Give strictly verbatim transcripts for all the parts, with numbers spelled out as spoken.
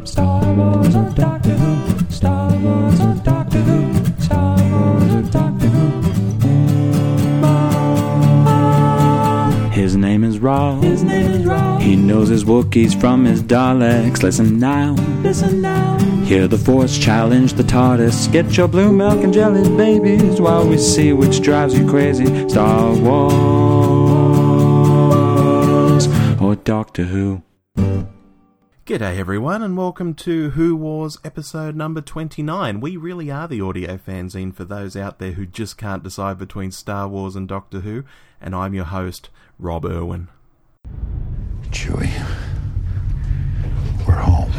Star Wars or Doctor Who? Star Wars or Doctor Who? Star Wars or Doctor Who? His name is Rob. His name is Rob. He knows his Wookiees from his Daleks. Listen now. Listen now. Hear the Force challenge the TARDIS. Get your blue milk and jelly babies while we see which drives you crazy. Star Wars or Doctor Who. G'day everyone and welcome to Who Wars episode number twenty-nine. We really are the audio fanzine for those out there who just can't decide between Star Wars and Doctor Who, and I'm your host, Rob Irwin. Chewie, we're home.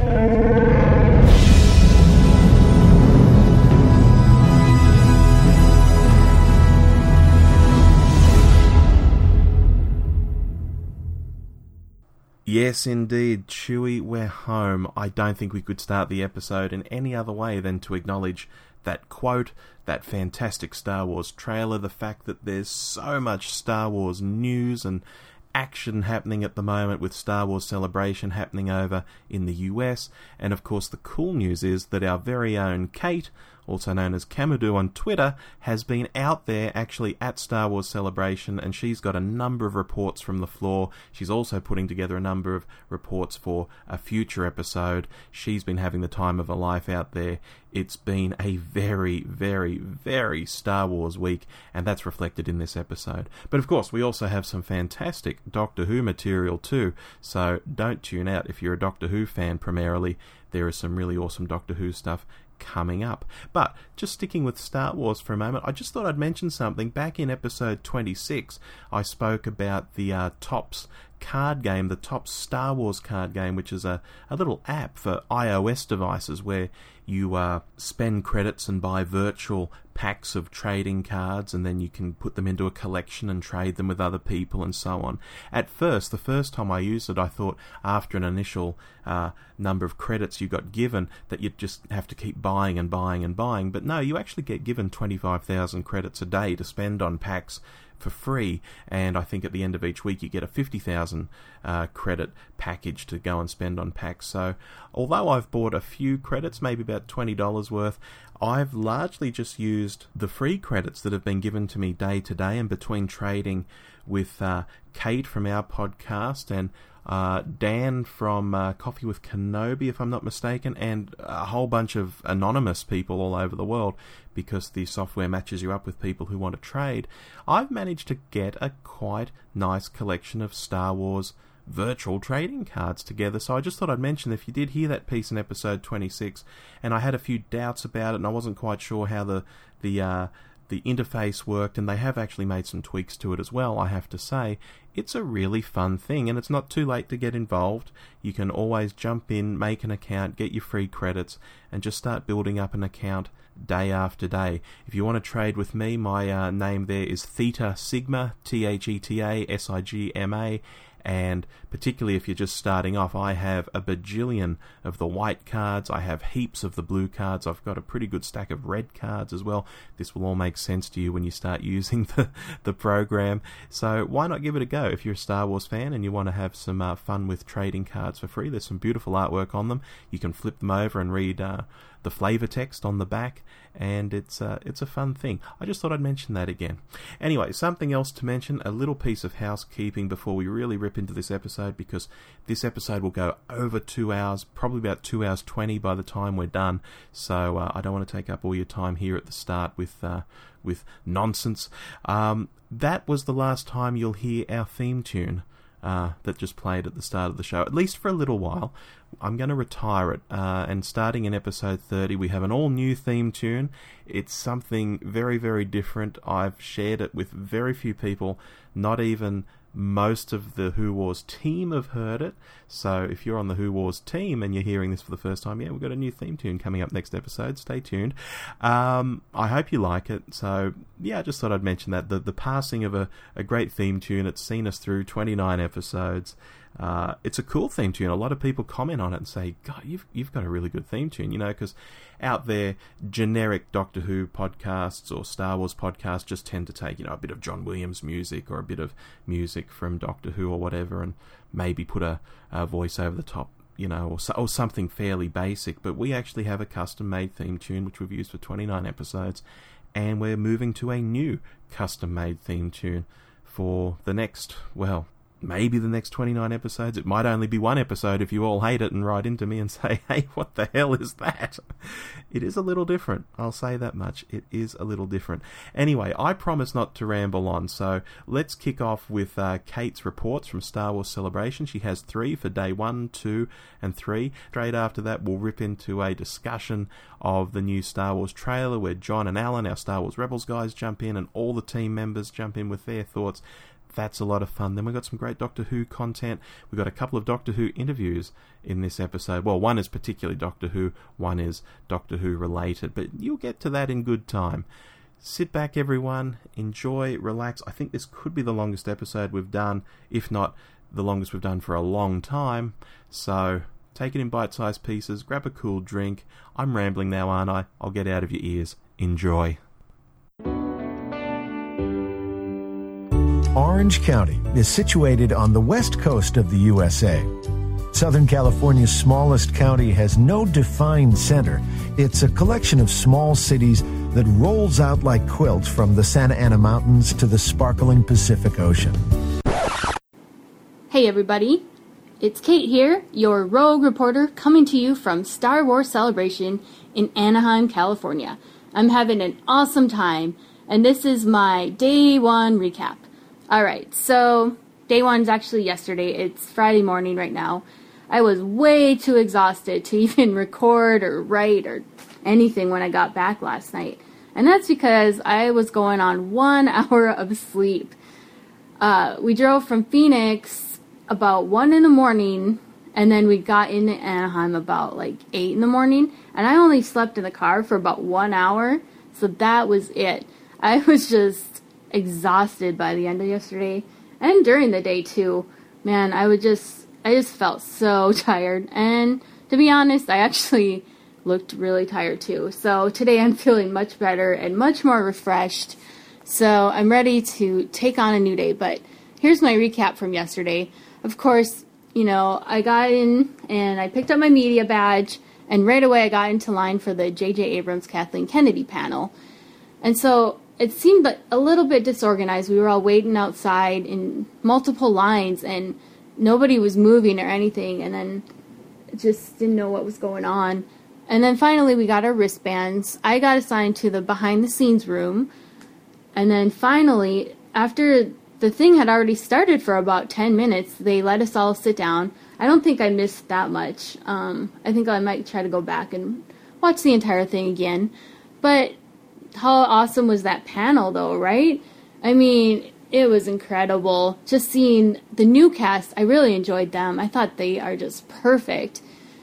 Yes, indeed, Chewie, we're home. I don't think we could start the episode in any other way than to acknowledge that quote, that fantastic Star Wars trailer, the fact that there's so much Star Wars news and action happening at the moment with Star Wars Celebration happening over in the U S, and of course the cool news is that our very own Kate, also known as Camadoo on Twitter, has been out there actually at Star Wars Celebration, and she's got a number of reports from the floor. She's also putting together a number of reports for a future episode. She's been having the time of her life out there. It's been a very, very, very Star Wars week, and that's reflected in this episode. But of course, we also have some fantastic Doctor Who material too, so don't tune out if you're a Doctor Who fan primarily. There is some really awesome Doctor Who stuff coming up. But just sticking with Star Wars for a moment, I just thought I'd mention something. Back in episode twenty-six, I spoke about the uh, Topps card game, the Topps Star Wars card game, which is a, a little app for iOS devices where you uh, spend credits and buy virtual packs of trading cards, and then you can put them into a collection and trade them with other people and so on. At first, the first time I used it, I thought after an initial uh, number of credits you got given that you'd just have to keep buying and buying and buying. But no, you actually get given twenty-five thousand credits a day to spend on packs for free, and I think at the end of each week you get a fifty thousand uh, credit package to go and spend on packs. So although I've bought a few credits, maybe about twenty dollars worth, I've largely just used the free credits that have been given to me day to day, and between trading with uh, Kate from our podcast and Uh, Dan from uh, Coffee with Kenobi, if I'm not mistaken, and a whole bunch of anonymous people all over the world, because the software matches you up with people who want to trade, I've managed to get a quite nice collection of Star Wars virtual trading cards together. So I just thought I'd mention, if you did hear that piece in episode twenty-six, and I had a few doubts about it, and I wasn't quite sure how the the uh, the interface worked, and they have actually made some tweaks to it as well, I have to say. It's a really fun thing, and it's not too late to get involved. You can always jump in, make an account, get your free credits, and just start building up an account day after day. If you want to trade with me, my uh, name there is Theta Sigma, T H E T A S I G M A, and particularly if you're just starting off, I have a bajillion of the white cards, I have heaps of the blue cards, I've got a pretty good stack of red cards as well. This will all make sense to you when you start using the, the program, so why not give it a go if you're a Star Wars fan and you want to have some uh, fun with trading cards for free. There's some beautiful artwork on them. You can flip them over and read uh, the flavor text on the back, and it's uh, it's a fun thing. I just thought I'd mention that again. Anyway, something else to mention, a little piece of housekeeping before we really rip into this episode, because this episode will go over two hours, probably about two hours twenty by the time we're done, so uh, I don't want to take up all your time here at the start with uh, with nonsense. Um, that was the last time you'll hear our theme tune uh, that just played at the start of the show, at least for a little while. I'm going to retire it, uh, and starting in episode thirty we have an all-new theme tune. It's something very, very different. I've shared it with very few people, not even most of the Who Wars team have heard it, so if you're on the Who Wars team and you're hearing this for the first time, yeah, we've got a new theme tune coming up next episode, stay tuned. Um, I hope you like it, so yeah, I just thought I'd mention that, the, the passing of a, a great theme tune. It's seen us through twenty-nine episodes. Uh, it's a cool theme tune. A lot of people comment on it and say, God, you've you've got a really good theme tune, you know, because out there, generic Doctor Who podcasts or Star Wars podcasts just tend to take, you know, a bit of John Williams music or a bit of music from Doctor Who or whatever, and maybe put a, a voice over the top you know, or, so, or something fairly basic. But we actually have a custom-made theme tune, which we've used for twenty-nine episodes, and we're moving to a new custom-made theme tune for the next, well, maybe the next twenty-nine episodes. It might only be one episode if you all hate it and write into me and say, hey, what the hell is that? It is a little different. I'll say that much. It is a little different. Anyway, I promise not to ramble on, so let's kick off with uh, Kate's reports from Star Wars Celebration. She has three for day one, two, and three. Straight after that, we'll rip into a discussion of the new Star Wars trailer where John and Alan, our Star Wars Rebels guys, jump in and all the team members jump in with their thoughts. That's a lot of fun. Then we've got some great Doctor Who content. We've got a couple of Doctor Who interviews in this episode. Well, one is particularly Doctor Who, one is Doctor Who related, but you'll get to that in good time. Sit back, everyone. Enjoy, relax. I think this could be the longest episode we've done, if not the longest we've done for a long time. So take it in bite-sized pieces. Grab a cool drink. I'm rambling now, aren't I? I'll get out of your ears. Enjoy. Orange County is situated on the west coast of the U S A. Southern California's smallest county has no defined center. It's a collection of small cities that rolls out like quilts from the Santa Ana Mountains to the sparkling Pacific Ocean. Hey everybody, it's Kate here, your rogue reporter coming to you from Star Wars Celebration in Anaheim, California. I'm having an awesome time, and this is my day one recap. Alright, so day one's actually yesterday. It's Friday morning right now. I was way too exhausted to even record or write or anything when I got back last night. And that's because I was going on one hour of sleep. Uh, we drove from Phoenix about one in the morning, and then we got into Anaheim about like eight in the morning. And I only slept in the car for about one hour, so that was it. I was just exhausted by the end of yesterday and during the day too. Man, I would just I just felt so tired, and to be honest, I actually looked really tired too. So today I'm feeling much better and much more refreshed, so I'm ready to take on a new day. But here's my recap from yesterday. Of course, you know, I got in and I picked up my media badge, and right away I got into line for the J J Abrams Kathleen Kennedy panel. And so it seemed like a little bit disorganized. We were all waiting outside in multiple lines, and nobody was moving or anything, and then just didn't know what was going on. And then finally we got our wristbands. I got assigned to the behind-the-scenes room, and then finally, after the thing had already started for about ten minutes, they let us all sit down. I don't think I missed that much. Um, I think I might try to go back and watch the entire thing again. But how awesome was that panel, though, right? I mean, it was incredible. Just seeing the new cast, I really enjoyed them. I thought they are just perfect.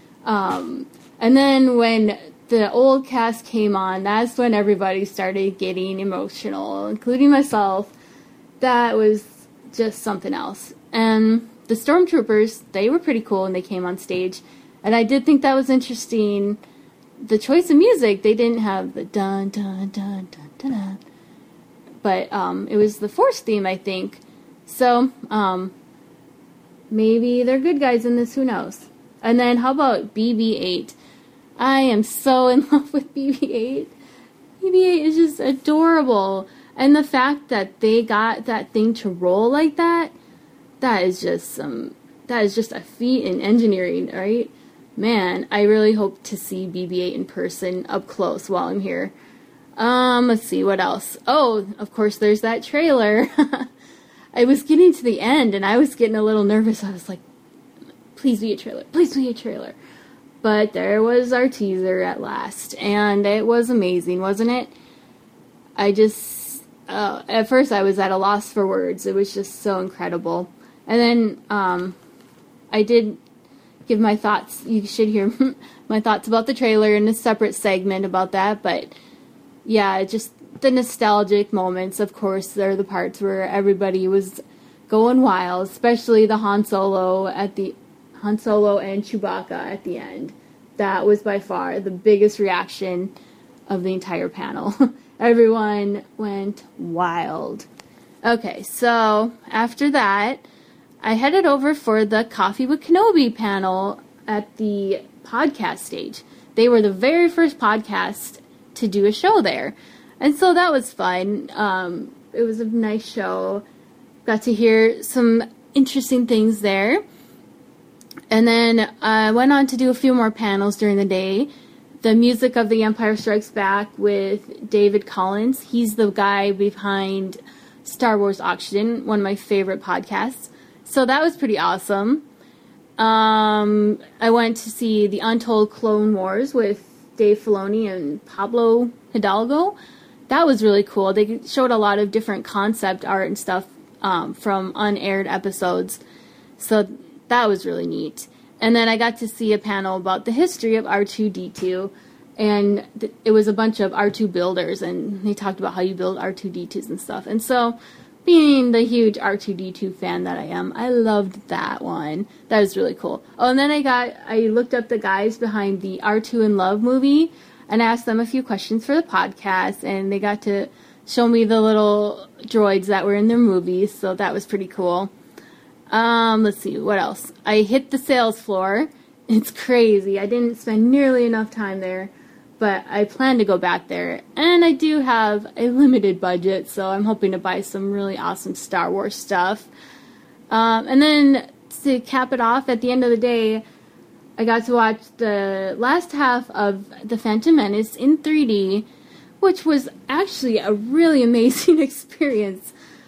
Um, and then when the old cast came on, that's when everybody started getting emotional, including myself. That was just something else. And the Stormtroopers, they were pretty cool when they came on stage. And I did think that was interesting. The choice of music, they didn't have the dun dun dun dun dun dun, but um, it was the Force theme, I think. So um, maybe they're good guys in this. Who knows? And then how about B B eight? I am so in love with B B eight. B B eight is just adorable, and the fact that they got that thing to roll like that, that is just some. That is just a feat in engineering, right? Man, I really hope to see B B eight in person up close while I'm here. Um, let's see, what else? Oh, of course, there's that trailer. I was getting to the end, and I was getting a little nervous. I was like, please be a trailer. Please be a trailer. But there was our teaser at last, and it was amazing, wasn't it? I just, uh, at first I was at a loss for words. It was just so incredible. And then, um, I did give my thoughts. You should hear my thoughts about the trailer in a separate segment about that, but yeah, just the nostalgic moments, of course, they're the parts where everybody was going wild, especially the Han Solo at the Han Solo and Chewbacca at the end. That was by far the biggest reaction of the entire panel. Everyone went wild. Okay, so after that, I headed over for the Coffee with Kenobi panel. at the podcast stage. They were the very first podcast to do a show there. And so that was fun. Um, it was a nice show. Got to hear some interesting things there. And then I went on to do a few more panels during the day. The Music of the Empire Strikes Back with David Collins. He's the guy behind Star Wars Auction, one of my favorite podcasts. So that was pretty awesome. Um, I went to see The Untold Clone Wars with Dave Filoni and Pablo Hidalgo. That was really cool. They showed a lot of different concept art and stuff um, from unaired episodes. So that was really neat. And then I got to see a panel about the history of R two D two. And th- it was a bunch of R two builders. And they talked about how you build R two D twos and stuff. And so, being the huge R two D two fan that I am, I loved that one. That was really cool. Oh, and then I got, I looked up the guys behind the R two in Love movie and asked them a few questions for the podcast, and they got to show me the little droids that were in their movies, so that was pretty cool. Um, let's see, what else? I hit the sales floor. It's crazy. I didn't spend nearly enough time there, but I plan to go back there, and I do have a limited budget, so I'm hoping to buy some really awesome Star Wars stuff. Um, and then to cap it off, at the end of the day, I got to watch the last half of The Phantom Menace in three D, which was actually a really amazing experience.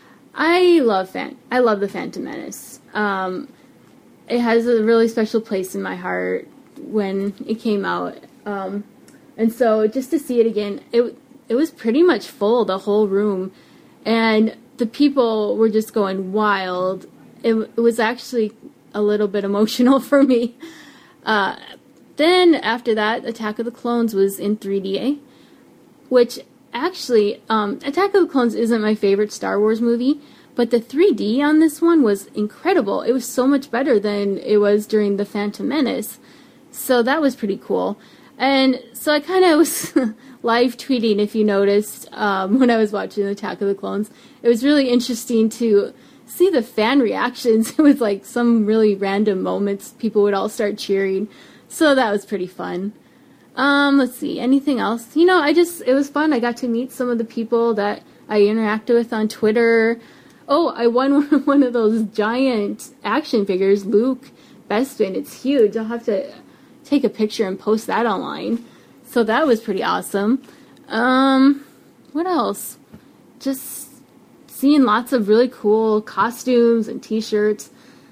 I love Fan- I love The Phantom Menace. Um, it has a really special place in my heart when it came out. Um, and so just to see it again, it it was pretty much full, the whole room. And the people were just going wild. It, it was actually a little bit emotional for me. Uh, then after that, Attack of the Clones was in three D, which actually, um, Attack of the Clones isn't my favorite Star Wars movie, but the three D on this one was incredible. It was so much better than it was during The Phantom Menace, so that was pretty cool. And so I kind of was live tweeting, if you noticed, um, when I was watching Attack of the Clones. It was really interesting to see the fan reactions. It was like some really random moments. People would all start cheering. So that was pretty fun. Um, let's see, anything else? You know, I just, it was fun. I got to meet some of the people that I interacted with on Twitter. Oh, I won one of those giant action figures, Luke Bespin. It's huge. I'll have to take a picture and post that online. So that was pretty awesome. Um, what else? Just seeing lots of really cool costumes and t-shirts,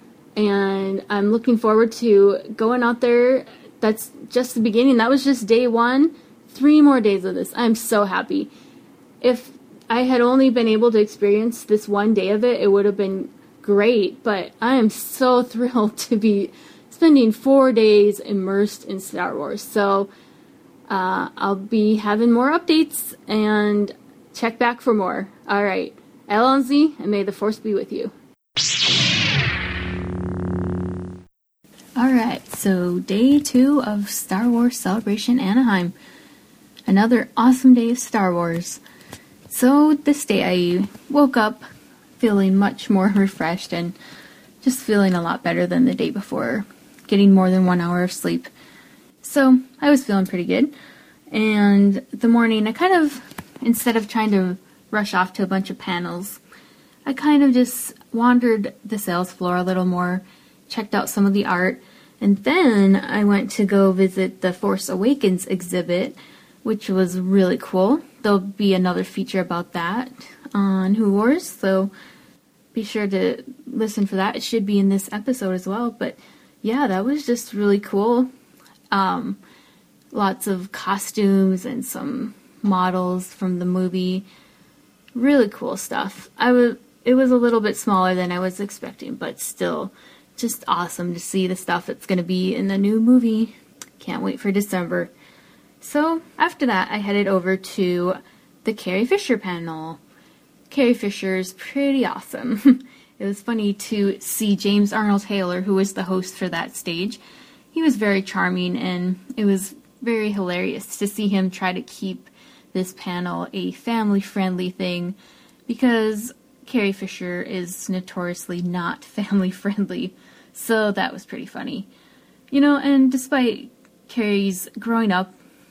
and I'm looking forward to going out there. That's just the beginning. That was just day one. Three more days of this. I'm so happy. If I had only been able to experience this one day of it, it would have been great, but I am so thrilled to be spending four days immersed in Star Wars. So uh, I'll be having more updates, and check back for more. All right. Elonzi, and may the Force be with you. Alright, so day two of Star Wars Celebration Anaheim. Another awesome day of Star Wars. So this day I woke up feeling much more refreshed and just feeling a lot better than the day before, getting more than one hour of sleep. So I was feeling pretty good. And the morning I kind of, instead of trying to rush off to a bunch of panels, I kind of just wandered the sales floor a little more, checked out some of the art, and then I went to go visit the Force Awakens exhibit, which was really cool. There'll be another feature about that on Who Wars, so be sure to listen for that. It should be in this episode as well, but yeah, that was just really cool. Um, lots of costumes and some models from the movie. Really cool stuff. I was, it was a little bit smaller than I was expecting, but still just awesome to see the stuff that's going to be in the new movie. Can't wait for December. So after that, I headed over to the Carrie Fisher panel. Carrie Fisher is pretty awesome. It was funny to see James Arnold Taylor, who was the host for that stage. He was very charming, and it was very hilarious to see him try to keep this panel a family-friendly thing, because Carrie Fisher is notoriously not family-friendly, so that was pretty funny. You know, and despite Carrie's growing up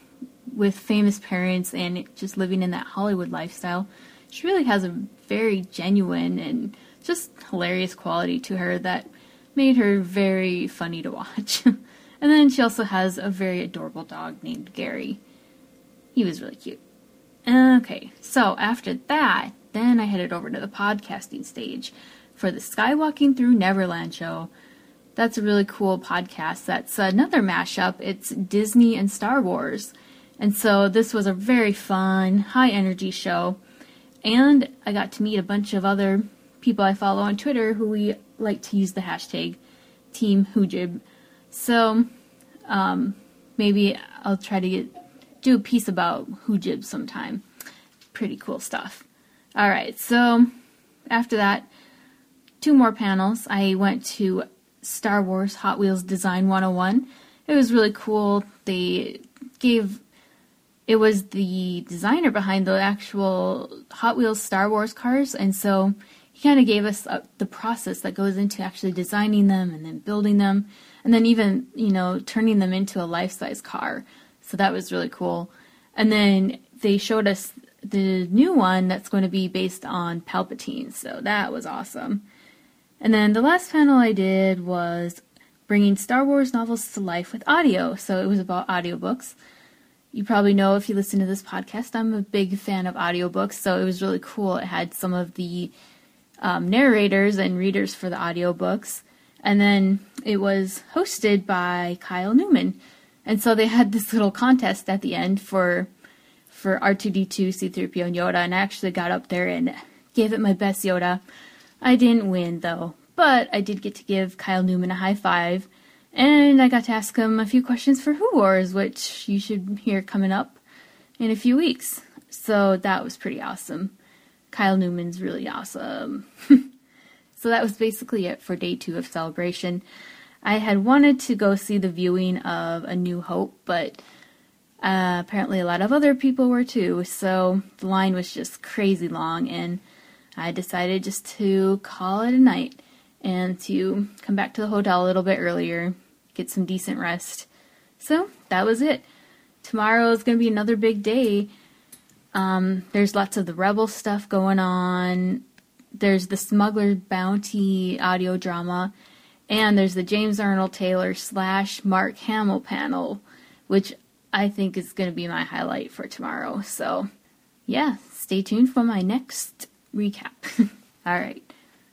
with famous parents and just living in that Hollywood lifestyle, she really has a very genuine and just hilarious quality to her that made her very funny to watch. And then she also has a very adorable dog named Gary. He was really cute. Okay, so after that, then I headed over to the podcasting stage for the Skywalking Through Neverland show. That's a really cool podcast. That's another mashup. It's Disney and Star Wars. And so this was a very fun, high-energy show. And I got to meet a bunch of other people I follow on Twitter who we like to use the hashtag Team Hoojib. So um, maybe I'll try to get, do a piece about Hoojib sometime. Pretty cool stuff. Alright, so after that, two more panels. I went to Star Wars Hot Wheels Design one oh one. It was really cool. They gave... It was the designer behind the actual Hot Wheels Star Wars cars, and so he kind of gave us uh, the process that goes into actually designing them and then building them, and then even, you know, turning them into a life-size car. So that was really cool. And then they showed us the new one that's going to be based on Palpatine, so that was awesome. And then the last panel I did was bringing Star Wars novels to life with audio, so it was about audiobooks. You probably know if you listen to this podcast, I'm a big fan of audiobooks, so it was really cool. It had some of the um, narrators and readers for the audiobooks, and then it was hosted by Kyle Newman. And so they had this little contest at the end for for R two D two, C three P O, and Yoda, and I actually got up there and gave it my best Yoda. I didn't win, though, but I did get to give Kyle Newman a high five. And I got to ask him a few questions for Who Wars, which you should hear coming up in a few weeks. So that was pretty awesome. Kyle Newman's really awesome. So that was basically it for day two of Celebration. I had wanted to go see the viewing of A New Hope, but uh, apparently a lot of other people were too. So the line was just crazy long, and I decided just to call it a night and to come back to the hotel a little bit earlier, get some decent rest. So that was it. Tomorrow is going to be another big day. Um, there's lots of the Rebel stuff going on. There's the Smuggler's Bounty audio drama. And there's the James Arnold Taylor slash Mark Hamill panel, which I think is going to be my highlight for tomorrow. So, yeah, stay tuned for my next recap. All right.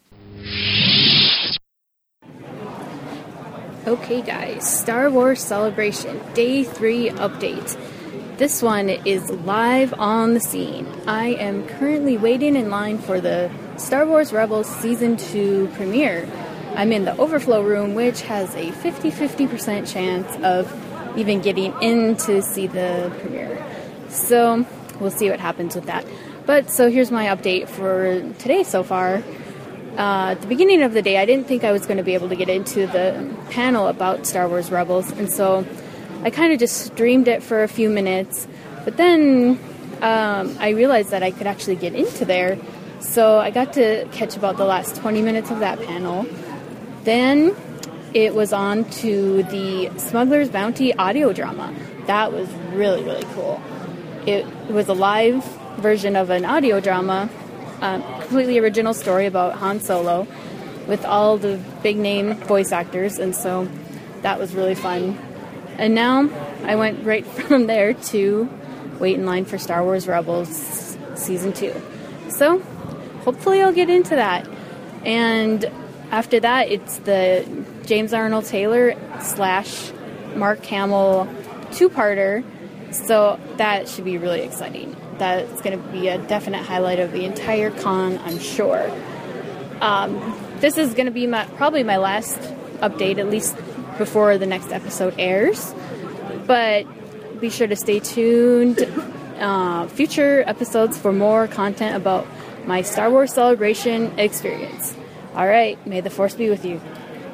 Okay guys, Star Wars Celebration Day three update. This one is live on the scene. I am currently waiting in line for the Star Wars Rebels Season two premiere. I'm in the overflow room, which has a fifty-fifty percent chance of even getting in to see the premiere. So, we'll see what happens with that. But, so here's my update for today so far. Uh, at the beginning of the day, I didn't think I was going to be able to get into the panel about Star Wars Rebels, and so I kind of just streamed it for a few minutes, but then um, I realized that I could actually get into there, so I got to catch about the last twenty minutes of that panel. Then it was on to the Smuggler's Bounty audio drama. That was really, really cool. It was a live version of an audio drama, Um, completely original story about Han Solo with all the big name voice actors, and so that was really fun. And now I went right from there to wait in line for Star Wars Rebels Season two. So hopefully I'll get into that. And after that, it's the James Arnold Taylor slash Mark Hamill two-parter, so that should be really exciting. That's going to be a definite highlight of the entire con, I'm sure. Um, this is going to be my, probably my last update, at least before the next episode airs. But be sure to stay tuned. Uh, future episodes for more content about my Star Wars Celebration experience. All right, may the Force be with you.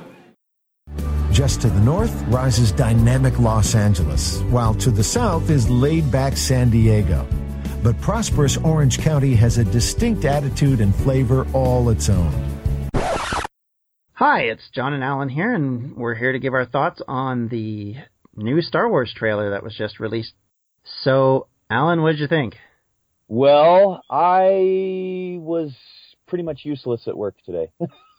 Just to the north rises dynamic Los Angeles, while to the south is laid-back San Diego. But prosperous Orange County has a distinct attitude and flavor all its own. Hi, it's John and Alan here, and we're here to give our thoughts on the new Star Wars trailer that was just released. So, Alan, what did you think? Well, I was pretty much useless at work today.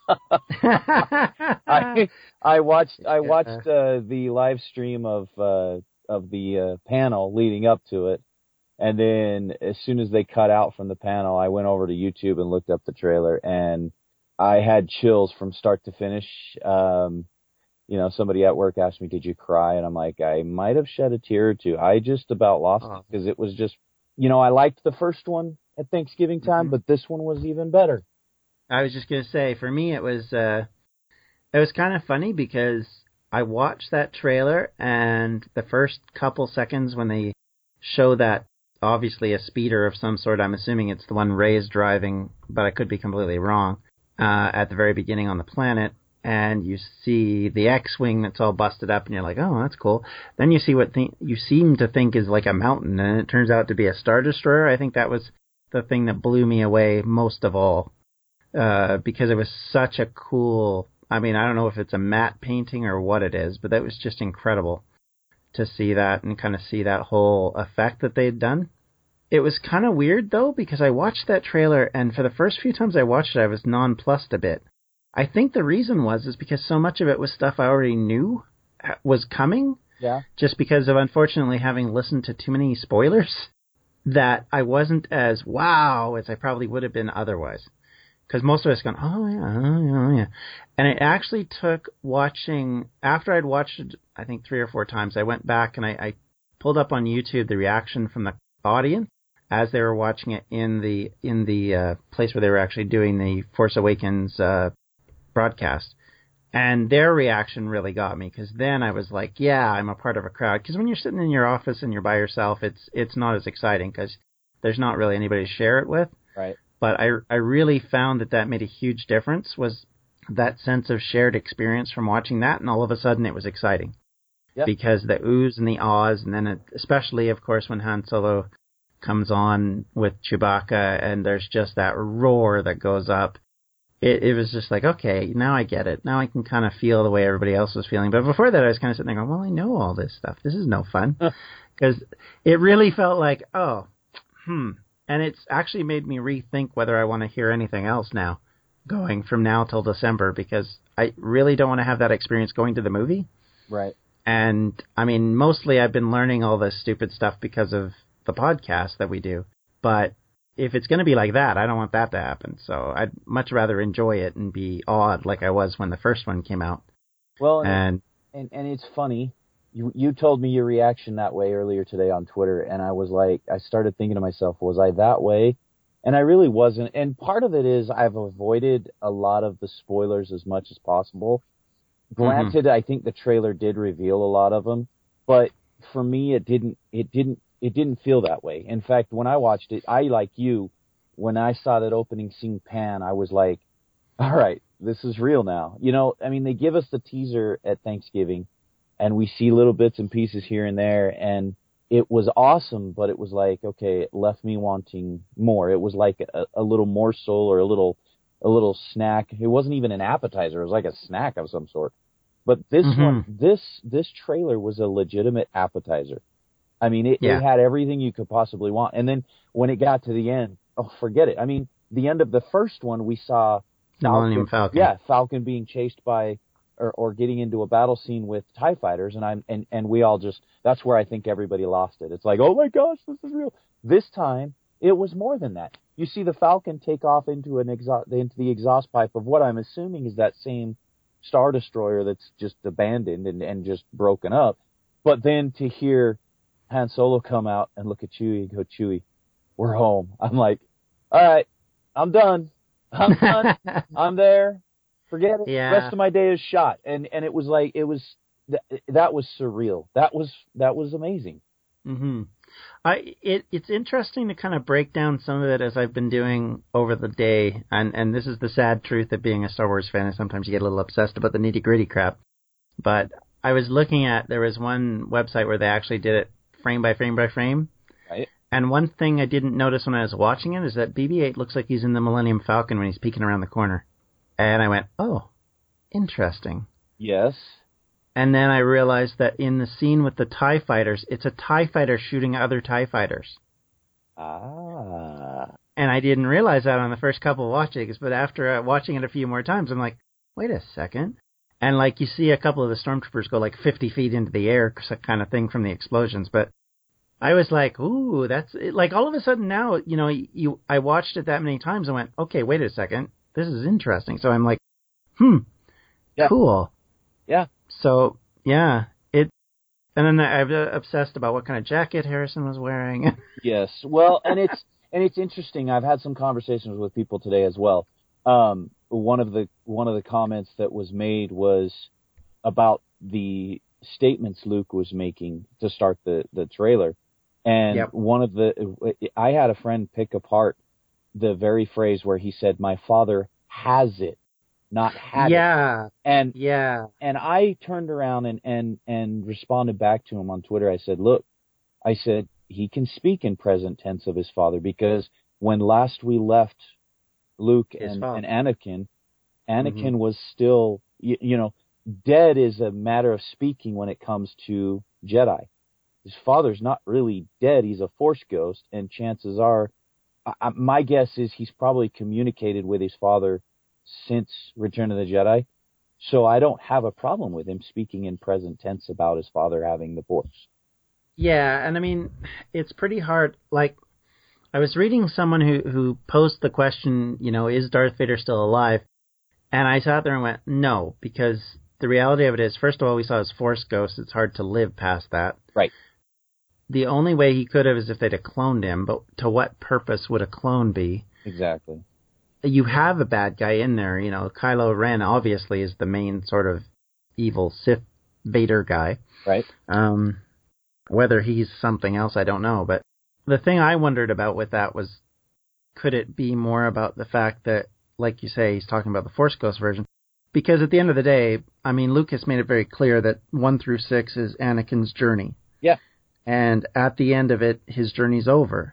I, I watched I watched uh, the live stream of uh, of the uh, panel leading up to it, and then as soon as they cut out from the panel, I went over to YouTube and looked up the trailer, and I had chills from start to finish. Um, you know, somebody at work asked me, "Did you cry?" And I'm like, I might have shed a tear or two. I just about lost oh. it because it was just, you know, I liked the first one at Thanksgiving time, mm-hmm. but this one was even better. I was just going to say, for me, it was uh, it was kind of funny because I watched that trailer, and the first couple seconds when they show that, obviously a speeder of some sort, I'm assuming it's the one Rey's driving, but I could be completely wrong, uh, at the very beginning on the planet, and you see the X-Wing that's all busted up, and you're like, oh, that's cool. Then you see what th- you seem to think is like a mountain, and it turns out to be a Star Destroyer. I think that was the thing that blew me away most of all. Uh, because it was such a cool, I mean, I don't know if it's a matte painting or what it is, but that was just incredible to see that and kind of see that whole effect that they'd done. It was kind of weird, though, because I watched that trailer, and for the first few times I watched it, I was nonplussed a bit. I think the reason was is because so much of it was stuff I already knew was coming, yeah. just because of, unfortunately, having listened to too many spoilers, that I wasn't as wow as I probably would have been otherwise. Because most of us going, oh, yeah, oh, yeah, oh, yeah. And it actually took watching, after I'd watched it, I think three or four times, I went back and I, I pulled up on YouTube the reaction from the audience as they were watching it in the in the uh, place where they were actually doing the Force Awakens uh, broadcast. And their reaction really got me, because then I was like, yeah, I'm a part of a crowd. Because when you're sitting in your office and you're by yourself, it's it's not as exciting because there's not really anybody to share it with. Right. But I, I really found that that made a huge difference, was that sense of shared experience from watching that, and all of a sudden it was exciting. Yep. Because the oohs and the ahs, and then it, especially, of course, when Han Solo comes on with Chewbacca, and there's just that roar that goes up, it, it was just like, okay, now I get it. Now I can kind of feel the way everybody else was feeling. But before that, I was kind of sitting there going, well, I know all this stuff. This is no fun. Because it really felt like, oh, hmm. And it's actually made me rethink whether I want to hear anything else now, going from now till December, because I really don't want to have that experience going to the movie. Right. And, I mean, mostly I've been learning all this stupid stuff because of the podcast that we do. But if it's going to be like that, I don't want that to happen. So I'd much rather enjoy it and be awed like I was when the first one came out. Well, and and, and it's funny. You you told me your reaction that way earlier today on Twitter, and I was like, I started thinking to myself, was I that way? And I really wasn't. And part of it is I've avoided a lot of the spoilers as much as possible. Granted, mm-hmm. I think the trailer did reveal a lot of them, but for me, it didn't. It didn't. It didn't feel that way. In fact, when I watched it, I, like you, when I saw that opening scene pan, I was like, all right, this is real now. You know, I mean, they give us the teaser at Thanksgiving, and we see little bits and pieces here and there, and it was awesome, but it was like, okay, it left me wanting more. It was like a, a little morsel or a little a little snack. It wasn't even an appetizer. It was like a snack of some sort. But this mm-hmm. one, this this trailer was a legitimate appetizer. I mean, it, yeah. it had everything you could possibly want. And then when it got to the end, oh, forget it. I mean, the end of the first one, we saw the Millennium Falcon. Yeah, Falcon being chased by Or, or getting into a battle scene with TIE fighters, and I'm and, and we all just, that's where I think everybody lost it. It's like, oh my gosh, this is real. This time, it was more than that. You see the Falcon take off into an exhaust, into the exhaust pipe of what I'm assuming is that same Star Destroyer that's just abandoned and, and just broken up. But then to hear Han Solo come out and look at Chewie and go, Chewie, we're home. I'm like, all right, I'm done. I'm done. I'm there. Forget it. Yeah. The rest of my day is shot. And and it was like, it was, th- that was surreal. That was, that was amazing. Mm-hmm. I, it, it's interesting to kind of break down some of it as I've been doing over the day. And, and this is the sad truth of being a Star Wars fan. Is sometimes you get a little obsessed about the nitty gritty crap. But I was looking at, there was one website where they actually did it frame by frame by frame. Right. And one thing I didn't notice when I was watching it is that B B eight looks like he's in the Millennium Falcon when he's peeking around the corner. And I went, oh, interesting. Yes. And then I realized that in the scene with the TIE fighters, it's a TIE fighter shooting other TIE fighters. Ah. And I didn't realize that on the first couple of watchings, but after uh, watching it a few more times, I'm like, wait a second. And like you see a couple of the stormtroopers go like fifty feet into the air, kind of thing from the explosions. But I was like, ooh, that's it. Like all of a sudden now, you know, you I watched it that many times and went, okay, wait a second, this is interesting. So I'm like, hmm, yeah. cool. Yeah. So yeah, it. And then I was obsessed about what kind of jacket Harrison was wearing. Yes. Well, and it's and it's interesting. I've had some conversations with people today as well. Um, one of the one of the comments that was made was about the statements Luke was making to start the, the trailer. And yep. one of the I had a friend pick apart the very phrase where he said, "My father has it, not had yeah. it." And yeah. And I turned around and, and, and responded back to him on Twitter. I said, look, I said, he can speak in present tense of his father, because when last we left Luke and, and Anakin, Anakin mm-hmm. was still, you, you know, dead is a matter of speaking when it comes to Jedi. His father's not really dead. He's a Force ghost, and chances are, I, my guess is he's probably communicated with his father since Return of the Jedi. So I don't have a problem with him speaking in present tense about his father having the Force. Yeah, and I mean, it's pretty hard. Like, I was reading someone who, who posed the question, you know, is Darth Vader still alive? And I sat there and went, no, because the reality of it is, first of all, we saw his Force ghost. It's hard to live past that. Right. The only way he could have is if they'd have cloned him, but to what purpose would a clone be? Exactly. You have a bad guy in there, you know, Kylo Ren obviously is the main sort of evil Sith Vader guy. Right. Um, whether he's something else, I don't know. But the thing I wondered about with that was, could it be more about the fact that, like you say, he's talking about the Force Ghost version? Because at the end of the day, I mean, Lucas made it very clear that one through six is Anakin's journey. Yeah. And at the end of it, his journey's over.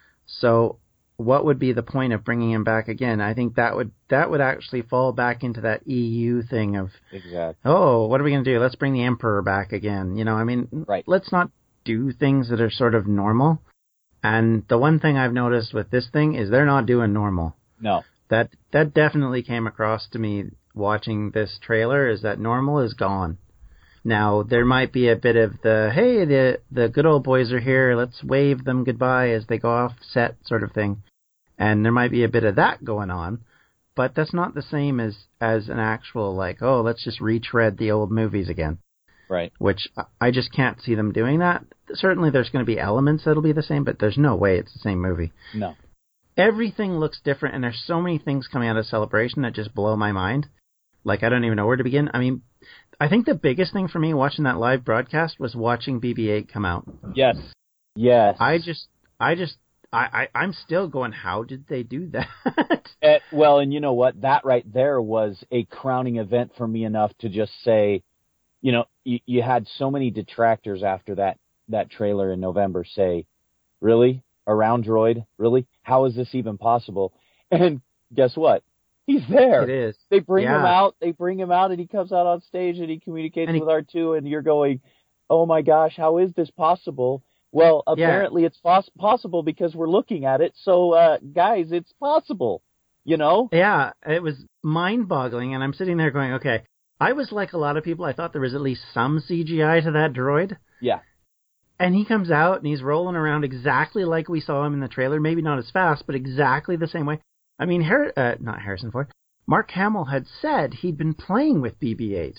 So what would be the point of bringing him back again? I think that would that would actually fall back into that E U thing of, exactly. Oh, what are we going to do? Let's bring the Emperor back again. You know, I mean, right. Let's not do things that are sort of normal. And the one thing I've noticed with this thing is they're not doing normal. No. That that definitely came across to me watching this trailer, is that normal is gone. Now, there might be a bit of the, hey, the the good old boys are here, let's wave them goodbye as they go off set sort of thing. And there might be a bit of that going on, but that's not the same as, as an actual, like, oh, let's just retread the old movies again. Right. Which I just can't see them doing that. Certainly there's going to be elements that'll be the same, but there's no way it's the same movie. No. Everything looks different, and there's so many things coming out of Celebration that just blow my mind. Like, I don't even know where to begin. I mean, I think the biggest thing for me watching that live broadcast was watching B B eight come out. Yes. Yes. I just, I just, I, I, I'm still going, how did they do that? uh, well, and you know what? That right there was a crowning event for me enough to just say, you know, you, you had so many detractors after that, that trailer in November say, really? A round droid? Really? How is this even possible? And guess what? He's there. It is. They bring yeah. him out. They bring him out, and he comes out on stage, and he communicates and he, with R two, and you're going, oh, my gosh, how is this possible? Well, apparently yeah. it's pos- possible because we're looking at it. So, uh, guys, it's possible, you know? Yeah, it was mind-boggling, and I'm sitting there going, okay, I was like a lot of people. I thought there was at least some C G I to that droid. Yeah. And he comes out, and he's rolling around exactly like we saw him in the trailer. Maybe not as fast, but exactly the same way. I mean, Har- uh, not Harrison Ford, Mark Hamill had said he'd been playing with B B eight.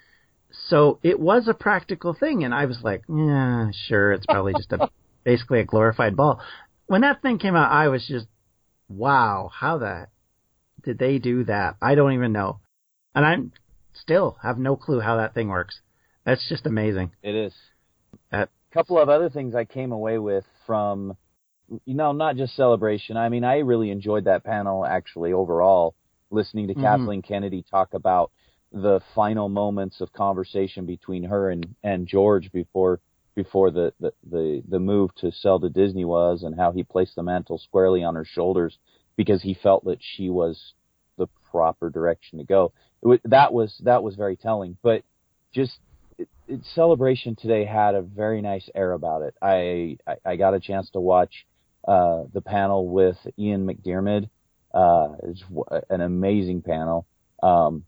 So it was a practical thing, and I was like, yeah, sure, it's probably just a basically a glorified ball. When that thing came out, I was just, wow, how the did they do that? I don't even know. And I still have no clue how that thing works. That's just amazing. It is. A couple of other things I came away with from, you know, not just Celebration. I mean, I really enjoyed that panel, actually, overall, listening to mm-hmm. Kathleen Kennedy talk about the final moments of conversation between her and, and George before before the, the, the, the move to sell to Disney was, and how he placed the mantle squarely on her shoulders because he felt that she was the proper direction to go. w- that was that was very telling. But just it, it, Celebration today had a very nice air about it. I I, I got a chance to watch uh, the panel with Ian McDiarmid. Uh, it's an amazing panel. Um,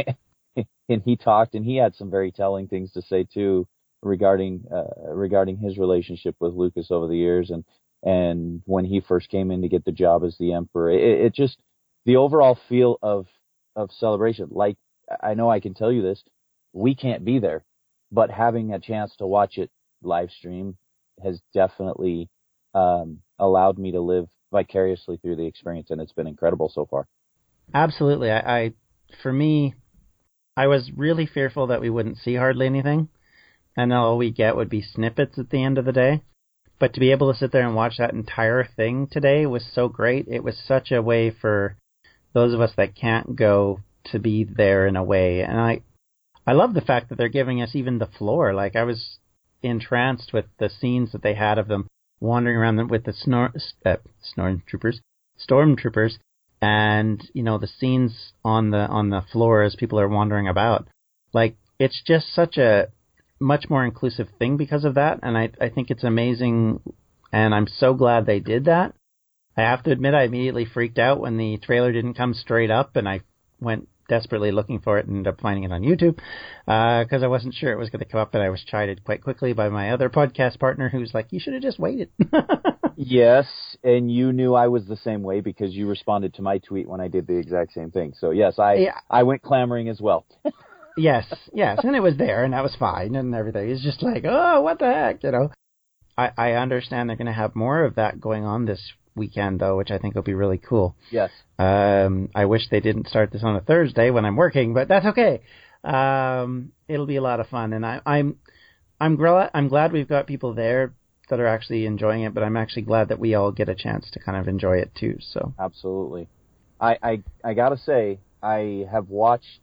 and he talked, and he had some very telling things to say too regarding uh, regarding his relationship with Lucas over the years, and and when he first came in to get the job as the Emperor. It, it just the overall feel of of Celebration. Like, I know I can tell you this, we can't be there, but having a chance to watch it live stream has definitely um, allowed me to live vicariously through the experience, and it's been incredible so far. Absolutely. I, I for me, I was really fearful that we wouldn't see hardly anything, and all we get would be snippets at the end of the day. But to be able to sit there and watch that entire thing today was so great. It was such a way for those of us that can't go to be there in a way. And I I love the fact that they're giving us even the floor. Like, I was entranced with the scenes that they had of them wandering around with the snor- uh, stormtroopers, stormtroopers, and, you know, the scenes on the on the floor as people are wandering about. Like, it's just such a much more inclusive thing because of that, and I I think it's amazing, and I'm so glad they did that. I have to admit, I immediately freaked out when the trailer didn't come straight up, and I went desperately looking for it and ended up finding it on YouTube because uh, I wasn't sure it was going to come up, and I was chided quite quickly by my other podcast partner who's like, you should have just waited. Yes, and you knew I was the same way because you responded to my tweet when I did the exact same thing. So yes, I yeah. I went clamoring as well. Yes, yes, and it was there, and that was fine, and everything. It's just like, oh, what the heck, you know. I, I understand they're going to have more of that going on this weekend, though, which I think will be really cool. Yes. Um, I wish they didn't start this on a Thursday when I'm working, but that's okay. Um, it'll be a lot of fun, and I, I'm, I'm glad, I'm glad we've got people there that are actually enjoying it, but I'm actually glad that we all get a chance to kind of enjoy it too. So absolutely, I, I, I gotta say, I have watched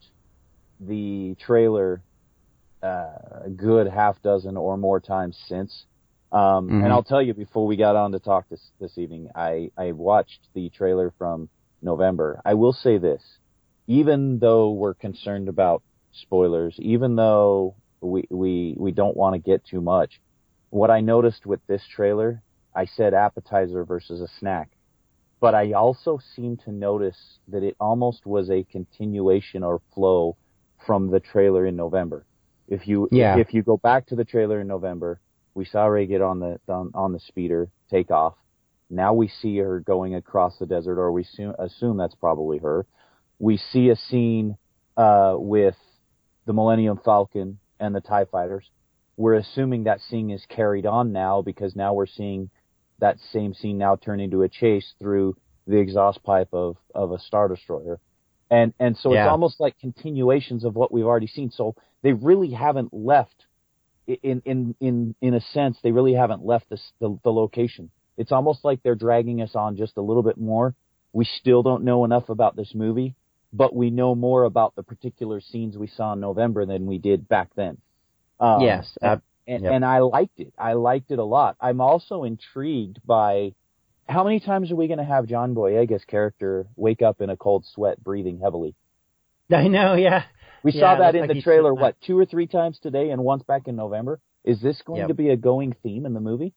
the trailer uh, a good half dozen or more times since. Um, mm-hmm. And I'll tell you, before we got on to talk this, this evening, I, I watched the trailer from November. I will say this, even though we're concerned about spoilers, even though we, we, we don't want to get too much, what I noticed with this trailer, I said appetizer versus a snack. But I also seemed to notice that it almost was a continuation or flow from the trailer in November. If you yeah. if you go back to the trailer in November, we saw Rey get on the on, on the speeder, take off. Now we see her going across the desert, or we assume, assume that's probably her. We see a scene uh, with the Millennium Falcon and the TIE fighters. We're assuming that scene is carried on now because now we're seeing that same scene now turn into a chase through the exhaust pipe of, of a Star Destroyer. And and so yeah. it's almost like continuations of what we've already seen. So they really haven't left, in in in, in a sense, they really haven't left this, the, the location. It's almost like they're dragging us on just a little bit more. We still don't know enough about this movie, but we know more about the particular scenes we saw in November than we did back then. Um, yes. Uh, and, yep. and I liked it. I liked it a lot. I'm also intrigued by how many times are we going to have John Boyega's character wake up in a cold sweat, breathing heavily? I know, yeah. We yeah, saw that in like the trailer, what, two or three times today and once back in November? Is this going yep. to be a going theme in the movie?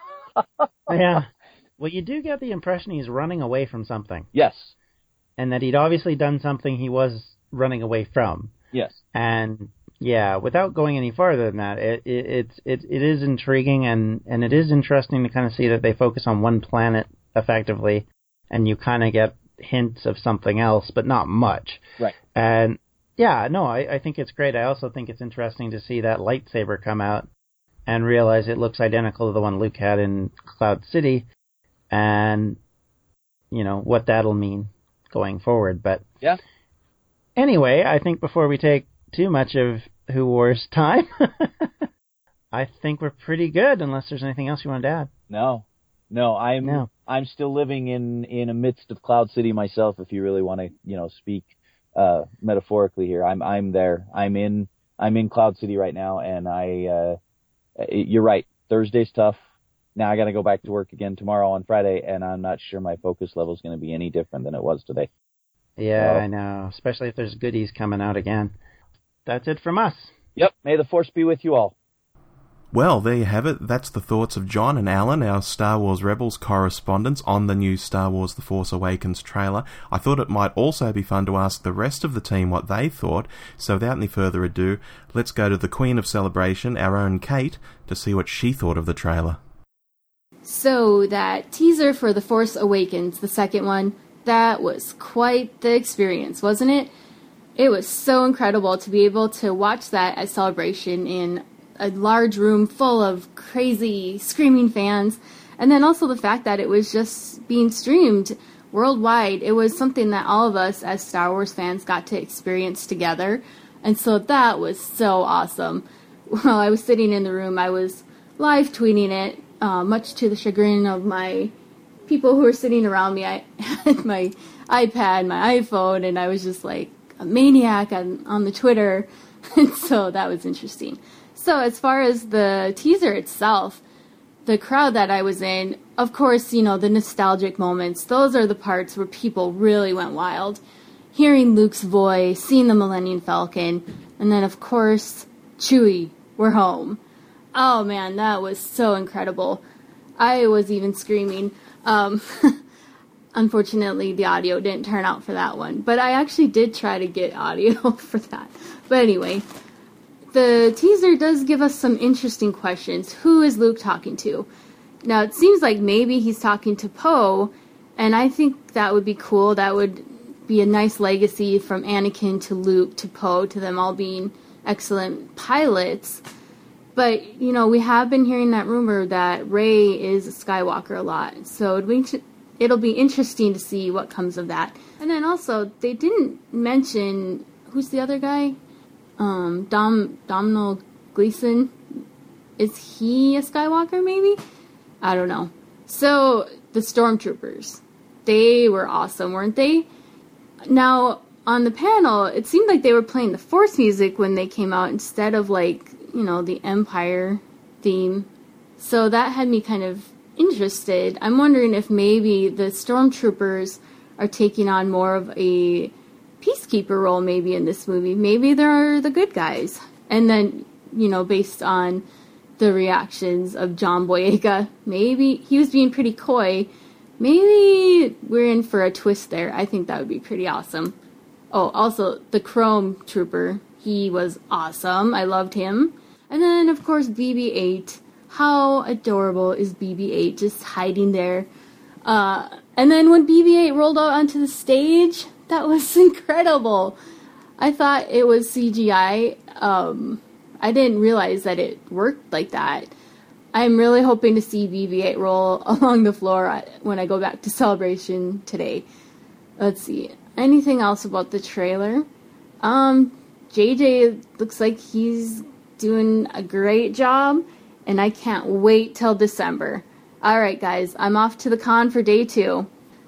Yeah. Well, you do get the impression he's running away from something. Yes. And that he'd obviously done something he was running away from. Yes. And yeah, without going any farther than that, it it it's, it, it is intriguing and, and it is interesting to kind of see that they focus on one planet effectively, and you kind of get hints of something else, but not much. Right. And yeah, no, I, I think it's great. I also think it's interesting to see that lightsaber come out and realize it looks identical to the one Luke had in Cloud City, and you know what that'll mean going forward. But yeah. Anyway, I think before we take too much of Who War's time, I think we're pretty good. Unless there's anything else you wanted to add. No, no, I'm no. I'm still living in in a midst of Cloud City myself. If you really want to, you know, speak uh, metaphorically here, I'm I'm there. I'm in I'm in Cloud City right now, and I. Uh, You're right. Thursday's tough. Now I got to go back to work again tomorrow on Friday, and I'm not sure my focus level is going to be any different than it was today. Yeah, Well, I know. Especially if there's goodies coming out again. That's it from us. Yep, may the Force be with you all. Well, there you have it. That's the thoughts of John and Alan, our Star Wars Rebels correspondents, on the new Star Wars The Force Awakens trailer. I thought it might also be fun to ask the rest of the team what they thought, so without any further ado, let's go to the Queen of Celebration, our own Kate, to see what she thought of the trailer. So, that teaser for The Force Awakens, the second one, that was quite the experience, wasn't it? It was so incredible to be able to watch that at Celebration in a large room full of crazy, screaming fans, and then also the fact that it was just being streamed worldwide. It was something that all of us as Star Wars fans got to experience together, and so that was so awesome. While I was sitting in the room, I was live tweeting it, uh, much to the chagrin of my people who were sitting around me. I had my iPad, my iPhone, and I was just like a maniac on, on the Twitter, and so that was interesting. So as far as the teaser itself, the crowd that I was in, of course, you know, the nostalgic moments, those are the parts where people really went wild. Hearing Luke's voice, seeing the Millennium Falcon, and then, of course, Chewie, we're home. Oh, man, that was so incredible. I was even screaming. Um, unfortunately, the audio didn't turn out for that one, but I actually did try to get audio for that. But anyway, the teaser does give us some interesting questions. Who is Luke talking to? Now, it seems like maybe he's talking to Poe, and I think that would be cool. That would be a nice legacy from Anakin to Luke to Poe, to them all being excellent pilots. But, you know, we have been hearing that rumor that Rey is a Skywalker a lot, so it'll be, it'll be interesting to see what comes of that. And then also, they didn't mention, who's the other guy? Um, Dom, Domhnall Gleeson, is he a Skywalker maybe? I don't know. So, the Stormtroopers, they were awesome, weren't they? Now, on the panel, it seemed like they were playing the Force music when they came out instead of, like, you know, the Empire theme. So that had me kind of interested. I'm wondering if maybe the Stormtroopers are taking on more of a peacekeeper role maybe in this movie. Maybe they're the good guys. And then, you know, based on the reactions of John Boyega, maybe he was being pretty coy. Maybe we're in for a twist there. I think that would be pretty awesome. Oh, also, the Chrome Trooper, he was awesome. I loved him. And then, of course, B B eight. How adorable is B B eight just hiding there? Uh, and then when B B eight rolled out onto the stage, that was incredible. I thought it was C G I. Um, I didn't realize that it worked like that. I'm really hoping to see B B eight roll along the floor when I go back to Celebration today. Let's see. Anything else about the trailer? Um, J J looks like he's doing a great job, and I can't wait till December. Alright guys, I'm off to the con for day two.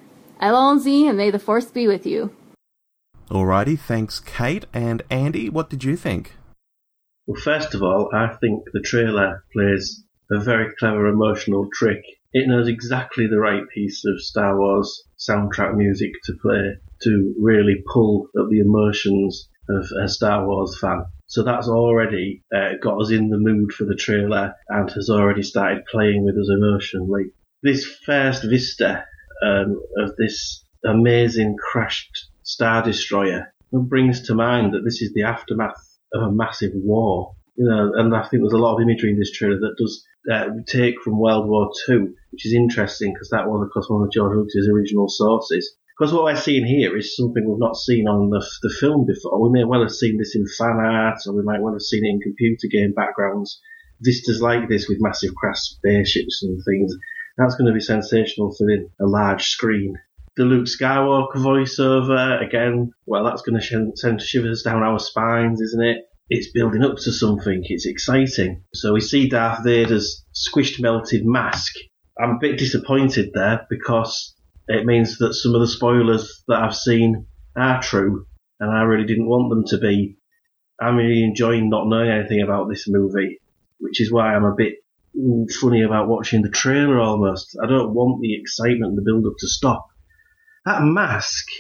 Elonzi, and may the Force be with you. Alrighty, thanks Kate. And Andy, what did you think? Well, first of all, I think the trailer plays a very clever emotional trick. It knows exactly the right piece of Star Wars soundtrack music to play to really pull at the emotions of a Star Wars fan. So that's already uh, got us in the mood for the trailer and has already started playing with us emotionally. This first vista um, of this amazing crashed Star Destroyer brings to mind that this is the aftermath of a massive war. You know, and I think there's a lot of imagery in this trailer that does uh, take from World War Two, which is interesting because that was, of course, one of George Lucas's original sources. Because what we're seeing here is something we've not seen on the, the film before. We may well have seen this in fan art, or we might well have seen it in computer game backgrounds. Vistas like this with massive crashed spaceships and things. That's going to be sensational for the, a large screen. The Luke Skywalker voiceover, again, well, that's going to send shivers down our spines, isn't it? It's building up to something. It's exciting. So we see Darth Vader's squished melted mask. I'm a bit disappointed there because it means that some of the spoilers that I've seen are true, and I really didn't want them to be. I'm really enjoying not knowing anything about this movie, which is why I'm a bit funny about watching the trailer almost. I don't want the excitement and the build-up to stop. That mask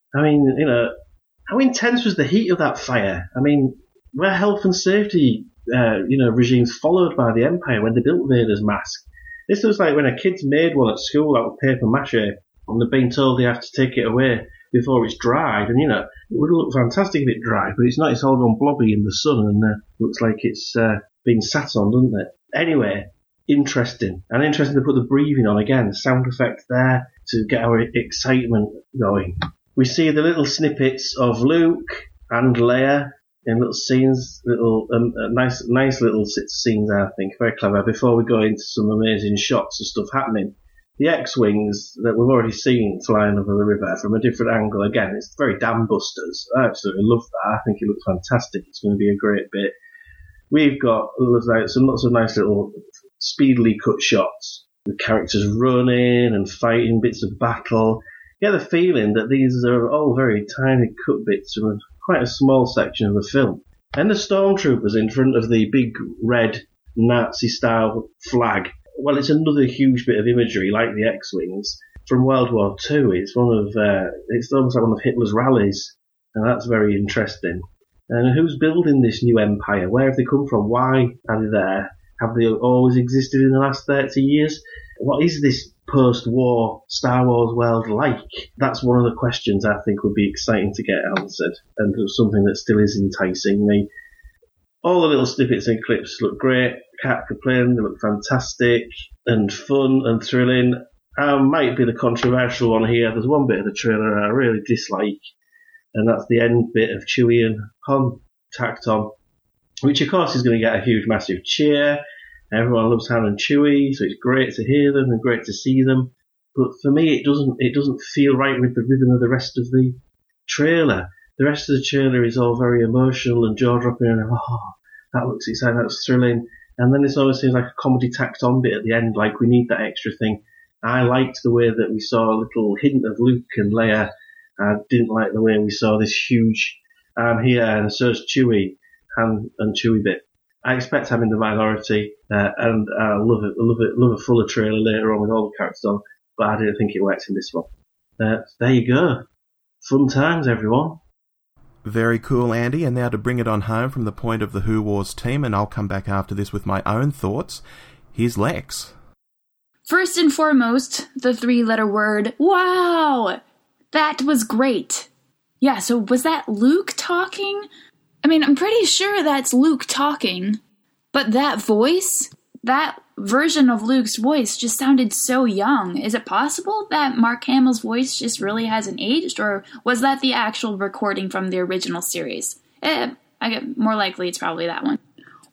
I mean, you know, how intense was the heat of that fire? I mean, were health and safety, uh, you know, regimes followed by the Empire when they built Vader's mask? This looks like when a kid's made one at school out of paper mache and they've been told they have to take it away before it's dried. And, you know, it would look fantastic if it dried, but it's not. It's all gone blobby in the sun and uh, looks like it's uh, been sat on, doesn't it? Anyway, interesting. And interesting to put the breathing on again. Sound effect there to get our excitement going. We see the little snippets of Luke and Leia in little scenes, little um, uh, nice, nice little scenes. I think very clever. Before we go into some amazing shots of stuff happening, the X-wings that we've already seen flying over the river from a different angle. Again, it's very dam busters. I absolutely love that. I think it looks fantastic. It's going to be a great bit. We've got some lots of nice little speedily cut shots. The characters running and fighting bits of battle. You get the feeling that these are all very tiny cut bits from a, quite a small section of the film. And the stormtroopers in front of the big red Nazi-style flag. Well, it's another huge bit of imagery, like the X-wings from World War Two. It's one of uh, it's almost like one of Hitler's rallies, and that's very interesting. And who's building this new empire? Where have they come from? Why are they there? Have they always existed in the last thirty years? What is this post-war Star Wars world like? That's one of the questions I think would be exciting to get answered, and something that still is enticing me. All the little snippets and clips look great. Can't complain. They look fantastic and fun and thrilling. I might be the controversial one here. There's one bit of the trailer I really dislike, and that's the end bit of Chewie and Han tacked on, which of course is going to get a huge, massive cheer. Everyone loves Han and Chewie, so it's great to hear them and great to see them. But for me, it doesn't it doesn't feel right with the rhythm of the rest of the trailer. The rest of the trailer is all very emotional and jaw-dropping, and oh, that looks exciting, that's thrilling. And then this always seems like a comedy tacked on bit at the end, like we need that extra thing. I liked the way that we saw a little hint of Luke and Leia. I didn't like the way we saw this huge I'm here and so's Chewie, Han and Chewie bit. I expect I'm in the minority, uh, and I love it, I love it, love a fuller trailer later on with all the characters on, but I didn't think it worked in this one. Uh, there you go. Fun times, everyone. Very cool, Andy. And now to bring it on home from the point of the Who Wars team, and I'll come back after this with my own thoughts. Here's Lex. First and foremost, the three-letter word, wow! That was great. Yeah, so was that Luke talking? I mean, I'm pretty sure that's Luke talking, but that voice, that version of Luke's voice just sounded so young. Is it possible that Mark Hamill's voice just really hasn't aged, or was that the actual recording from the original series? Eh, I get more likely it's probably that one.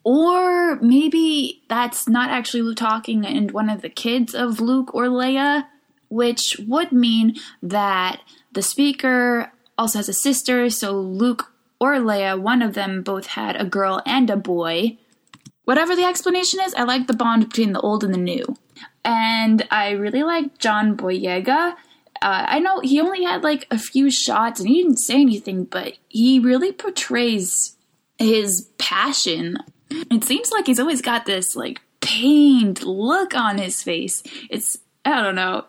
Or maybe that's not actually Luke talking and one of the kids of Luke or Leia, which would mean that the speaker also has a sister, so Luke or Leia, one of them both had a girl and a boy. Whatever the explanation is, I like the bond between the old and the new. And I really like John Boyega. Uh, I know he only had like a few shots and he didn't say anything, but he really portrays his passion. It seems like he's always got this like pained look on his face. It's, I don't know.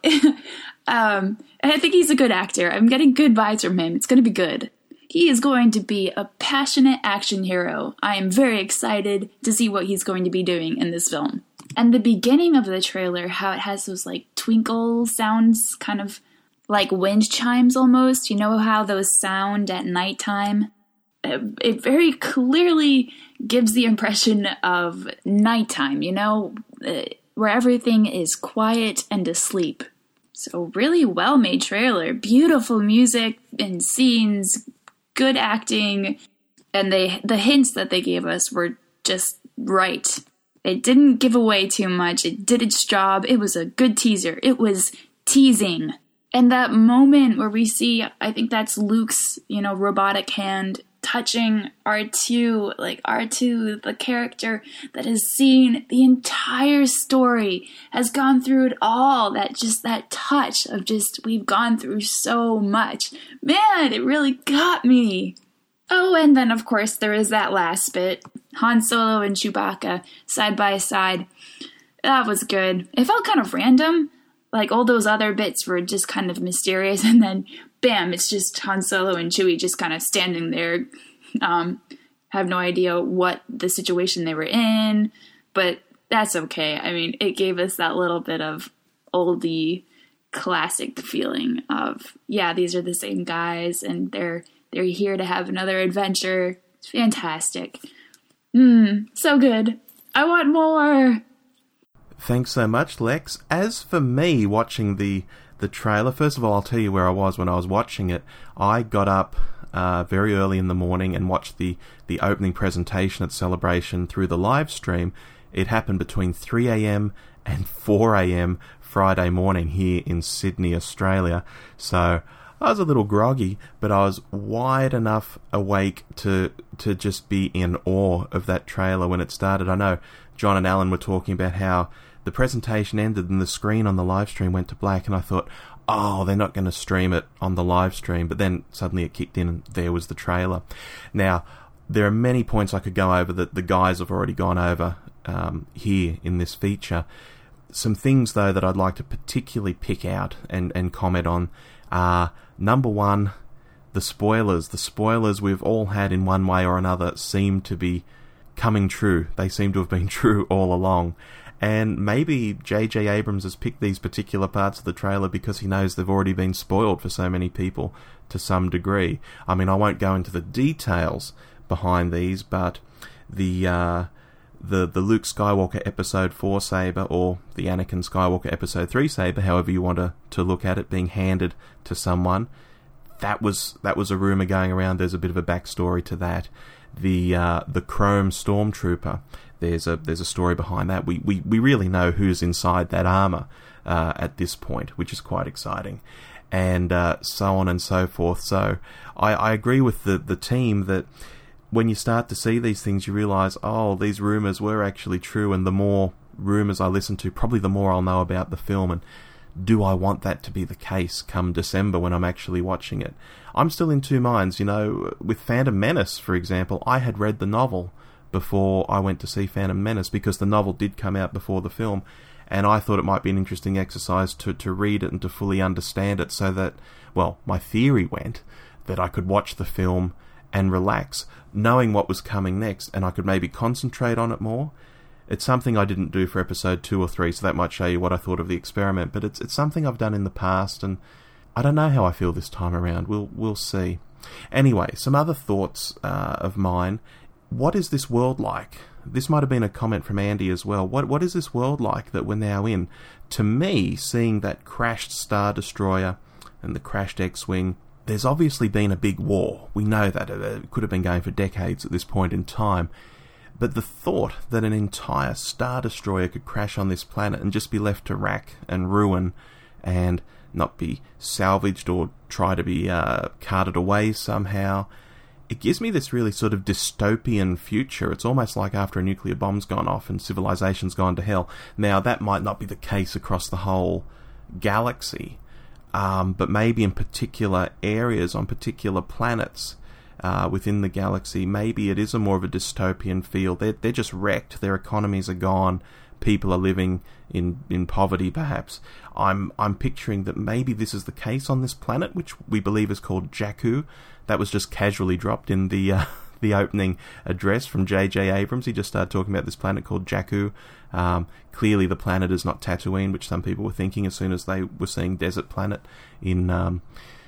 um, I think he's a good actor. I'm getting good vibes from him. It's going to be good. He is going to be a passionate action hero. I am very excited to see what he's going to be doing in this film. And the beginning of the trailer, how it has those like twinkle sounds, kind of like wind chimes almost. You know how those sound at nighttime? It very clearly gives the impression of nighttime, you know, where everything is quiet and asleep. So really well-made trailer. Beautiful music and scenes, good acting, and they the hints that they gave us were just right. It didn't give away too much. It did its job. It was a good teaser. It was teasing. And that moment where we see, I think that's Luke's, you know, robotic hand touching R two, like R two, the character that has seen the entire story, has gone through it all, that just that touch of just, we've gone through so much. Man, it really got me. Oh, and then of course there is that last bit, Han Solo and Chewbacca side by side. That was good. It felt kind of random. Like all those other bits were just kind of mysterious, and then bam, it's just Han Solo and Chewie just kind of standing there, um, have no idea what the situation they were in, but that's okay. I mean, it gave us that little bit of oldie classic feeling of, yeah, these are the same guys and they're they're here to have another adventure. It's fantastic. Mmm, so good. I want more. Thanks so much, Lex. As for me watching the the trailer, first of all, I'll tell you where I was when I was watching it. I got up uh, very early in the morning and watched the, the opening presentation at Celebration through the live stream. It happened between three a.m. and four a.m. Friday morning here in Sydney, Australia. So I was a little groggy, but I was wide enough awake to to just be in awe of that trailer when it started. I know John and Alan were talking about how the presentation ended and the screen on the live stream went to black, and I thought, oh, they're not going to stream it on the live stream. But then suddenly it kicked in and there was the trailer. Now, there are many points I could go over that the guys have already gone over um, here in this feature. Some things, though, that I'd like to particularly pick out and, and comment on are, number one, the spoilers. The spoilers we've all had in one way or another seem to be coming true. They seem to have been true all along. And maybe J J Abrams has picked these particular parts of the trailer because he knows they've already been spoiled for so many people to some degree. I mean, I won't go into the details behind these, but the... Uh, The the Luke Skywalker Episode four saber, or the Anakin Skywalker Episode three saber, however you want to, to look at it, being handed to someone, that was that was a rumour going around. There's a bit of a backstory to that. The uh, the Chrome Stormtrooper, there's a there's a story behind that. We we, we really know who's inside that armour uh, at this point, which is quite exciting, and uh, so on and so forth. So I, I agree with the the team that when you start to see these things, you realise, oh, these rumours were actually true, and the more rumours I listen to, probably the more I'll know about the film, and do I want that to be the case come December when I'm actually watching it? I'm still in two minds, you know, with Phantom Menace, for example. I had read the novel before I went to see Phantom Menace, because the novel did come out before the film, and I thought it might be an interesting exercise to, to read it and to fully understand it, so that, well, my theory went that I could watch the film and relax, knowing what was coming next, and I could maybe concentrate on it more. It's something I didn't do for episode two or three, so that might show you what I thought of the experiment, but it's it's something I've done in the past, and I don't know how I feel this time around. We'll we'll see. Anyway, some other thoughts uh, of mine. What is this world like? This might have been a comment from Andy as well. What what is this world like that we're now in? To me, seeing that crashed Star Destroyer and the crashed X-Wing, there's obviously been a big war. We know that. It could have been going for decades at this point in time. But the thought that an entire Star Destroyer could crash on this planet and just be left to rack and ruin and not be salvaged or try to be uh, carted away somehow, it gives me this really sort of dystopian future. It's almost like after a nuclear bomb's gone off and civilization's gone to hell. Now, that might not be the case across the whole galaxy, Um, but maybe in particular areas, on particular planets uh, within the galaxy, maybe it is a more of a dystopian feel. They're, they're just wrecked. Their economies are gone. People are living in, in poverty, perhaps. I'm I'm picturing that maybe this is the case on this planet, which we believe is called Jakku. That was just casually dropped in the uh, the opening address from J J Abrams. He just started talking about this planet called Jakku. Um, clearly the planet is not Tatooine, which some people were thinking as soon as they were seeing Desert Planet in um,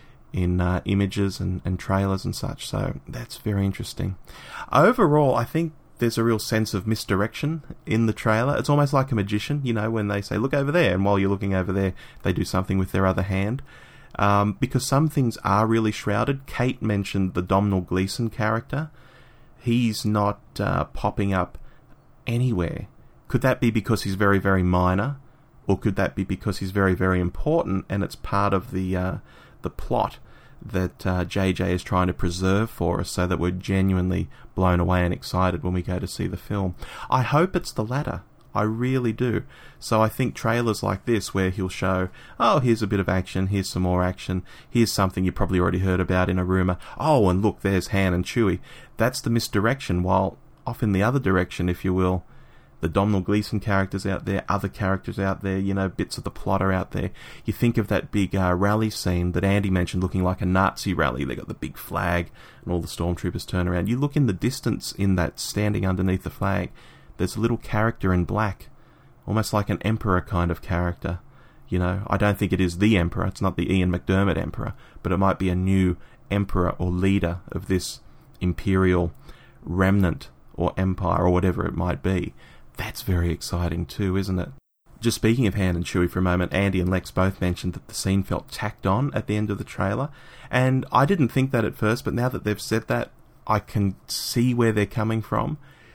in uh, images and, and trailers and such. So that's very interesting. Overall, I think there's a real sense of misdirection in the trailer. It's almost like a magician, you know, when they say, look over there, and while you're looking over there, they do something with their other hand. Um, because some things are really shrouded. Kate mentioned the Domhnall Gleeson character. He's not uh, popping up anywhere. Could that be because he's very, very minor? Or could that be because he's very, very important and it's part of the uh, the plot that uh, J J is trying to preserve for us so that we're genuinely blown away and excited when we go to see the film? I hope it's the latter. I really do. So I think trailers like this, where he'll show, oh, here's a bit of action, here's some more action, here's something you probably already heard about in a rumour, oh, and look, there's Han and Chewie. That's the misdirection, while off in the other direction, if you will, the Domhnall Gleeson characters out there, other characters out there, you know, bits of the plot are out there. You think of that big uh, rally scene that Andy mentioned looking like a Nazi rally. They got the big flag and all the stormtroopers turn around. You look in the distance in that standing underneath the flag, there's a little character in black, almost like an emperor kind of character. You know, I don't think it is the emperor. It's not the Ian McDiarmid emperor, but it might be a new emperor or leader of this imperial remnant or empire or whatever it might be. That's very exciting too, isn't it? Just speaking of Han and Chewie for a moment, Andy and Lex both mentioned that the scene felt tacked on at the end of the trailer, and I didn't think that at first, but now that they've said that, I can see where they're coming from.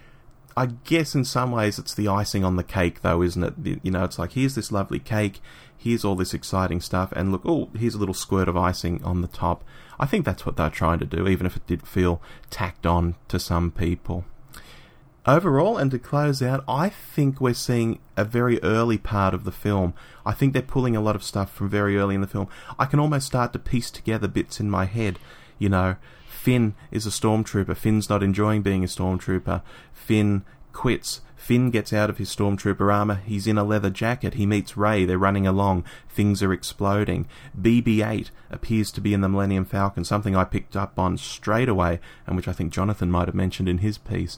I guess in some ways it's the icing on the cake though, isn't it? You know, it's like, here's this lovely cake, here's all this exciting stuff, and look, oh, here's a little squirt of icing on the top. I think that's what they're trying to do, even if it did feel tacked on to some people. Overall, and to close out, I think we're seeing a very early part of the film. I think they're pulling a lot of stuff from very early in the film. I can almost start to piece together bits in my head. You know, Finn is a stormtrooper. Finn's not enjoying being a stormtrooper. Finn quits. Finn gets out of his stormtrooper armor. He's in a leather jacket. He meets Rey. They're running along. Things are exploding. B B eight appears to be in the Millennium Falcon, something I picked up on straight away, and which I think Jonathan might have mentioned in his piece.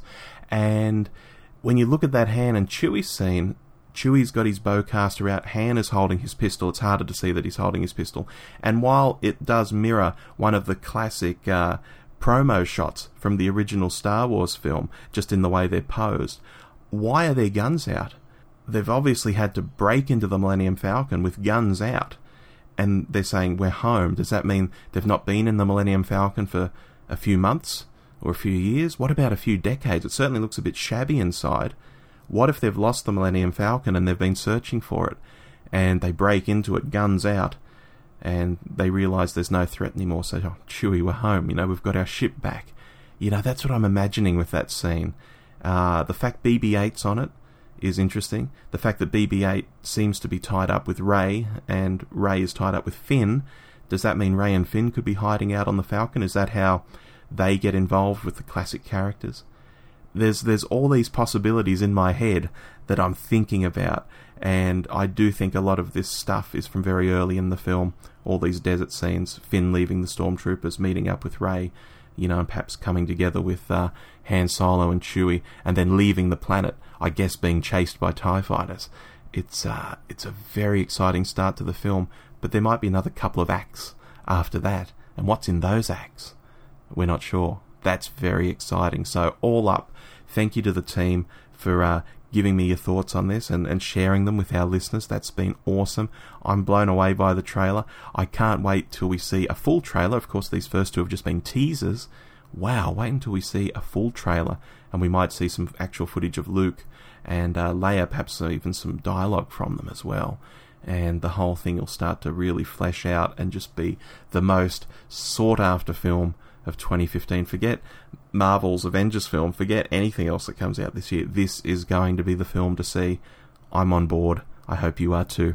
And when you look at that Han and Chewie scene, Chewie's got his bowcaster out, Han is holding his pistol. It's harder to see that he's holding his pistol. And while it does mirror one of the classic uh, promo shots from the original Star Wars film, just in the way they're posed, why are their guns out? They've obviously had to break into the Millennium Falcon with guns out. And they're saying, we're home. Does that mean they've not been in the Millennium Falcon for a few months? Or a few years? What about a few decades? It certainly looks a bit shabby inside. What if they've lost the Millennium Falcon and they've been searching for it, and they break into it, guns out, and they realise there's no threat anymore, so, oh, Chewie, we're home, you know, we've got our ship back. You know, that's what I'm imagining with that scene. Uh, the fact B B eight's on it is interesting. The fact that B B eight seems to be tied up with Rey, and Rey is tied up with Finn, does that mean Rey and Finn could be hiding out on the Falcon? Is that how they get involved with the classic characters? There's there's all these possibilities in my head that I'm thinking about, and I do think a lot of this stuff is from very early in the film. All these desert scenes, Finn leaving the stormtroopers, meeting up with Rey, you know, and perhaps coming together with uh, Han Solo and Chewie, and then leaving the planet, I guess being chased by TIE fighters. It's uh, it's a very exciting start to the film, but there might be another couple of acts after that, and what's in those acts? We're not sure. That's very exciting. So all up, thank you to the team for uh, giving me your thoughts on this and, and sharing them with our listeners. That's been awesome. I'm blown away by the trailer. I can't wait till we see a full trailer. Of course, these first two have just been teasers. Wow, wait until we see a full trailer, and we might see some actual footage of Luke and uh, Leia, perhaps even some dialogue from them as well. And the whole thing will start to really flesh out and just be the most sought-after film of twenty fifteen. Forget Marvel's Avengers film, forget anything else that comes out this year. This is going to be the film to see. I'm on board. I hope you are too.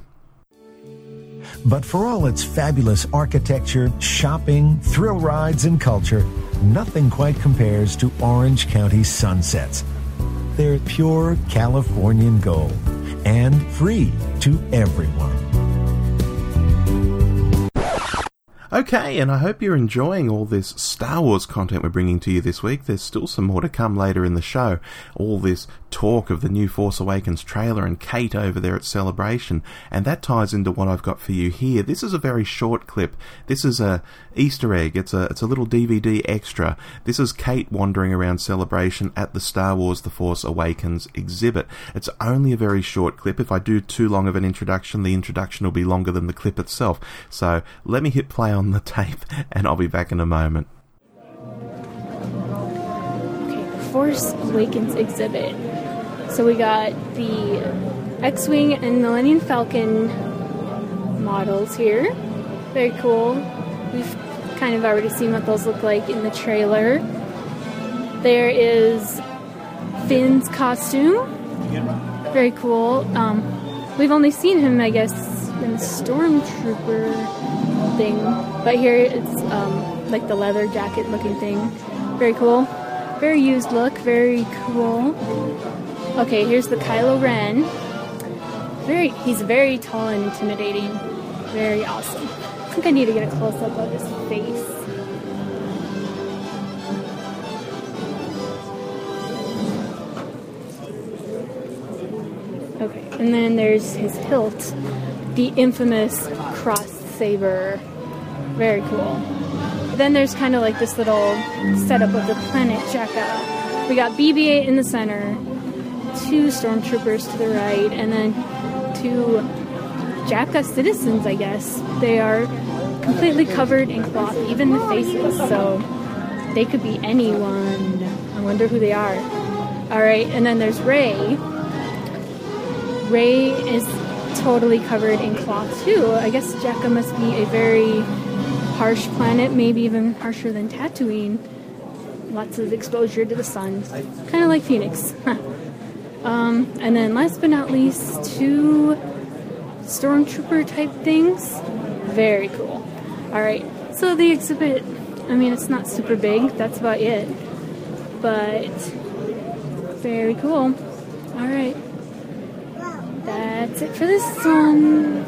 But for all its fabulous architecture, shopping, thrill rides, and culture, nothing quite compares to Orange County sunsets. They're pure Californian gold and free to everyone. Okay, and I hope you're enjoying all this Star Wars content we're bringing to you this week. There's still some more to come later in the show. All this talk of the new Force Awakens trailer and Kate over there at Celebration, and that ties into what I've got for you here. This is a very short clip. This is a Easter egg. It's a it's a little D V D extra. This is Kate wandering around Celebration at the Star Wars The Force Awakens exhibit. It's only a very short clip. If I do too long of an introduction, the introduction will be longer than the clip itself. So let me hit play on the tape, and I'll be back in a moment. Okay, the Force Awakens exhibit. So we got the X-Wing and Millennium Falcon models here. Very cool. We've kind of already seen what those look like in the trailer. There is Finn's costume. Very cool. Um, we've only seen him, I guess, in the Stormtrooper thing, but here it's um, like the leather jacket looking thing. Very cool. Very used look. Very cool. Okay, here's the Kylo Ren. Very, he's very tall and intimidating. Very awesome. I think I need to get a close-up of his face. Okay, and then there's his hilt. The infamous cross saber. Very cool. Then there's kind of like this little setup of the planet Jakka. We got B B eight in the center, two stormtroopers to the right, and then two Jakka citizens, I guess. They are completely covered in cloth, even the faces, so they could be anyone. I wonder who they are. Alright, and then there's Rey. Rey is totally covered in cloth too. I guess Jakka must be a very harsh planet, maybe even harsher than Tatooine. Lots of exposure to the sun. Kind of like Phoenix. um, and then last but not least, two stormtrooper type things. Very cool. Alright, so the exhibit, I mean, it's not super big. That's about it. But very cool. Alright. That's it for this one.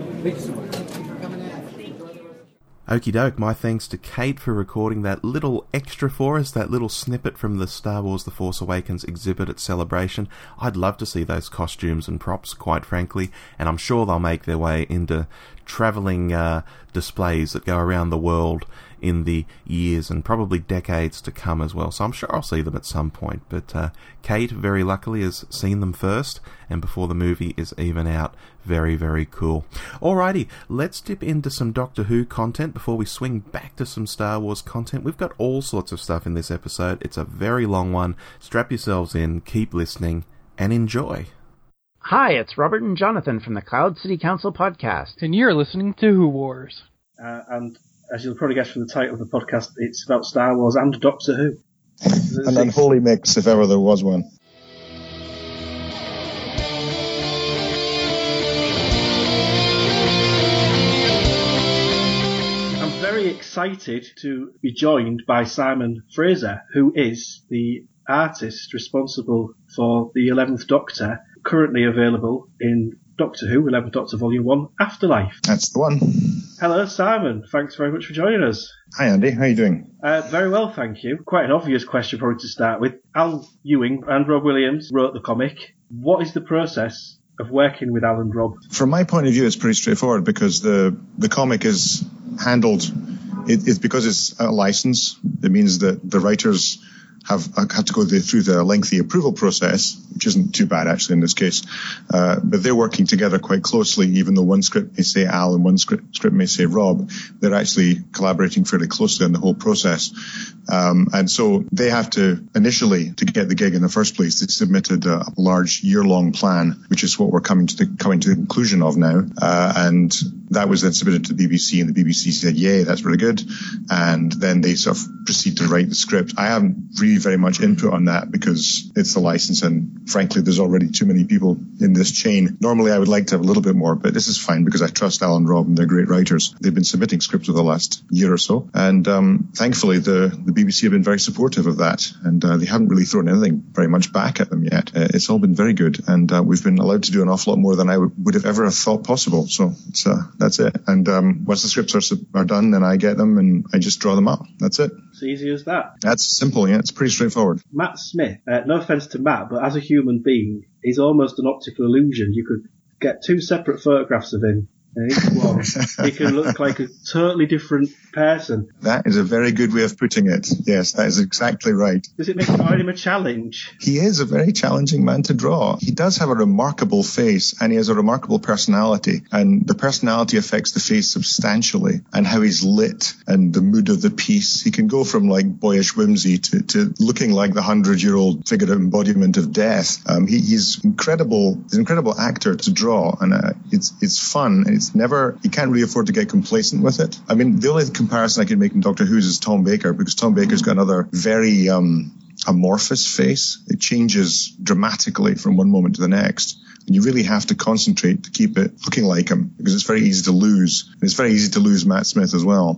Okie doke, my thanks to Kate for recording that little extra for us, that little snippet from the Star Wars The Force Awakens exhibit at Celebration. I'd love to see those costumes and props, quite frankly, and I'm sure they'll make their way into travelling uh, displays that go around the world in the years and probably decades to come as well. So I'm sure I'll see them at some point. But uh, Kate, very luckily, has seen them first, and before the movie is even out. Very, very cool. Alrighty, let's dip into some Doctor Who content before we swing back to some Star Wars content. We've got all sorts of stuff in this episode. It's a very long one. Strap yourselves in, keep listening, and enjoy. Hi, it's Robert and Jonathan from the Cloud City Council podcast. And you're listening to Who Wars. Uh, and as you'll probably guess from the title of the podcast, it's about Star Wars and Doctor Who. An unholy mix, if ever there was one. I'm very excited to be joined by Simon Fraser, who is the artist responsible for the eleventh Doctor, currently available in Doctor Who, eleventh Doctor Volume one, Afterlife. That's the one. Hello, Simon. Thanks very much for joining us. Hi, Andy. How are you doing? Uh, very well, thank you. Quite an obvious question probably to start with. Al Ewing and Rob Williams wrote the comic. What is the process of working with Al and Rob? From my point of view, it's pretty straightforward because the, the comic is handled, it, it's because it's a license. It means that the writers have had to go through the lengthy approval process, which isn't too bad actually in this case. Uh, but they're working together quite closely, even though one script may say Al and one script, script may say Rob. They're actually collaborating fairly closely on the whole process. Um, and so they have to, initially, to get the gig in the first place, they submitted a large year-long plan, which is what we're coming to the, coming to the conclusion of now. Uh, and that was then submitted to the B B C, and the B B C said, yay, that's really good. And then they sort of proceed to write the script. I haven't really very much input on that because it's the license, and frankly, there's already too many people in this chain. Normally, I would like to have a little bit more, but this is fine because I trust Al and Rob, and they're great writers. They've been submitting scripts over the last year or so, and um, thankfully, the, the B B C have been very supportive of that, and uh, they haven't really thrown anything very much back at them yet. Uh, it's all been very good, and uh, we've been allowed to do an awful lot more than I w- would have ever have thought possible. So it's, uh, that's it. And um, once the scripts are, are done, then I get them and I just draw them up. That's it. It's easy as that. That's simple, yeah. It's pretty straightforward. Matt Smith, uh, no offence to Matt, but as a human being, he's almost an optical illusion. You could get two separate photographs of him, and each one, he can look like a totally different person. That is a very good way of putting it. Yes, that is exactly right. Does it make find him a challenge? He is a very challenging man to draw. He does have a remarkable face, and he has a remarkable personality, and the personality affects the face substantially, and how he's lit and the mood of the piece. He can go from like boyish whimsy to, to looking like the hundred-year-old figure embodiment of death. Um, he, he's incredible. He's an incredible actor to draw, and uh, it's it's fun, and it's never. You can't really afford to get complacent with it. I mean, the only comparison I can make in Doctor Who's is Tom Baker, because Tom Baker's got another very um, amorphous face. It changes dramatically from one moment to the next. And you really have to concentrate to keep it looking like him, because it's very easy to lose. And it's very easy to lose Matt Smith as well.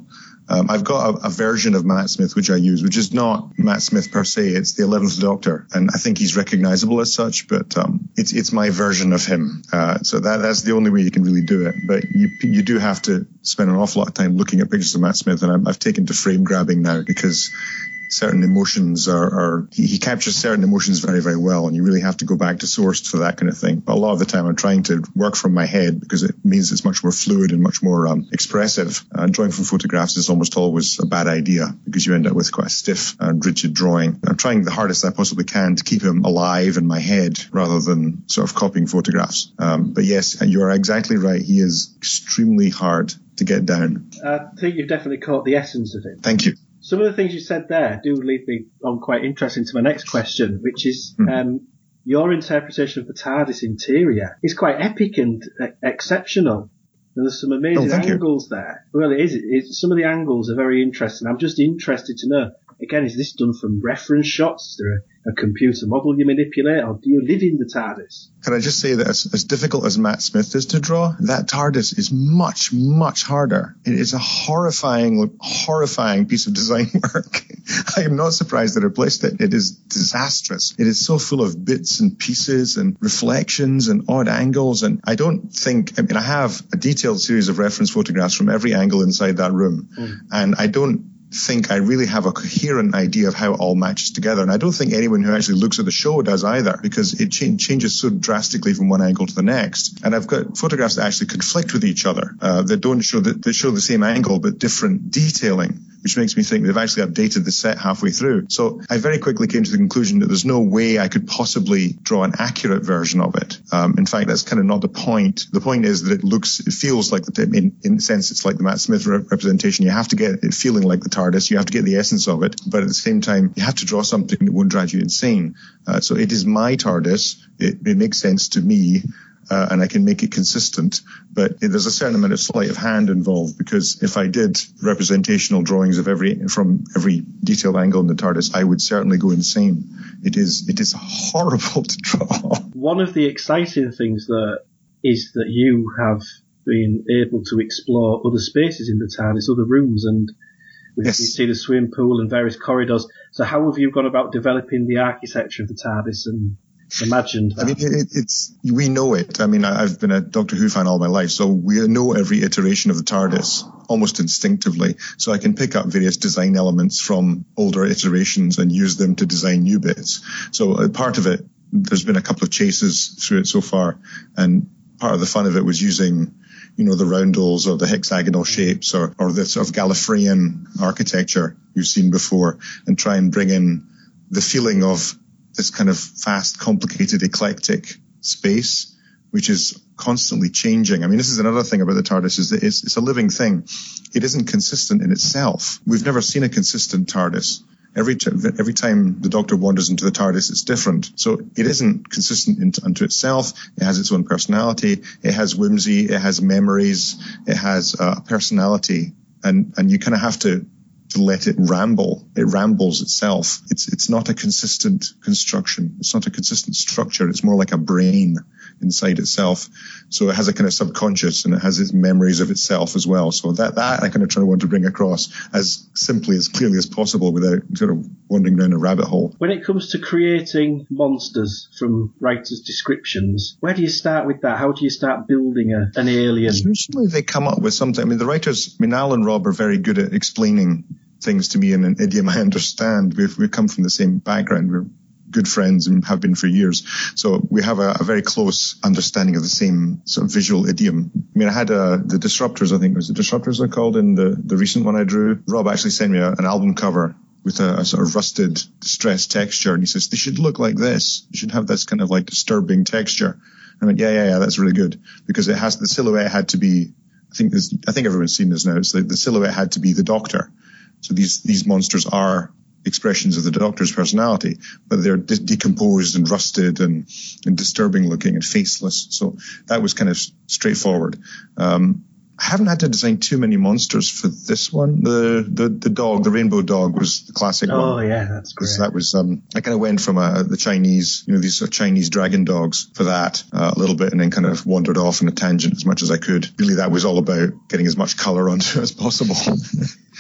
Um, I've got a, a version of Matt Smith which I use, which is not Matt Smith per se. It's the eleventh Doctor, and I think he's recognizable as such. But um, it's it's my version of him. Uh, so that that's the only way you can really do it. But you you do have to spend an awful lot of time looking at pictures of Matt Smith, and I'm, I've taken to frame grabbing now because certain emotions are, are he, he captures certain emotions very, very well, and you really have to go back to source for that kind of thing. But a lot of the time I'm trying to work from my head because it means it's much more fluid and much more um, expressive. Uh, drawing from photographs is almost always a bad idea because you end up with quite a stiff and rigid drawing. I'm trying the hardest I possibly can to keep him alive in my head rather than sort of copying photographs. Um, but yes, you are exactly right. He is extremely hard to get down. I think you've definitely caught the essence of it. Thank you. Some of the things you said there do lead me on quite interesting to my next question, which is mm. um, your interpretation of the TARDIS interior is quite epic and uh, exceptional. And there's some amazing oh, angles you. there. Well, it is. It, it, some of the angles are very interesting. I'm just interested to know, again, is this done from reference shots? Is there a, a computer model you manipulate, or do you live in the TARDIS? Can I just say that as, as difficult as Matt Smith is to draw, that TARDIS is much, much harder. It is a horrifying, horrifying piece of design work. I am not surprised that I placed it. It is disastrous. It is so full of bits and pieces and reflections and odd angles. And I don't think, I mean, I have a detailed series of reference photographs from every angle inside that room. Mm. And I don't think I really have a coherent idea of how it all matches together. And I don't think anyone who actually looks at the show does either, because it ch- changes so drastically from one angle to the next. And I've got photographs that actually conflict with each other, uh, that don't show the, that show the same angle but different detailing, which makes me think they've actually updated the set halfway through. So I very quickly came to the conclusion that there's no way I could possibly draw an accurate version of it. Um, in fact, that's kind of not the point. The point is that it looks, it feels like the, in, in a sense, it's like the Matt Smith re- representation. You have to get it feeling like the TARDIS. You have to get the essence of it. But at the same time, you have to draw something that won't drive you insane. Uh, so it is my TARDIS. It, it makes sense to me. Uh, and I can make it consistent, but there's a certain amount of sleight of hand involved, because if I did representational drawings of every from every detailed angle in the TARDIS, I would certainly go insane. It is it is horrible to draw. One of the exciting things that is that you have been able to explore other spaces in the TARDIS, other rooms, and we yes. see the swimming pool and various corridors. So how have you gone about developing the architecture of the TARDIS and imagined that? I mean, it, it's we know it. I mean, I've been a Doctor Who fan all my life, so we know every iteration of the TARDIS almost instinctively. So I can pick up various design elements from older iterations and use them to design new bits. So uh, part of it, there's been a couple of chases through it so far, and part of the fun of it was using, you know, the roundels or the hexagonal shapes or, or the sort of Gallifreyan architecture you've seen before, and try and bring in the feeling of this kind of fast, complicated, eclectic space, which is constantly changing. I mean, this is another thing about the TARDIS, is that it's, it's a living thing. It isn't consistent in itself. We've never seen a consistent TARDIS. Every t- every time the Doctor wanders into the TARDIS, it's different. So it isn't consistent in, unto itself. It has its own personality. It has whimsy. It has memories. It has a uh, personality. And, and you kind of have to to let it ramble. It rambles itself. It's it's not a consistent construction. It's not a consistent structure. It's more like a brain inside itself. So it has a kind of subconscious, and it has its memories of itself as well. So that, that I kind of try to want to bring across as simply, as clearly as possible without sort of wandering down a rabbit hole. When it comes to creating monsters from writers' descriptions, where do you start with that? How do you start building a, an alien? Usually they come up with something. I mean, the writers, I mean, Al and Rob are very good at explaining things to me in an idiom I understand. We've, we come from the same background. We're good friends and have been for years. So we have a, a very close understanding of the same sort of visual idiom. I mean, I had uh, the Disruptors, I think it was the Disruptors they're called in the, the recent one I drew. Rob actually sent me a, an album cover with a, a sort of rusted, distressed texture. And he says, they should look like this. You should have this kind of like disturbing texture. I went, yeah, yeah, yeah, that's really good. Because it has, the silhouette had to be, I think there's, I think everyone's seen this now. It's like the silhouette had to be the Doctor. So these, these monsters are expressions of the Doctor's personality, but they're de- decomposed and rusted and, and disturbing looking and faceless. So that was kind of straightforward. Um, I haven't had to design too many monsters for this one. The the, the dog, the rainbow dog, was the classic oh, one. Oh yeah, that's great. So that was um, I kind of went from uh, the Chinese, you know, these sort of Chinese dragon dogs for that uh, a little bit, and then kind of wandered off on a tangent as much as I could. Really, that was all about getting as much color onto it as possible.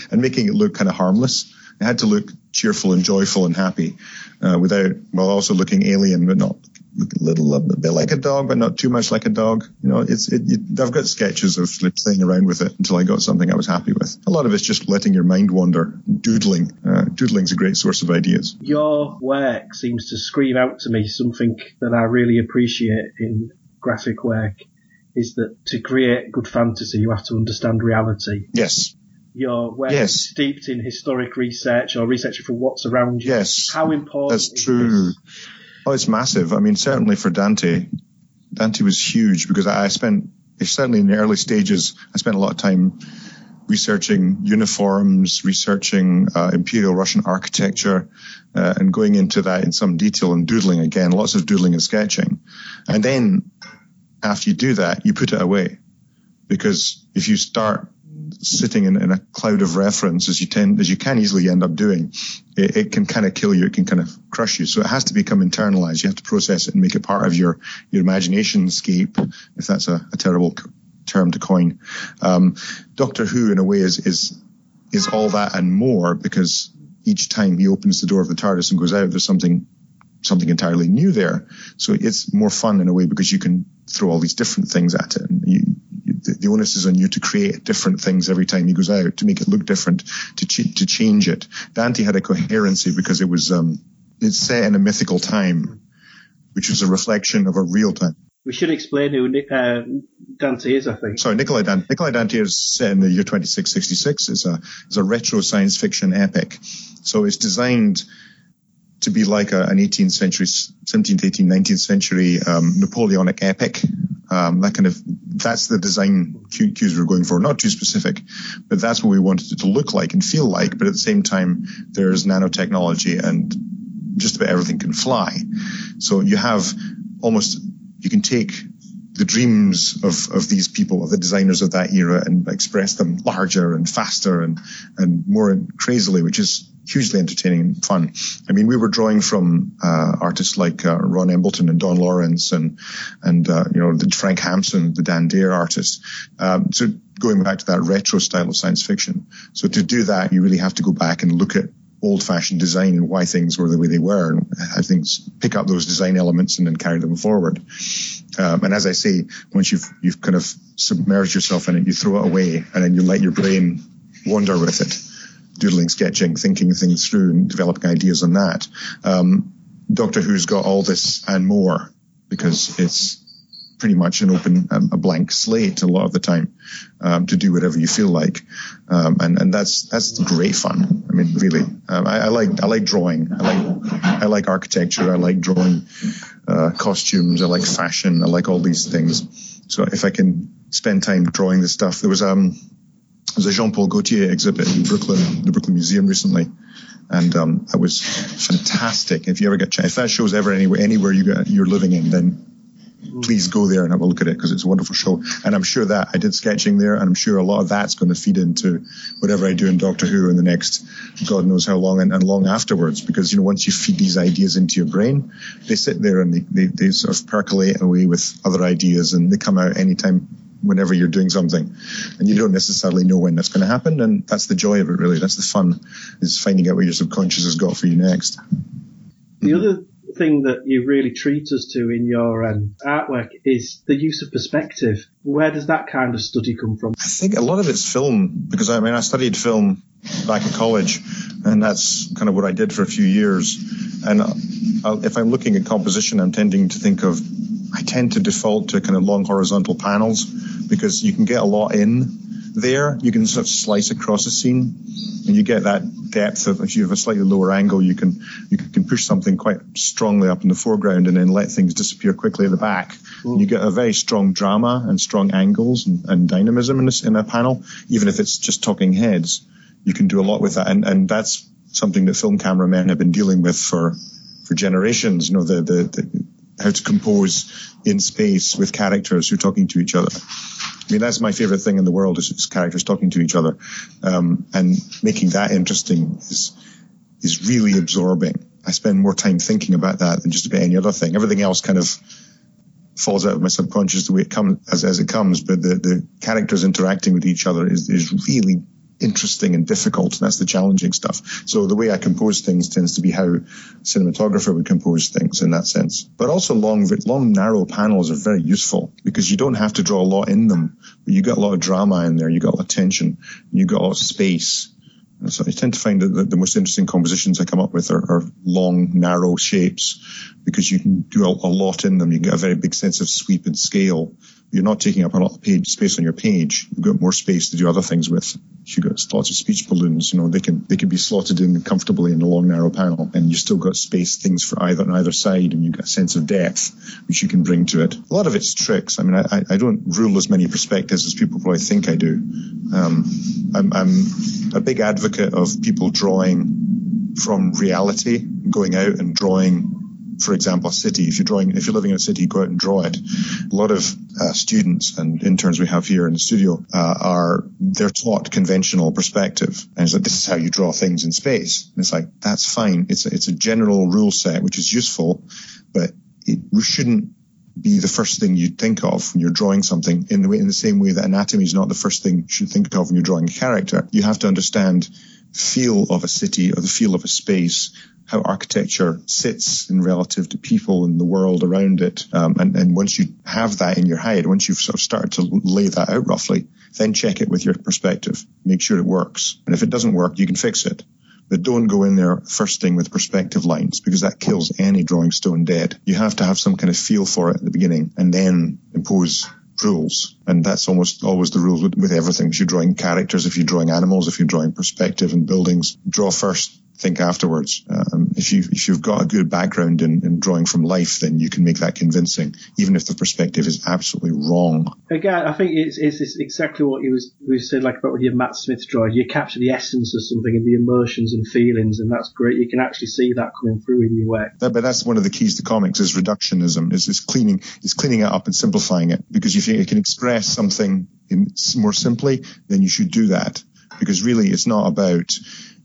and making it look kind of harmless. It had to look cheerful and joyful and happy, uh, without, while also looking alien, but not look a little a bit like a dog, but not too much like a dog. You know, it's it, it, I've got sketches of playing around with it until I got something I was happy with. A lot of it's just letting your mind wander, doodling. Uh, doodling's a great source of ideas. Your work seems to scream out to me something that I really appreciate in graphic work, is that to create good fantasy, you have to understand reality. Yes. Your work yes. is steeped in historic research or research for what's around you. Yes. How important That's is true. this? Oh, it's massive. I mean, certainly for Dante, Dante was huge because I spent, certainly in the early stages, I spent a lot of time researching uniforms, researching uh, Imperial Russian architecture, uh, and going into that in some detail and doodling again, lots of doodling and sketching. And then after you do that, you put it away, because if you start sitting in, in a cloud of reference, as you tend, as you can easily end up doing, it, it can kind of kill you. It can kind of crush you. So it has to become internalized. You have to process it and make it part of your, your imagination scape, if that's a, a terrible term to coin. Um, Doctor Who, in a way, is, is, is all that and more, because each time he opens the door of the TARDIS and goes out, there's something, something entirely new there. So it's more fun in a way, because you can throw all these different things at it. And you, the onus is on you to create different things every time he goes out, to make it look different, to ch- to change it. Dante had a coherency because it was um, it's set in a mythical time, which was a reflection of a real time. We should explain who uh, Dante is, I think. Sorry, Nikolai Dante. Nikolai Dante is set in the year twenty-six sixty-six. It's a it's a retro science fiction epic. So it's designed to be like a, an eighteenth century, seventeenth, eighteenth, nineteenth century um, Napoleonic epic. Um, that kind of, that's the design cues we're going for. Not too specific, but that's what we wanted it to look like and feel like. But at the same time, there's nanotechnology and just about everything can fly. So you have almost, you can take the dreams of, of these people, of the designers of that era, and express them larger and faster and, and more crazily, which is hugely entertaining and fun. I mean, we were drawing from uh, artists like uh, Ron Embleton and Don Lawrence and, and uh, you know, the Frank Hampson, the Dan Dare artist. Um, so going back to that retro style of science fiction. So to do that, you really have to go back and look at old-fashioned design and why things were the way they were, and how things pick up those design elements and then carry them forward. Um, and as I say, once you've you've kind of submerged yourself in it, you throw it away, and then you let your brain wander with it, doodling, sketching, thinking things through, and developing ideas on that. Um, Doctor Who's got all this and more, because it's pretty much an open, um, a blank slate a lot of the time, um, to do whatever you feel like. Um, and, and that's, that's great fun. I mean, really, um, I, I like, I like drawing. I like, I like architecture. I like drawing, uh, costumes. I like fashion. I like all these things. So if I can spend time drawing this stuff, there was, um, there was a Jean-Paul Gaultier exhibit in Brooklyn, the Brooklyn Museum recently. And, um, that was fantastic. If you ever get, ch- if that show's ever anywhere, anywhere you got, you're living in, then please go there and have a look at it, because it's a wonderful show. And I'm sure that I did sketching there, and I'm sure a lot of that's going to feed into whatever I do in Doctor Who in the next God knows how long, and, and long afterwards, because, you know, once you feed these ideas into your brain, they sit there and they, they, they sort of percolate away with other ideas, and they come out anytime, whenever you're doing something, and you don't necessarily know when that's going to happen. And that's the joy of it, really. That's the fun, is finding out what your subconscious has got for you next. The other thing that you really treat us to in your um, artwork is the use of perspective. Where does that kind of study come from? I think a lot of it's film, because I mean, I studied film back at college, and that's kind of what I did for a few years. And I'll, if I'm looking at composition, I'm tending to think of, I tend to default to kind of long horizontal panels, because you can get a lot in there. You can sort of slice across a scene, and you get that depth of, if you have a slightly lower angle, you can you can push something quite strongly up in the foreground and then let things disappear quickly at the back. Mm. You get a very strong drama and strong angles and, and dynamism in, this, in a panel, even if it's just talking heads. You can do a lot with that, and, and that's something that film cameramen have been dealing with for for generations. You know, the the, the how to compose in space with characters who are talking to each other. I mean, that's my favorite thing in the world, is, is characters talking to each other. Um, and making that interesting is, is really absorbing. I spend more time thinking about that than just about any other thing. Everything else kind of falls out of my subconscious the way it comes, as, as it comes. But the, the characters interacting with each other is, is really interesting and difficult. That's the challenging stuff. So the way I compose things tends to be how a cinematographer would compose things in that sense. But also long, long, narrow panels are very useful because you don't have to draw a lot in them. But you got a lot of drama in there. You got a lot of tension. You got a lot of space. And so I tend to find that the, the most interesting compositions I come up with are, are long, narrow shapes because you can do a, a lot in them. You get a very big sense of sweep and scale. You're not taking up a lot of page space on your page. You've got more space to do other things with. You've got lots of speech balloons. You know, they can they can be slotted in comfortably in a long, narrow panel, and you still got space things for either on either side, and you've got a sense of depth which you can bring to it. A lot of it's tricks. I mean, I, I don't rule as many perspectives as people probably think I do. Um, I'm, I'm a big advocate of people drawing from reality, going out and drawing. For example, a city. If you're drawing, if you're living in a city, go out and draw it. A lot of uh, students and interns we have here in the studio uh, are they're taught conventional perspective, and it's like, this is how you draw things in space. And it's like, that's fine. It's a, it's a general rule set which is useful, but it shouldn't be the first thing you think of when you're drawing something. In the way, in the same way that anatomy is not the first thing you should think of when you're drawing a character. You have to understand the feel of a city or the feel of a space, how architecture sits in relative to people and the world around it. Um, and, and once you have that in your head, once you've sort of started to lay that out roughly, then check it with your perspective. Make sure it works. And if it doesn't work, you can fix it. But don't go in there first thing with perspective lines because that kills any drawing stone dead. You have to have some kind of feel for it at the beginning and then impose rules. And that's almost always the rules with, with everything. If you're drawing characters, if you're drawing animals, if you're drawing perspective and buildings, draw first, think afterwards. Um, if you if you've got a good background in, in drawing from life, then you can make that convincing, even if the perspective is absolutely wrong. Again, I think it's it's, it's exactly what you was we said like about with your Matt Smith drawing. You capture the essence of something and the emotions and feelings, and that's great. You can actually see that coming through in your work. That, but that's one of the keys to comics is reductionism, is is cleaning is cleaning it up and simplifying it. Because if you can express something in, more simply, then you should do that. Because really, it's not about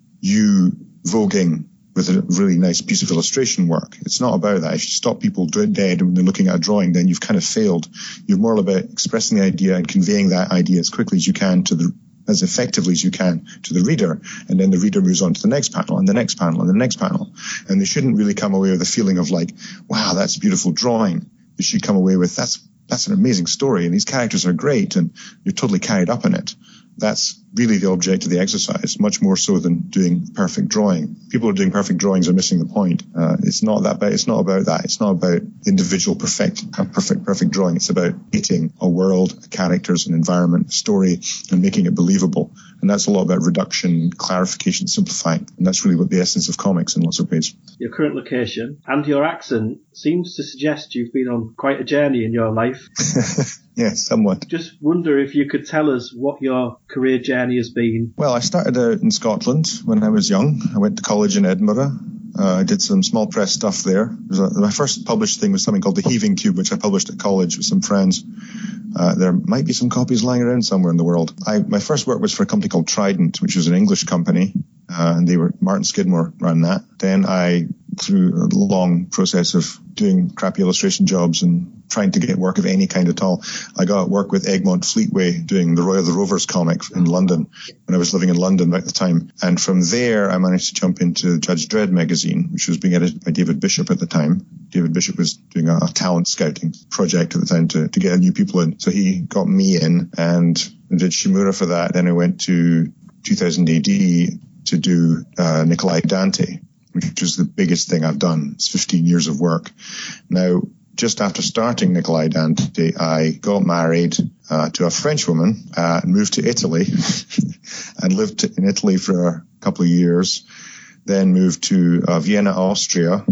you voguing with a really nice piece of illustration work. It's not about that. If you stop people dead when they're looking at a drawing, then you've kind of failed. You're more about expressing the idea and conveying that idea as quickly as you can to the, as effectively as you can to the reader. And then the reader moves on to the next panel and the next panel and the next panel. And they shouldn't really come away with a feeling of like, wow, that's a beautiful drawing. They should come away with, that's, that's an amazing story. And these characters are great. And you're totally carried up in it. That's really the object of the exercise, much more so than doing perfect drawing. People who are doing perfect drawings are missing the point. Uh, it's not that. It's not about that. It's not about individual perfect, uh, perfect, perfect drawing. It's about creating a world, characters, an environment, a story, and making it believable. And that's a lot about reduction, clarification, simplifying. And that's really what the essence of comics in lots of ways. Your current location and your accent seems to suggest you've been on quite a journey in your life. Yeah, somewhat. Just wonder if you could tell us what your career journey has been. Well, I started out in Scotland when I was young. I went to college in Edinburgh. Uh, I did some small press stuff there. A, my first published thing was something called The Heaving Cube, which I published at college with some friends. Uh, there might be some copies lying around somewhere in the world. I, my first work was for a company called Trident, which was an English company, uh, and they were Martin Skidmore ran that. Then I, through a long process of doing crappy illustration jobs and trying to get work of any kind at all, I got work with Egmont Fleetway doing the Roy of the Rovers comic in London when I was living in London at the time. And from there, I managed to jump into Judge Dredd magazine, which was being edited by David Bishop at the time. David Bishop was doing a, a talent scouting project at the time to, to get new people in. So he got me in and did Shimura for that. Then I went to two thousand A D to do uh, Nikolai Dante, which was the biggest thing I've done. It's fifteen years of work. Now, just after starting Nikolai Dante, I got married uh, to a French woman uh, and moved to Italy and lived in Italy for a couple of years. Then moved to uh, Vienna, Austria.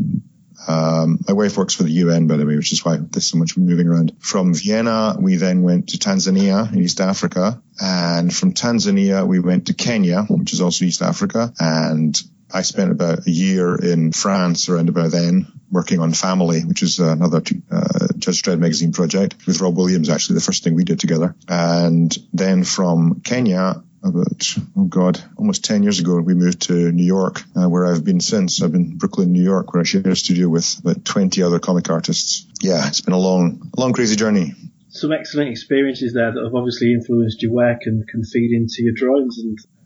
Um, my wife works for the U N, by the way, which is why there's so much moving around. From Vienna, we then went to Tanzania in East Africa. And from Tanzania, we went to Kenya, which is also East Africa. And I spent about a year in France around about then, working on Family, which is another uh, Judge Dredd magazine project with Rob Williams, actually, the first thing we did together. And then from Kenya, about, oh God, almost ten years ago, we moved to New York, uh, where I've been since. I've been in Brooklyn, New York, where I share a studio with about twenty other comic artists. Yeah, it's been a long, long, crazy journey. Some excellent experiences there that have obviously influenced your work and can feed into your drawings. And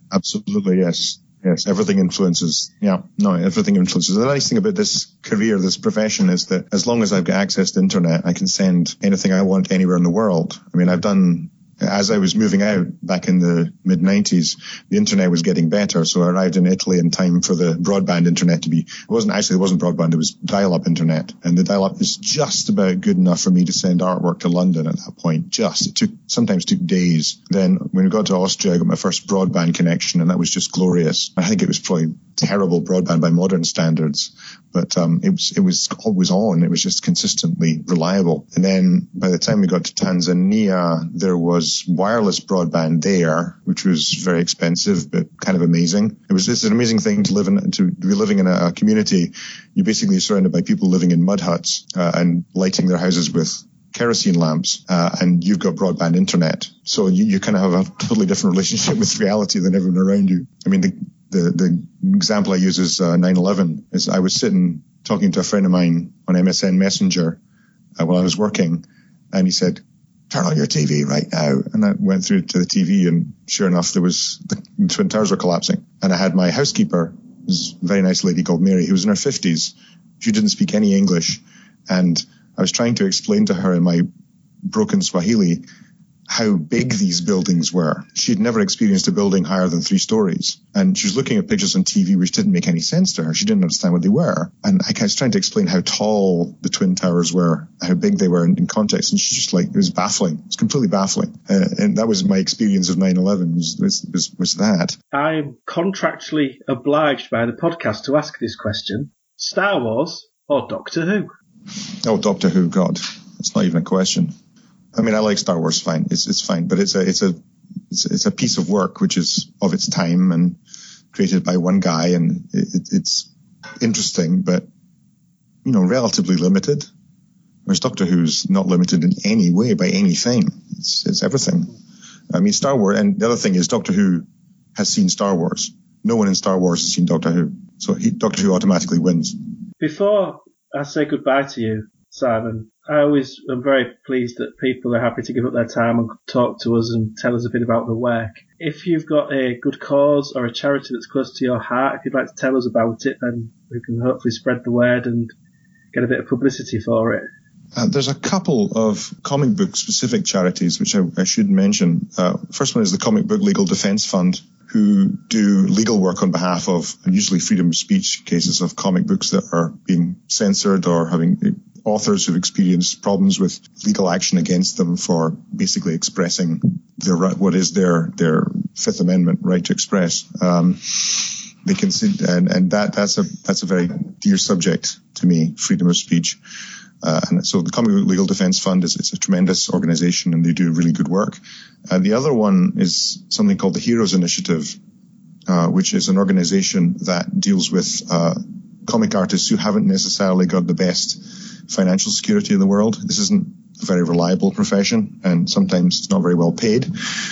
Absolutely, yes. Yes, everything influences. Yeah, no, everything influences. The nice thing about this career, this profession, is that as long as I've got access to internet, I can send anything I want anywhere in the world. I mean, I've done, as I was moving out back in the mid nineties, the internet was getting better. So I arrived in Italy in time for the broadband internet to be, it wasn't actually, it wasn't broadband, it was dial-up internet. And the dial-up was just about good enough for me to send artwork to London at that point. Just, it took, sometimes took days. Then when we got to Austria, I got my first broadband connection, and that was just glorious. I think it was probably terrible broadband by modern standards, but um, it was it was always on. It was just consistently reliable. And then by the time we got to Tanzania, there was wireless broadband there, which was very expensive but kind of amazing. It was it's an amazing thing to live in, to be living in a, a community. You're basically surrounded by people living in mud huts uh, and lighting their houses with kerosene lamps, uh, and you've got broadband internet. So you, you kind of have a totally different relationship with reality than everyone around you. I mean, the the, the example I use is uh, nine eleven. Is I was sitting talking to a friend of mine on M S N Messenger uh, while I was working, and he said, "Turn on your T V right now." And I went through to the T V, and sure enough, there was the Twin Towers were collapsing. And I had my housekeeper, this very nice lady called Mary, who was in her fifties. She didn't speak any English, and I was trying to explain to her in my broken Swahili how big these buildings were. She'd never experienced a building higher than three stories. And she was looking at pictures on T V which didn't make any sense to her. She didn't understand what they were. And I was trying to explain how tall the Twin Towers were, how big they were in, in context. And she just like, it was baffling. It was completely baffling. Uh, and that was my experience of nine eleven was, was, was, was that. I'm contractually obliged by the podcast to ask this question. Star Wars or Doctor Who? Oh, Doctor Who, God. It's not even a question. I mean, I like Star Wars fine. It's it's fine, but it's a it's a it's, it's a piece of work which is of its time and created by one guy, and it, it's interesting, but you know, relatively limited. Whereas Doctor Who's not limited in any way by anything. It's it's everything. I mean, Star Wars, and the other thing is Doctor Who has seen Star Wars. No one in Star Wars has seen Doctor Who, so he, Doctor Who automatically wins. Before I say goodbye to you, Simon, I always am very pleased that people are happy to give up their time and talk to us and tell us a bit about the work. If you've got a good cause or a charity that's close to your heart, if you'd like to tell us about it, then we can hopefully spread the word and get a bit of publicity for it. Uh, there's a couple of comic book specific charities which I, I should mention. Uh, first one is the Comic Book Legal Defense Fund, who do legal work on behalf of usually freedom of speech cases of comic books that are being censored or having authors who've experienced problems with legal action against them for basically expressing their what is their their Fifth Amendment right to express. Um, they can see, and, and that that's a that's a very dear subject to me, freedom of speech. Uh, and so the Comic Book Legal Defense Fund is it's a tremendous organization, and they do really good work. And the other one is something called the Heroes Initiative, uh, which is an organization that deals with uh, comic artists who haven't necessarily got the best financial security in the world. This isn't a very reliable profession, and sometimes it's not very well paid.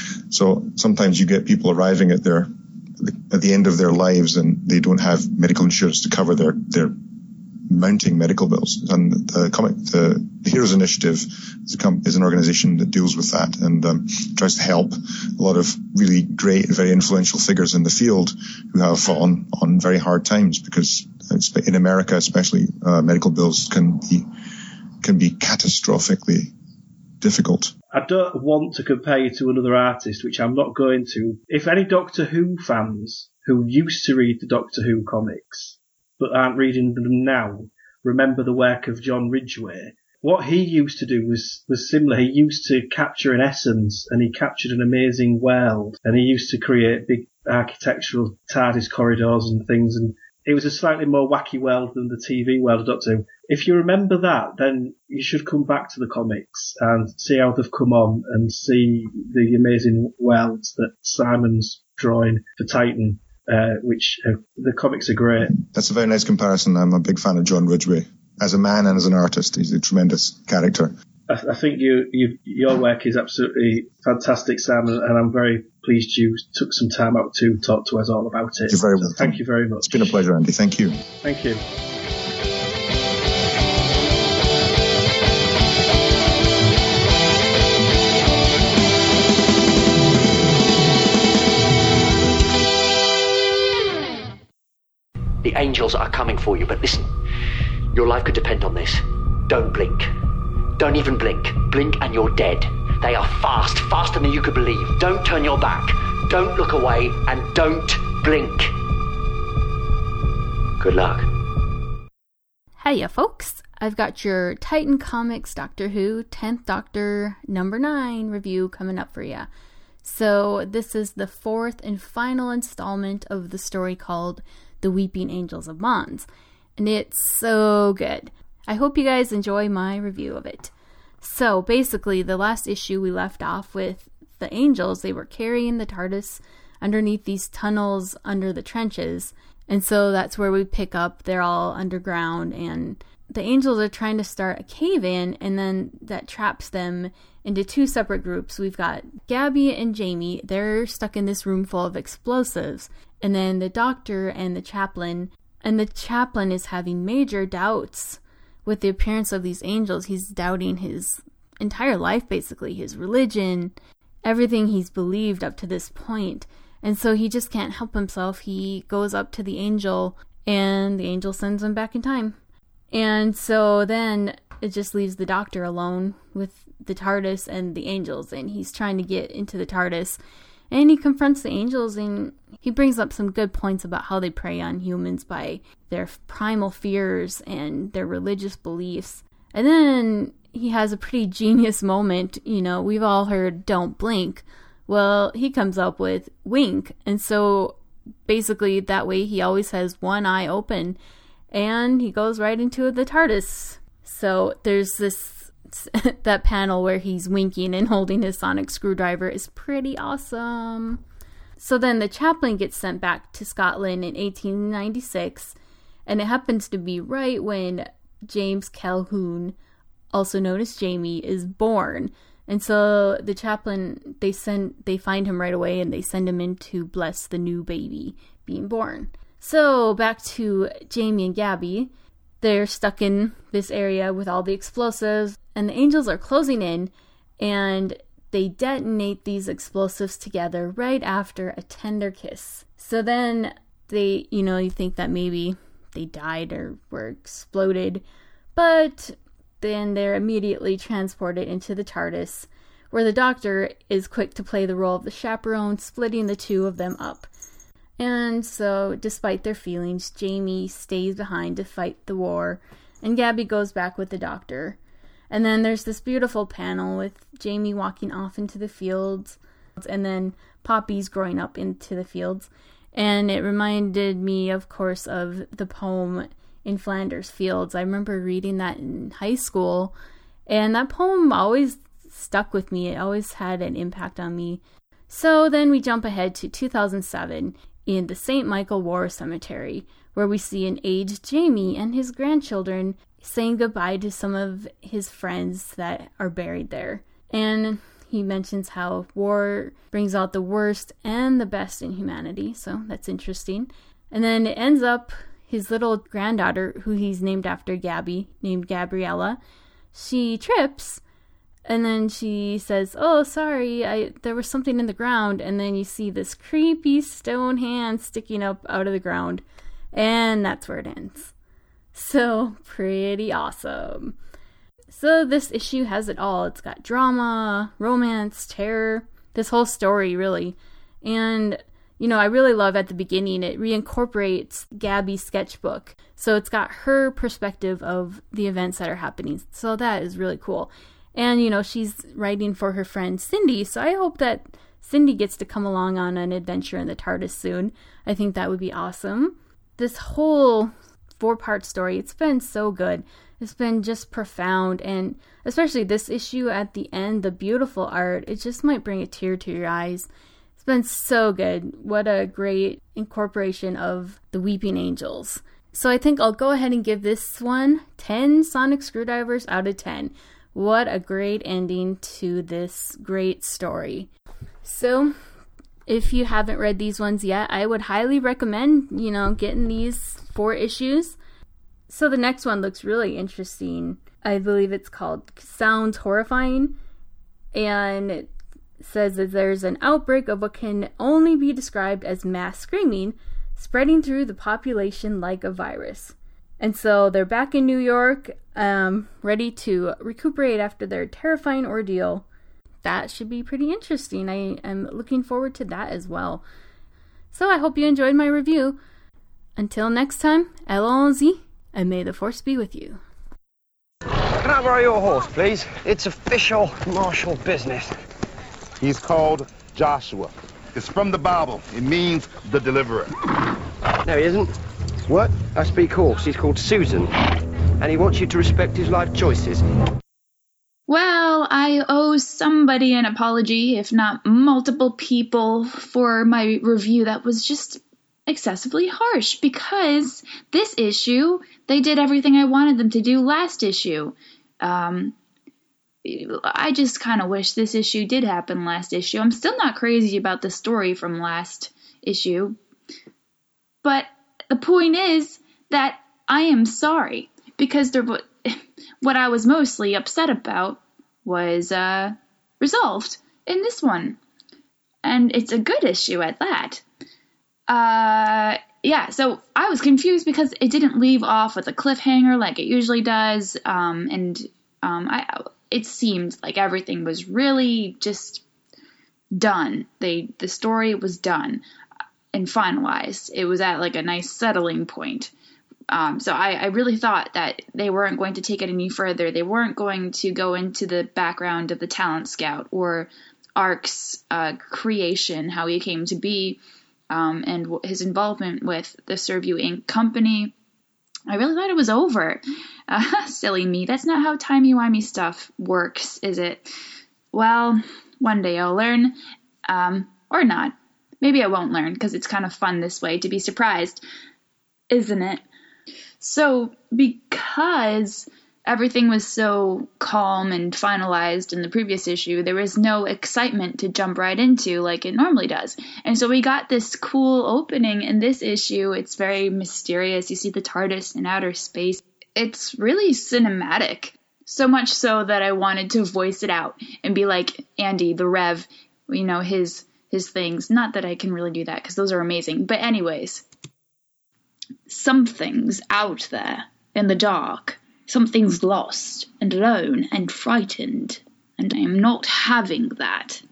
So sometimes you get people arriving at their at the end of their lives, and they don't have medical insurance to cover their their mounting medical bills. And the comic, the, the Heroes Initiative is, a, is an organization that deals with that and um, tries to help a lot of really great, very influential figures in the field who have fallen on very hard times, because in America, especially, uh, medical bills can be can be catastrophically difficult. I don't want to compare you to another artist, which I'm not going to. If any Doctor Who fans who used to read the Doctor Who comics but aren't reading them now remember the work of John Ridgway, what he used to do was, was similar. He used to capture an essence, and he captured an amazing world, and he used to create big architectural TARDIS corridors and things, and it was a slightly more wacky world than the T V world of Doctor Who. If you remember that, then you should come back to the comics and see how they've come on and see the amazing worlds that Simon's drawing for Titan. Uh, which uh, the comics are great. That's a very nice comparison. I'm a big fan of John Ridgway. As a man and as an artist, he's a tremendous character. I, I think you, you, your work is absolutely fantastic, Simon, and I'm very pleased you took some time out to talk to us all about it. You're very welcome. So thank you very much. It's been a pleasure, Andy. Thank you. Thank you. angels are coming for you, but listen, your life could depend on this. Don't blink. Don't even blink. Blink and you're dead. They are fast, faster than you could believe. Don't turn your back. Don't look away, and don't blink. Good luck. Hiya, folks. I've got your Titan Comics Doctor Who tenth Doctor number nine review coming up for you. So this is the fourth and final installment of the story called The Weeping Angels of Mons, and it's so good. I hope you guys enjoy my review of it. So basically, the last issue we left off with the angels. They were carrying the TARDIS underneath these tunnels under the trenches, and so that's where we pick up. They're all underground, and the angels are trying to start a cave-in, and then that traps them into two separate groups. We've got Gabby and Jamie. They're stuck in this room full of explosives. And then the doctor and the chaplain. And the chaplain is having major doubts with the appearance of these angels. He's doubting his entire life, basically. His religion, everything he's believed up to this point. And so he just can't help himself. He goes up to the angel, and the angel sends him back in time. And so then it just leaves the doctor alone with the TARDIS and the angels, and he's trying to get into the TARDIS, and he confronts the angels, and he brings up some good points about how they prey on humans by their primal fears and their religious beliefs. And then he has a pretty genius moment. You know, we've all heard don't blink. Well, he comes up with wink, and so basically that way he always has one eye open, and he goes right into the TARDIS. So there's this, that panel where he's winking and holding his sonic screwdriver is pretty awesome. So then the chaplain gets sent back to Scotland in eighteen ninety-six, and it happens to be right when James Calhoun, also known as Jamie, is born. And so the chaplain, they send, they find him right away, and they send him in to bless the new baby being born. So back to Jamie and Gabby. They're stuck in this area with all the explosives, and the angels are closing in, and they detonate these explosives together right after a tender kiss. So then they, you know, you think that maybe they died or were exploded, but then they're immediately transported into the TARDIS, where the doctor is quick to play the role of the chaperone, splitting the two of them up. And so, despite their feelings, Jamie stays behind to fight the war, and Gabby goes back with the doctor. And then there's this beautiful panel with Jamie walking off into the fields, and then poppies growing up into the fields. And it reminded me, of course, of the poem In Flanders Fields. I remember reading that in high school, and that poem always stuck with me. It always had an impact on me. So then we jump ahead to two thousand seven, in the Saint Michael War Cemetery, where we see an aged Jamie and his grandchildren saying goodbye to some of his friends that are buried there. And he mentions how war brings out the worst and the best in humanity, so that's interesting. And then it ends up his little granddaughter, who he's named after Gabby, named Gabriella, she trips, and then she says, oh, sorry, I there was something in the ground. And then you see this creepy stone hand sticking up out of the ground. And that's where it ends. So, pretty awesome. So this issue has it all. It's got drama, romance, terror, this whole story, really. And, you know, I really love at the beginning, it reincorporates Gabby's sketchbook. So it's got her perspective of the events that are happening. So that is really cool. And, you know, she's writing for her friend Cindy, so I hope that Cindy gets to come along on an adventure in the TARDIS soon. I think that would be awesome. This whole four-part story, it's been so good. It's been just profound, and especially this issue at the end, the beautiful art, it just might bring a tear to your eyes. It's been so good. What a great incorporation of the Weeping Angels. So I think I'll go ahead and give this one ten sonic screwdrivers out of ten. What a great ending to this great story. So, if you haven't read these ones yet, I would highly recommend, you know, getting these four issues. So the next one looks really interesting. I believe it's called Sounds Horrifying. And it says that there's an outbreak of what can only be described as mass screaming spreading through the population like a virus. And so they're back in New York, um, ready to recuperate after their terrifying ordeal. That should be pretty interesting. I am looking forward to that as well. So I hope you enjoyed my review. Until next time, allons-y, and may the force be with you. Can I borrow your horse, please? It's official martial business. He's called Joshua. It's from the Bible. It means the deliverer. No, he isn't. What? I speak horse. He's called Susan. And he wants you to respect his life choices. Well, I owe somebody an apology, if not multiple people, for my review that was just excessively harsh, because this issue, they did everything I wanted them to do last issue. Um, I just kind of wish this issue did happen last issue. I'm still not crazy about the story from last issue, but the point is that I am sorry, because there, what I was mostly upset about was uh, resolved in this one. And it's a good issue at that. Uh, yeah, so I was confused because it didn't leave off with a cliffhanger like it usually does. Um, and um, I, it seemed like everything was really just done. They, the story was done and finalized. It was at like a nice settling point. Um, so I, I really thought that they weren't going to take it any further. They weren't going to go into the background of the Talent Scout or Ark's uh, creation, how he came to be, um, and w- his involvement with the Serve-You Incorporated company. I really thought it was over. Uh, silly me. That's not how timey-wimey stuff works, is it? Well, one day I'll learn, um, or not. Maybe I won't learn, because it's kind of fun this way to be surprised, isn't it? So, because everything was so calm and finalized in the previous issue, there was no excitement to jump right into like it normally does. And so we got this cool opening in this issue. It's very mysterious. You see the TARDIS in outer space. It's really cinematic. So much so that I wanted to voice it out and be like Andy, the Rev, you know, his his things. Not that I can really do that, because those are amazing. But anyways, something's out there in the dark. Something's lost and alone and frightened, and I am not having that.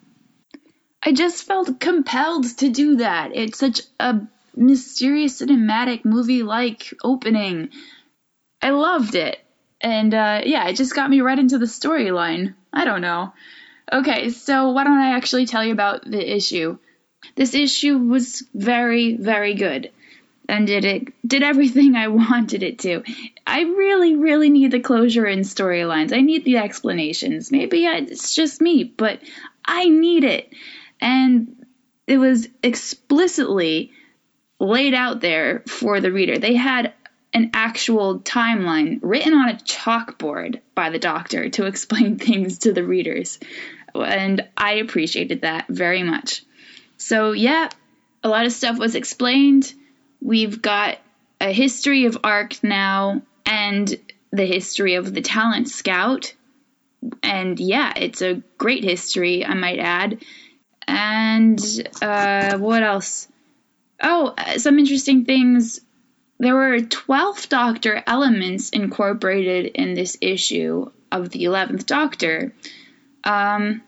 I just felt compelled to do that. It's such a mysterious, cinematic, movie-like opening. I loved it. And, uh, yeah, it just got me right into the storyline. I don't know. Okay, so why don't I actually tell you about the issue? This issue was very, very good. And did it did everything I wanted it to. I really, really need the closure in storylines. I need the explanations. Maybe I, it's just me, but I need it. And it was explicitly laid out there for the reader. They had an actual timeline written on a chalkboard by the Doctor to explain things to the readers. And I appreciated that very much. So, yeah, a lot of stuff was explained. We've got a history of Ark now and the history of the Talent Scout. And yeah, it's a great history, I might add. And uh, what else? Oh, some interesting things. There were twelfth Doctor elements incorporated in this issue of the eleventh Doctor. Um,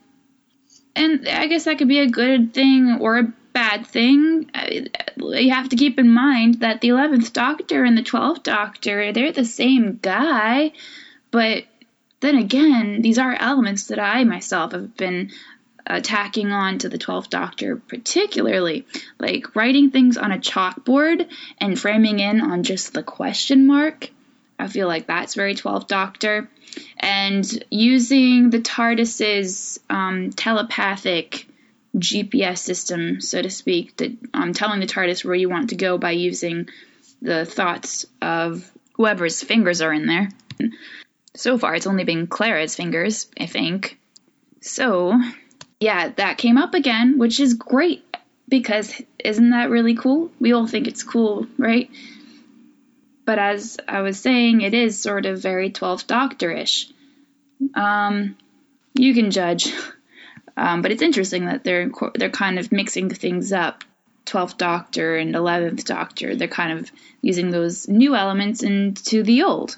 and I guess that could be a good thing or a bad thing. You have to keep in mind that the eleventh Doctor and the twelfth Doctor, they're the same guy, but then again, these are elements that I myself have been attacking on to the twelfth Doctor particularly, like writing things on a chalkboard and framing in on just the question mark. I feel like that's very twelfth Doctor. And using the TARDIS's um, telepathic G P S system, so to speak, that um, telling the TARDIS where you want to go by using the thoughts of whoever's fingers are in there. So far, it's only been Clara's fingers, I think. So, yeah, that came up again, which is great, because isn't that really cool? We all think it's cool, right? But as I was saying, it is sort of very twelfth Doctor-ish. Um, you can judge. Um, but it's interesting that they're they're kind of mixing things up. twelfth Doctor and eleventh Doctor. They're kind of using those new elements into the old.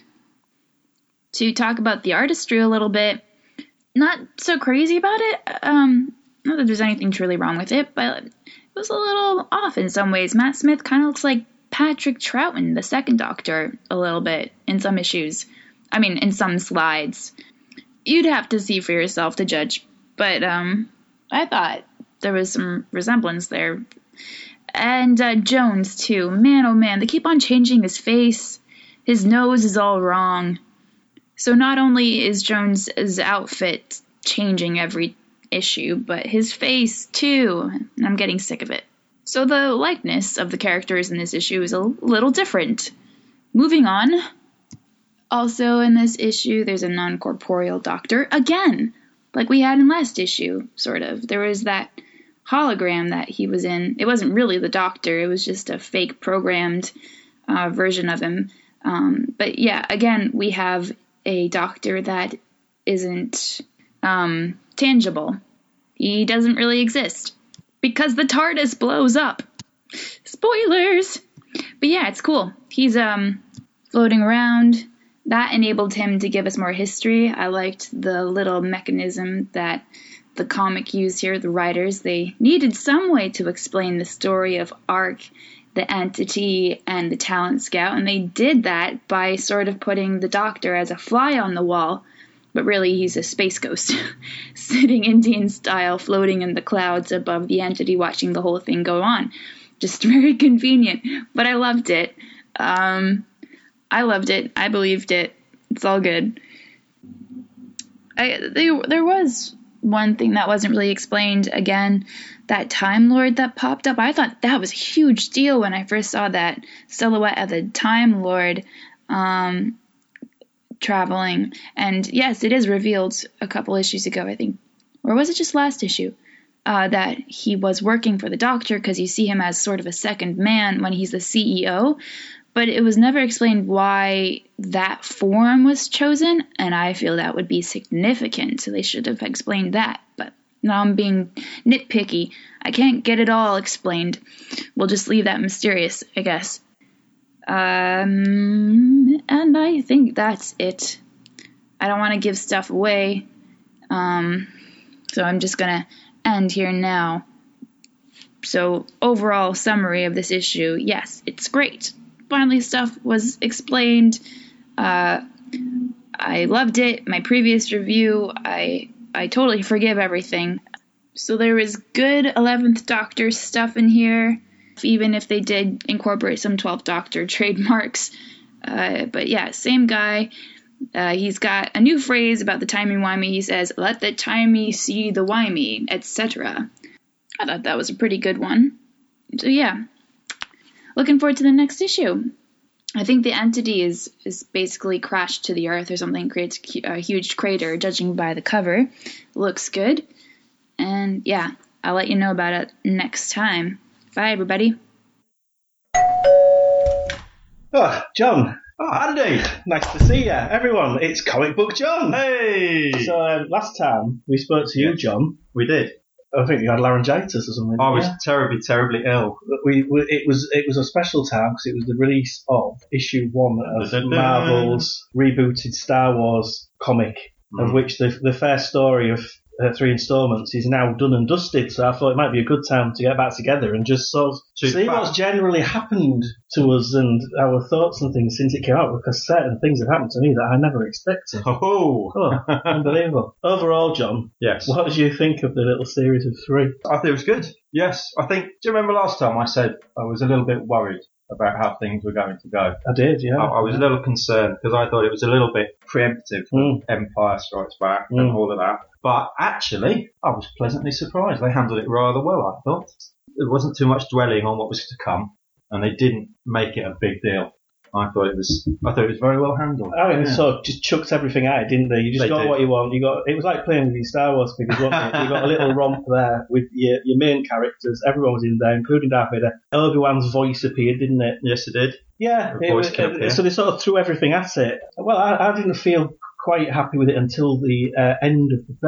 To talk about the artistry a little bit, not so crazy about it. Um, not that there's anything truly wrong with it, but it was a little off in some ways. Matt Smith kind of looks like Patrick Troughton, the second Doctor, a little bit in some issues. I mean, in some slides. You'd have to see for yourself to judge, but um, I thought there was some resemblance there. And uh, Jones, too. Man, oh man, they keep on changing his face. His nose is all wrong. So not only is Jones's outfit changing every issue, but his face, too. And I'm getting sick of it. So the likeness of the characters in this issue is a little different. Moving on. Also in this issue, there's a non-corporeal Doctor. Again, like we had in last issue, sort of. There was that hologram that he was in. It wasn't really the Doctor. It was just a fake programmed uh, version of him. Um, but yeah, again, we have a Doctor that isn't um, tangible. He doesn't really exist because the TARDIS blows up. Spoilers! But yeah, it's cool. He's um floating around. That enabled him to give us more history. I liked the little mechanism that the comic used here, the writers. They needed some way to explain the story of Ark, the Entity, and the Talent Scout, and they did that by sort of putting the Doctor as a fly on the wall, but really he's a space ghost, sitting Indian style, floating in the clouds above the Entity, watching the whole thing go on. Just very convenient, but I loved it. Um, I loved it. I believed it. It's all good. I, they, there was one thing that wasn't really explained. Again, that Time Lord that popped up. I thought that was a huge deal when I first saw that silhouette of the Time Lord um, traveling. And yes, it is revealed a couple issues ago, I think. Or was it just last issue? Uh, that he was working for the Doctor, because you see him as sort of a second man when he's the C E O. But it was never explained why that form was chosen, and I feel that would be significant, so they should have explained that. But now I'm being nitpicky. I can't get it all explained. We'll just leave that mysterious, I guess. Um, and I think that's it. I don't want to give stuff away, um, so I'm just going to end here now. So, overall summary of this issue, yes, it's great. Finally, stuff was explained. Uh, I loved it. My previous review, I I totally forgive everything. So there was good eleventh Doctor stuff in here, even if they did incorporate some twelfth Doctor trademarks. Uh, but yeah, same guy. Uh, he's got a new phrase about the timey-wimey. He says, "Let the timey see the wimey," et cetera. I thought that was a pretty good one. So yeah. Looking forward to the next issue. I think the Entity is, is basically crashed to the Earth or something, creates a huge crater, judging by the cover. Looks good. And yeah, I'll let you know about it next time. Bye, everybody. Oh, John. Oh, Andy. Nice to see you. Everyone, it's Comic Book John. Hey! So um, last time we spoke to you, John. We did. I think you had laryngitis or something. I was yeah. terribly, terribly ill. We, we it was it was a special time because it was the release of issue one of Marvel's rebooted Star Wars comic, mm. of which the the first story of uh, three installments is now done and dusted. So I thought it might be a good time to get back together and just sort of Too see fast. what's generally happened to us and our thoughts and things since it came out, because certain things have happened to me that I never expected. Oh, oh unbelievable. Overall, John, yes. What did you think of the little series of three? I think it was good. Yes, I think. Do you remember last time I said I was a little bit worried about how things were going to go? I did, yeah. I, I was a little concerned because I thought it was a little bit preemptive. Mm. Empire Strikes Back mm. and all of that. But actually, I was pleasantly surprised. They handled it rather well, I thought. There wasn't too much dwelling on what was to come, and they didn't make it a big deal. I thought it was. I thought it was very well handled. I mean, yeah. so just chucked everything out, didn't they? You just they got did. what you want. You got. It was like playing with your Star Wars figures, wasn't it? You got a little romp there with your your main characters. Everyone was in there, including Darth Vader. Obi-Wan's voice appeared, didn't it? Yes, it did. Yeah. The it voice was, kept, it, yeah. So they sort of threw everything at it. Well, I, I didn't feel quite happy with it until the uh, end of the third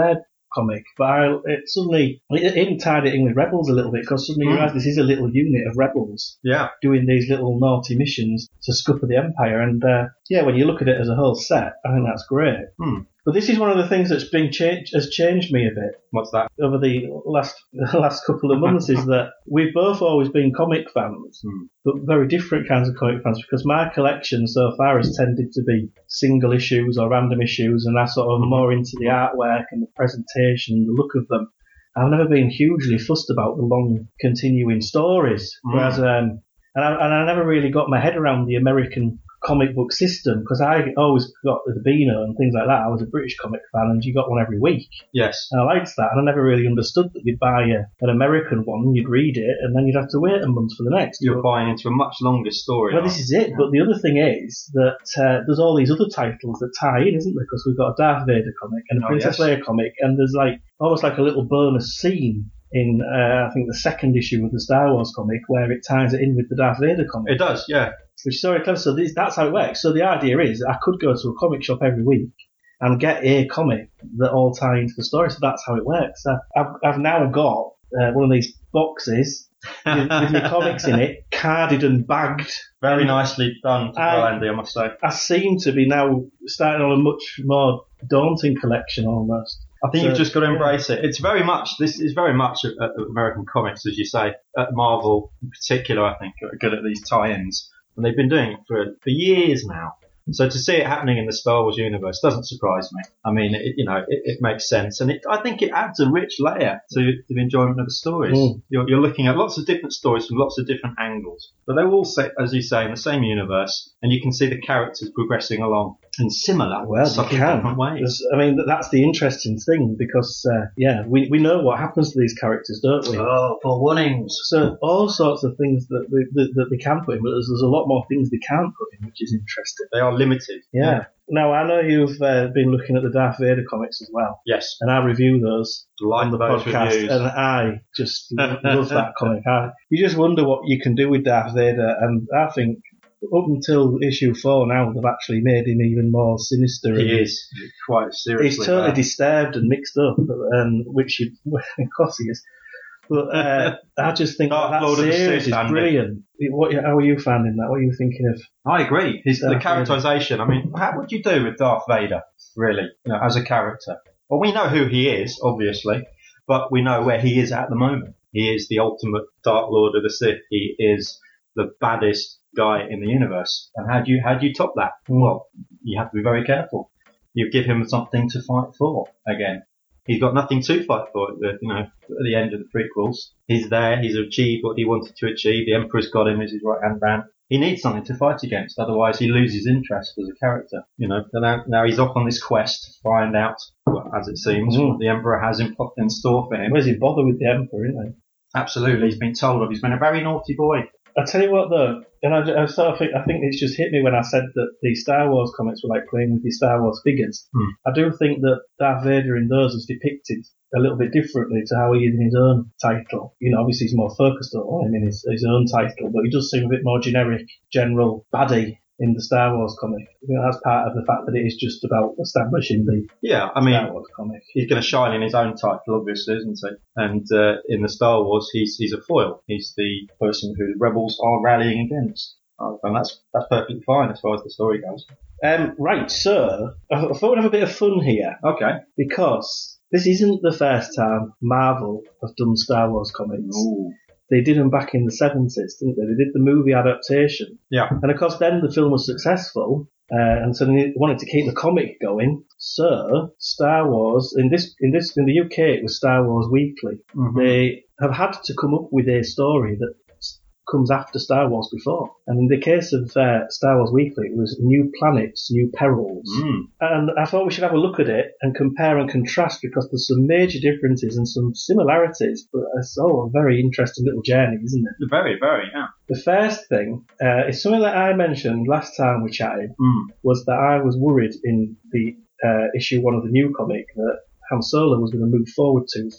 comic, but I, it suddenly it, it tied it in with Rebels a little bit because suddenly you Mm. realise this is a little unit of Rebels Yeah. doing these little naughty missions to scupper the Empire, and uh, yeah, when you look at it as a whole set, I think that's great. Hmm. But this is one of the things that's been changed has changed me a bit. What's that? Over the last the last couple of months is that we've both always been comic fans, Hmm. but very different kinds of comic fans, because my collection so far has tended to be single issues or random issues, and I sort of more into the artwork and the presentation and the look of them. I've never been hugely fussed about the long continuing stories, Mm. whereas um, and I, and I never really got my head around the American comic book system, because I always got the Beano and things like that. I was a British comic fan, and you got one every week. Yes. And I liked that, and I never really understood that you'd buy a, an American one, you'd read it, and then you'd have to wait a month for the next. You're buying into a much longer story. Well, this is it. But the other thing is that uh, there's all these other titles that tie in, isn't there? Because we've got a Darth Vader comic and a Oh, Princess yes. Leia comic, and there's like almost like a little bonus scene in uh, I think the second issue of the Star Wars comic where it ties it in with the Darth Vader comic. It does, yeah. Which is very clever. So this, that's how it works. So the idea is I could go to a comic shop every week and get a comic that all tie into the story. So that's how it works. I, I've, I've now got uh, one of these boxes with, with my comics in it, carded and bagged. Very nicely done, to I- well, Andy, I must say. I seem to be now starting on a much more daunting collection almost. I think So, you've just got to yeah. embrace it. It's very much, this is very much uh, uh, American comics, as you say. At Marvel in particular, I think, are good at these tie-ins. And they've been doing it for, for years now. So to see it happening in the Star Wars universe doesn't surprise me. I mean, it, you know, it, it makes sense. And it, I think it adds a rich layer to, to the enjoyment of the stories. Mm. You're, you're looking at lots of different stories from lots of different angles. But they're all set, as you say, in the same universe. And you can see the characters progressing along in similar, Well, you subtle can. different ways. There's- I mean, that's the interesting thing because, uh, yeah, we, we know what happens to these characters, don't we? Oh, for warnings. So all sorts of things that, we, that, that they can put in, but there's, there's a lot more things they can't put in, which is interesting. They are limited. Yeah. Now, I know you've uh, been looking at the Darth Vader comics as well. Yes. And I review those Like on the those podcast, reviews. and I just lo- love that comic. I, you just wonder what you can do with Darth Vader, and I think up until issue four now, they've actually made him even more sinister. He and is quite seriously. He's totally bad. disturbed and mixed up, and which you, of course he is. But uh, I just think Dark that, that Lord of the series Sith, is Andy. brilliant. What, how are you finding that? What are you thinking of? I agree. His, the Darth characterization. I mean, how would you do with Darth Vader, really, you know, as a character? Well, we know who he is, obviously, but we know where he is at the moment. He is the ultimate Dark Lord of the Sith. He is the baddest guy in the universe. And how do you how do you top that? Mm. Well, you have to be very careful. You give him something to fight for. Again, he's got nothing to fight for. At the, you know, at the end of the prequels, he's there. He's achieved what he wanted to achieve. The Emperor's got him as his right hand man. He needs something to fight against, otherwise he loses interest as a character. You know, and now, now he's off on this quest to find out, well, as it seems, Mm. what the Emperor has in, in store for him. Where's he bother with the Emperor, isn't he? Absolutely, he's been told of. He's been a very naughty boy. I tell you what though, and I, I sort of think, I think it's just hit me when I said that the Star Wars comics were like playing with the Star Wars figures. Hmm. I do think that Darth Vader in those is depicted a little bit differently to how he is in his own title. You know, obviously he's more focused on him in his, his own title, but he does seem a bit more generic, general baddie in the Star Wars comic. I think that's part of the fact that it is just about establishing the Yeah, I mean, Star Wars comic. he's going to shine in his own title, obviously, isn't he? And uh, in the Star Wars, he's he's a foil. He's the person who the rebels are rallying against. Uh, and that's that's perfectly fine as far as the story goes. Um, right, so I I thought we'd have a bit of fun here. Okay. Because this isn't the first time Marvel have done Star Wars comics. They did them back in the seventies, didn't they? They did the movie adaptation. Yeah. And of course then the film was successful, uh, and so they wanted to keep the comic going. So Star Wars, in this, in this, in the U K it was Star Wars Weekly. Mhm. They have had to come up with a story that comes after Star Wars before. And in the case of uh, Star Wars Weekly, it was New Planets, New Perils. Mm. And I thought we should have a look at it and compare and contrast because there's some major differences and some similarities, but it's all a very interesting little journey, isn't it? Very, very, yeah. The first thing uh, is something that I mentioned last time we chatted, Mm. was that I was worried in the uh, issue one of the new comic that Han Solo was going to move forward too fast.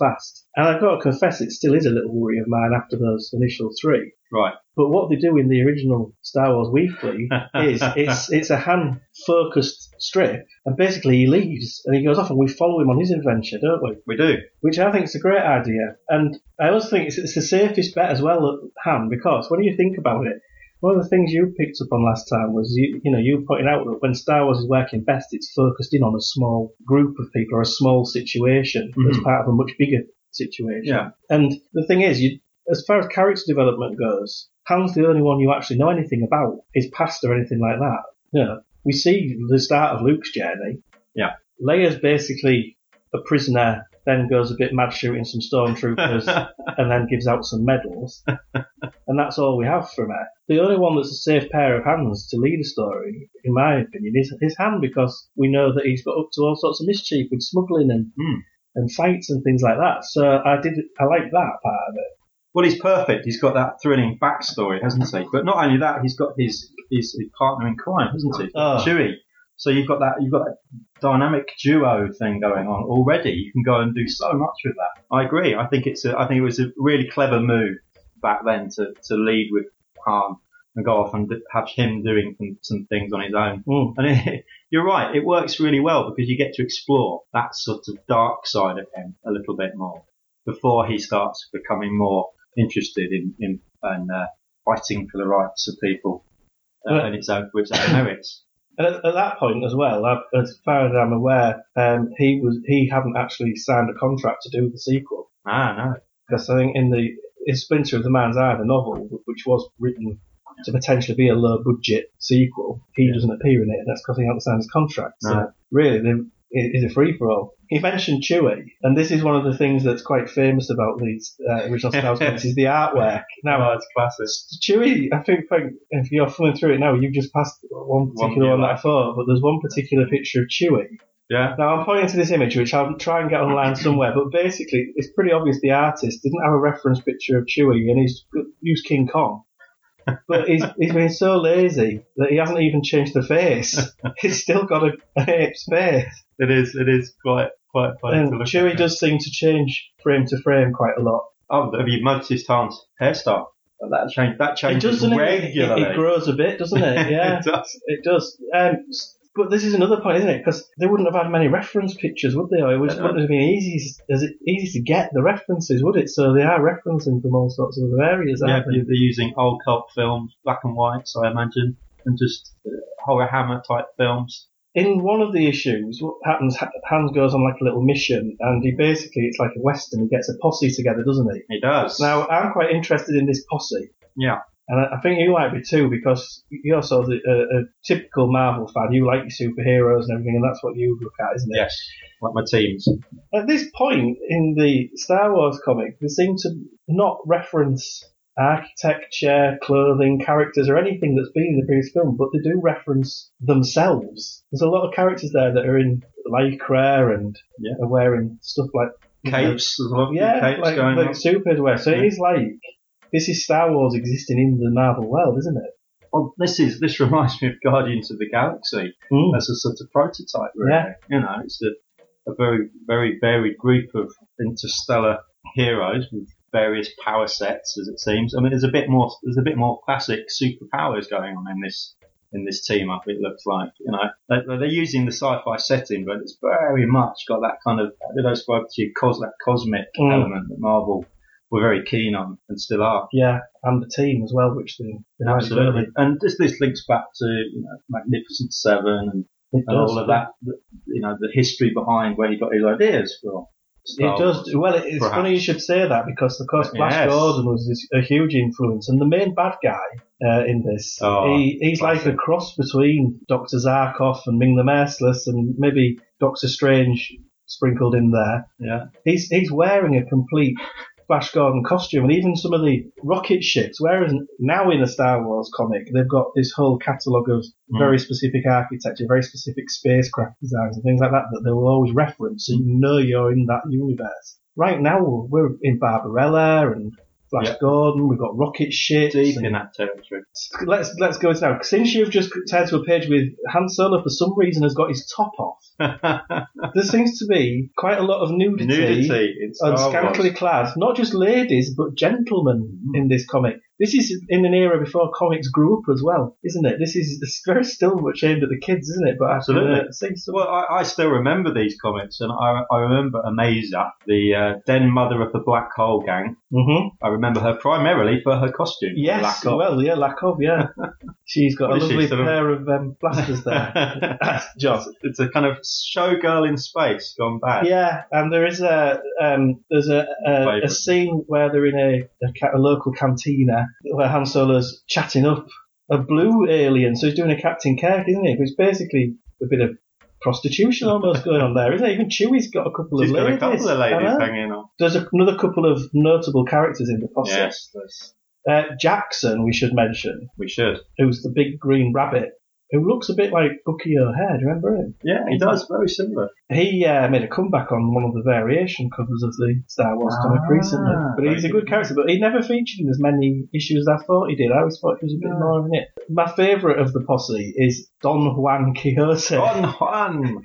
And I've got to confess, it still is a little worry of mine after those initial three. Right. But what they do in the original Star Wars Weekly is it's it's a Han-focused strip, and basically he leaves and he goes off, and we follow him on his adventure, don't we? We do. Which I think is a great idea, and I also think it's, it's the safest bet as well at Han, because when you think about it, one of the things you picked up on last time was you you know you were pointing out that when Star Wars is working best, it's focused in on a small group of people or a small situation Mhm. as part of a much bigger situation. Yeah. And the thing is, you, as far as character development goes, Han's the only one you actually know anything about, his past or anything like that. You know, we see the start of Luke's journey. Yeah. Leia's basically a prisoner, then goes a bit mad shooting some stormtroopers, and then gives out some medals. And that's all we have from her. The only one that's a safe pair of hands to lead a story, in my opinion, is his Han, because we know that he's got up to all sorts of mischief with smuggling and Mm. and fights and things like that. So I did, I like that part of it. Well, he's perfect. He's got that thrilling backstory, hasn't he? But not only that, he's got his his, his partner in crime, hasn't he? Oh. Chewie. So you've got that you've got that dynamic duo thing going on already. You can go and do so much with that. I agree. I think it's a, I think it was a really clever move back then to, to lead with Han and go off and have him doing some, some things on his own. Mm. And it, you're right. It works really well because you get to explore that sort of dark side of him a little bit more before he starts becoming more interested in in, in uh, fighting for the rights of people uh, Well- and its own, with its own merits. And at, at that point as well, I, as far as I'm aware, um, he was he hadn't actually signed a contract to do the sequel. Ah, no. Because I think in the in Splinter of the Man's Eye, the novel, which was written to potentially be a low-budget sequel, he doesn't appear in it, and that's because he hasn't signed his contract. So No. really, they- it is a free-for-all. He mentioned Chewie, and this is one of the things that's quite famous about these uh, original Star Wars comics, is the artwork. Now, Oh, it's classic. Chewie, I think, think if you're thumbing through it now, you've just passed one particular you one that I like. thought, but there's one particular picture of Chewie. Yeah. Now, I'm pointing to this image, which I'll try and get online somewhere, but basically, it's pretty obvious the artist didn't have a reference picture of Chewie, and he's used King Kong. But he's he's been so lazy that he hasn't even changed the face. He's still got a, an ape's face. It is. It is quite quite funny And to look Chewie at. does seem to change frame to frame quite a lot. Oh, have you noticed Han's hairstyle? That change. That It changes does, doesn't it? It, regularly. it grows a bit, doesn't it? Yeah, It does. It does. Um, s- but this is another point, isn't it? Because they wouldn't have had many reference pictures, would they? Or it was, No. wouldn't have been easy, as it, easy to get the references, would it? So they are referencing from all sorts of other areas, Yeah, aren't they? they're using old cult films, black and whites, I imagine, and just uh, horror hammer type films. In one of the issues, what happens, Ha- Hans goes on like a little mission, and he basically, it's like a western, he gets a posse together, doesn't he? He does. Now, I'm quite interested in this posse. Yeah. And I, I think you might be too, because you're sort of a, a typical Marvel fan. You like your superheroes and everything, and that's what you look at, isn't it? Yes. Like my teams. At this point in the Star Wars comic, they seem to not reference architecture, clothing, characters, or anything that's been in the previous film, but they do reference themselves. There's a lot of characters there that are in lycra and Yeah. are wearing stuff like Capes. There's a lot of yeah, capes like, going like on. superwear. So Yeah. it is like this is Star Wars existing in the Marvel world, isn't it? Well, this is this reminds me of Guardians of the Galaxy Mm. as a sort of prototype, really. Yeah. You know, it's a, a very very varied group of interstellar heroes with various power sets, as it seems. I mean, there's a bit more there's a bit more classic superpowers going on in this in this team up. It looks like, you know, they, they're using the sci-fi setting, but it's very much got that kind of, how did I describe to you, cos that cosmic Mm. element that Marvel were very keen on and still are. Yeah, and the team as well, which they, they Absolutely. And this this links back to, you know, Magnificent Seven and, It and does, all of yeah. that, the- you know, the history behind where he got his ideas from. It does. Well, it- it's perhaps. funny you should say that because, of course, Flash Yes. Gordon was this, a huge influence, and the main bad guy uh, in this, Oh, he, he's like a cross between Doctor Zarkov and Ming the Merciless, and maybe Doctor Strange sprinkled in there. Yeah. He's he's wearing a complete Flash Gordon costume, and even some of the rocket ships. Whereas now in a Star Wars comic, they've got this whole catalogue of Mm. very specific architecture, very specific spacecraft designs, and things like that that they will always reference, so you know you're in that universe. Right now, we're in Barbarella and Flash Yep. Gordon, we've got rocket ships. Deep and- in that territory. Let's let's go now. Since you've just turned to a page with Han Solo, for some reason, has got his top off. There seems to be quite a lot of nudity, Nudity in Star and scantily Wars. clad, not just ladies but gentlemen in this comic. This is in an era before comics grew up as well, isn't it? This is it's very still much aimed at the kids, isn't it? But I can, Absolutely. uh, see some- Well, I, I still remember these comics, and I, I remember Amaza, the uh, den mother of the Black Hole Gang. Mm-hmm. I remember her primarily for her costume. Yes, Lack of. well, yeah, lack of, yeah. She's got What a is she, lovely sort of- pair of um, blasters there. John. It's a kind of showgirl in space gone bad. Yeah, and there is a um, there's a a, a Favourite. scene where they're in a, a, ca- a local cantina where Han Solo's chatting up a blue alien, so he's doing a Captain Kirk, isn't he? It's basically a bit of prostitution almost going on there, isn't it? Even Chewie's got a couple She's of got ladies. a couple of I ladies know. hanging on. There's a, another couple of notable characters in the posse. Yes, there's- Uh, Jackson, we should mention, we should. who's the big green rabbit, who looks a bit like Bucky O'Hare. Do you remember him? Yeah, he does. Very similar. He uh, made a comeback on one of the variation covers of the Star Wars comic Ah, recently. But he's a very good character, but he never featured in as many issues as I thought he did. I always thought he was a bit more in it. My favourite of the posse is Don Juan Quixote. Don Juan!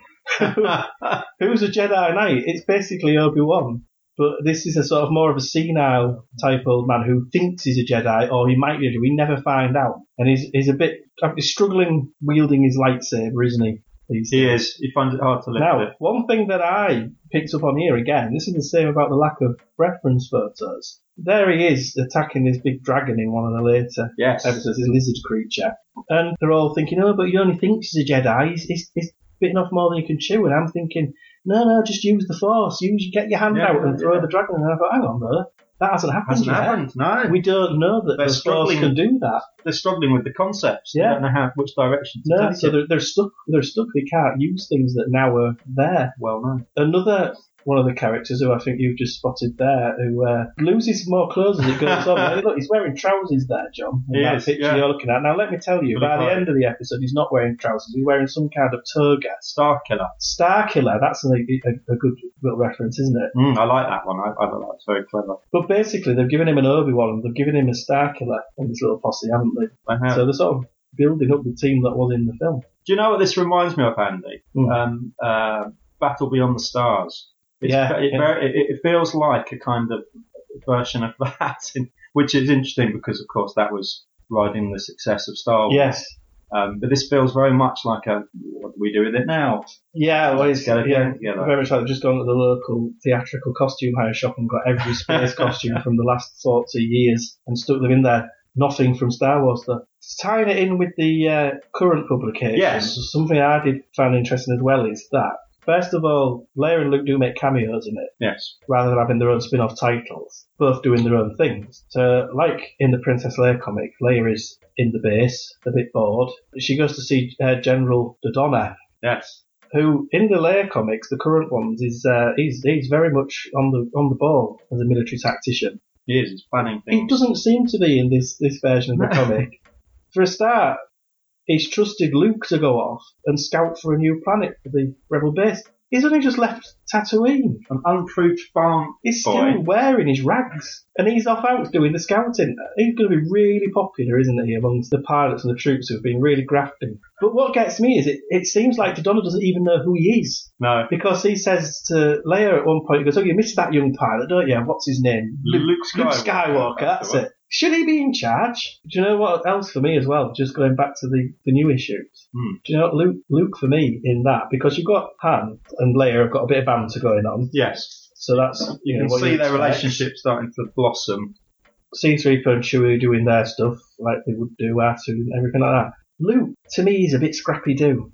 Who's a Jedi Knight? It's basically Obi-Wan. But this is a sort of more of a senile type old man who thinks he's a Jedi, or he might be a Jedi. We never find out. And he's, he's a bit he's struggling wielding his lightsaber, isn't he? He's, He is. He finds it hard to lift Now, it. one thing that I picked up on here again, this is the same about the lack of reference photos. There he is attacking this big dragon in one of the later Yes. episodes, this lizard creature. And they're all thinking, oh, but he only thinks he's a Jedi. He's, he's, he's bitten off more than he can chew. And I'm thinking, no, no, just use the Force. Use, get your hand Yeah, out and throw yeah. the dragon. And I thought, hang on, though. That hasn't happened Hasn't yet. happened, no. We don't know that They're the Force struggling. can do that. They're struggling with the concepts. Yeah. They don't know how, which direction to No, take so it. they're, they're stuck. They're stuck. They can't use things that now are there. Well known. Another one of the characters who I think you've just spotted there, who uh, loses more clothes as it goes on. Hey, look, he's wearing trousers there, John. In He that is, picture yeah. you're looking at. Now, let me tell you, Really by the quite. end of the episode, he's not wearing trousers. He's wearing some kind of toga. Star Killer. Star Killer. That's a, a, a good little reference, isn't it? Mm, I like that one. I, I thought that was very clever. But basically, they've given him an Obi-Wan. They've given him a Star Killer in this little posse, haven't they? They have. So they're sort of building up the team that was in the film. Do you know what this reminds me of, Andy? Mm. Um, uh, Battle Beyond the Stars. It's, Yeah, It, yeah. very- it, it feels like a kind of version of that, which is interesting because, of course, that was riding the success of Star Wars. Yes. Um, but this feels very much like a, what do we do with it now? Yeah, well, it's Get it yeah, together. very much like they've just gone to the local theatrical costume hire shop and got every space costume from the last forty years and stuck them in there. Nothing from Star Wars, though. Tying it in with the uh, current publications, Yes. something I did find interesting as well is that, first of all, Leia and Luke do make cameos in it, Yes. rather than having their own spin-off titles, both doing their own things. So, like in the Princess Leia comic, Leia is in the base, a bit bored. She goes to see uh, General Dodonna, Yes. who in the Leia comics, the current ones, is uh, he's he's very much on the on the ball as a military tactician. He is. He's planning He things. doesn't seem to be in this this version of the comic. For a start, he's trusted Luke to go off and scout for a new planet for the Rebel base. He's only just left Tatooine. An unproved farm He's boy. still wearing his rags, and he's off out doing the scouting. He's going to be really popular, isn't he, amongst the pilots and the troops who've been really grafting. But what gets me is it, it seems like Dodonna doesn't even know who he is. No. Because he says to Leia at one point, he goes, oh, you missed that young pilot, don't you? What's his name? Luke Luke Skywalker. Skywalker, that's it. Should he be in charge? Do you know what else for me as well? Just going back to the, the new issues. Hmm. Do you know what Luke, Luke for me in that? Because you've got Han and Leia have got a bit of banter going on. Yes. So that's, you, You know, can what see you their expect. relationship starting to blossom. C three P O and Chewie doing their stuff like they would do, R two and everything like that. Luke, to me, is a bit scrappy-do.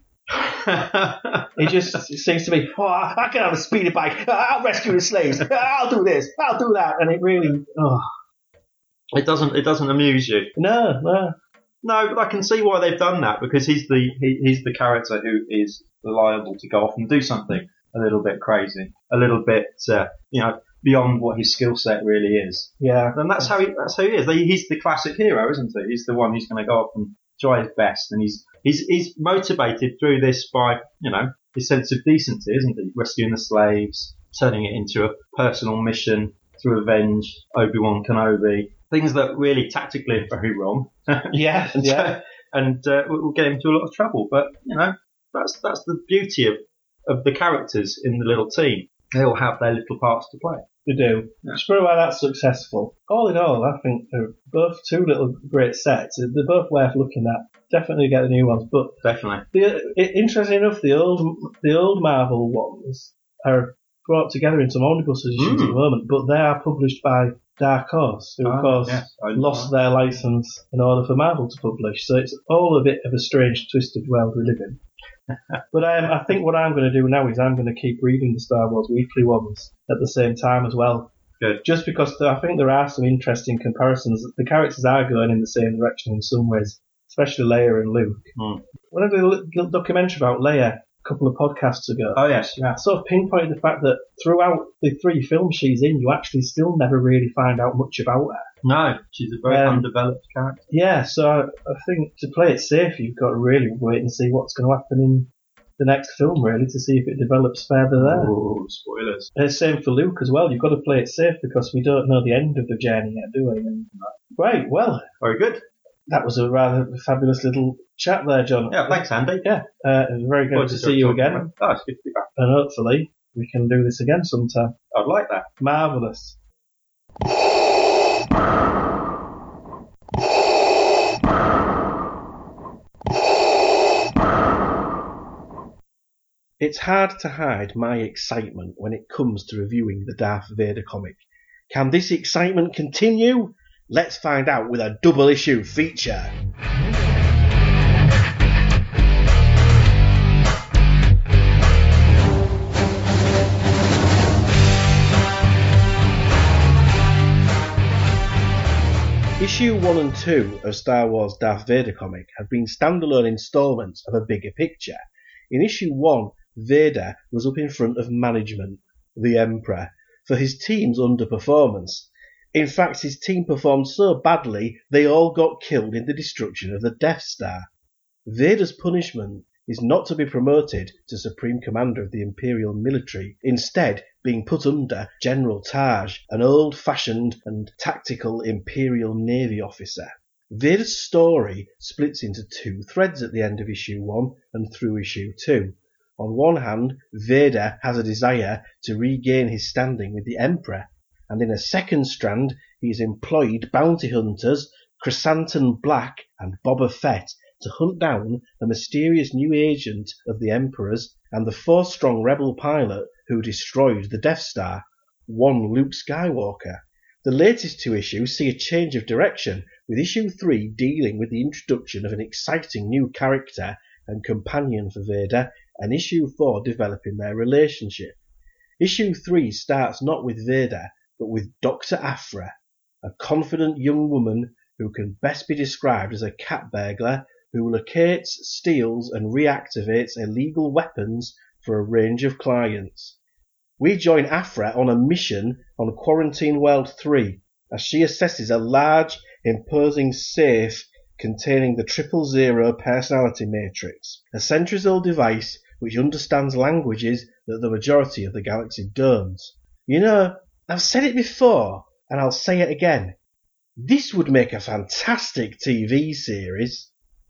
He just seems to be, oh, I can have a speeder bike. I'll rescue the slaves. I'll do this. I'll do that. And it really, oh. It doesn't. It doesn't amuse you. No, no. No, but I can see why they've done that because he's the he, he's the character who is liable to go off and do something a little bit crazy, a little bit uh, you know beyond what his skill set really is. Yeah, and that's how he that's how he is. He's the classic hero, isn't he? He's the one who's going to go off and try his best, and he's he's he's motivated through this by you know his sense of decency, isn't he? Rescuing the slaves, turning it into a personal mission to avenge Obi-Wan Kenobi. Things that really tactically are very wrong. Yeah, and yeah. Uh, and uh, will get into a lot of trouble. But, you know, that's that's the beauty of, of the characters in the little team. They all have their little parts to play. They do. Yeah. It's probably why that's successful. All in all, I think they're both two little great sets. They're both worth looking at. Definitely get the new ones. But Definitely. The, it, interesting enough, the old the old Marvel ones are brought together in some omnibus editions mm. at the moment, but they are published by Dark Horse, who of oh, course yes, lost their license in order for Marvel to publish. So it's all a bit of a strange, twisted world we live in. But um, I think what I'm going to do now is I'm going to keep reading the Star Wars Weekly ones at the same time as well. Good. Just because I think there are some interesting comparisons. The characters are going in the same direction in some ways, especially Leia and Luke. Mm. When I did a little documentary about Leia a couple of podcasts ago, oh yes, yeah, I sort of pinpointed the fact that throughout the three films she's in, you actually still never really find out much about her. No, she's a very um, undeveloped character. Yeah, so I, I think to play it safe, you've got to really wait and see what's going to happen in the next film, really, to see if it develops further there. Oh, spoilers. And same for Luke as well. You've got to play it safe because we don't know the end of the journey yet, do we? And, right, well. Very good. That was a rather fabulous little chat there, John. Yeah, thanks, Andy. Yeah, uh, it was very good to see you again. Oh, it's good to be back. And hopefully we can do this again sometime. I'd like that. Marvellous. It's hard to hide my excitement when it comes to reviewing the Darth Vader comic. Can this excitement continue? Let's find out with a double issue feature. Issue one and two of Star Wars Darth Vader comic have been standalone installments of a bigger picture. In issue one, Vader was up in front of management, the Emperor, for his team's underperformance. In fact, his team performed so badly they all got killed in the destruction of the Death Star. Vader's punishment is not to be promoted to Supreme Commander of the Imperial Military, instead being put under General Taj, an old-fashioned and tactical Imperial Navy officer. Vader's story splits into two threads at the end of issue one and through issue two. On one hand, Vader has a desire to regain his standing with the Emperor, and in a second strand he has employed bounty hunters Chrysanthemum Black and Boba Fett to hunt down the mysterious new agent of the Emperor's and the force-strong rebel pilot who destroyed the Death Star, one Luke Skywalker. The latest two issues see a change of direction, with issue three dealing with the introduction of an exciting new character and companion for Vader, and issue four developing their relationship. Issue three starts not with Vader, but with Doctor Aphra, a confident young woman who can best be described as a cat burglar who locates, steals and reactivates illegal weapons for a range of clients. We join Aphra on a mission on Quarantine World three as she assesses a large, imposing safe containing the Triple Zero personality matrix, a centuries-old device which understands languages that the majority of the galaxy don't. You know, I've said it before, and I'll say it again. This would make a fantastic T V series.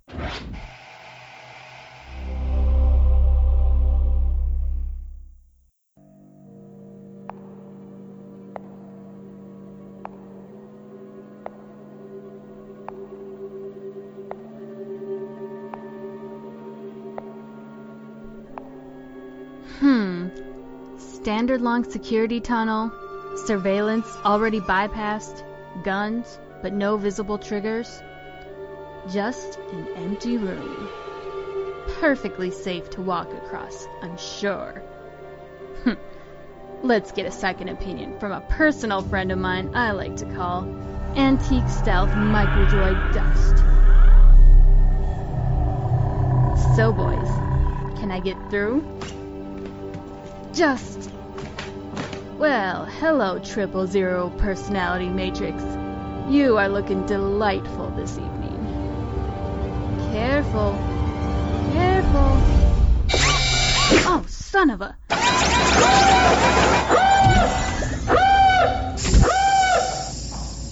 Hmm. Standard long security tunnel, surveillance already bypassed, guns, but no visible triggers. Just an empty room. Perfectly safe to walk across, I'm sure. Let's get a second opinion from a personal friend of mine I like to call Antique Stealth Microdroid Dust. So boys, can I get through? Just... Well, hello Triple Zero Personality Matrix. You are looking delightful this evening. Careful. Careful. Oh, son of a...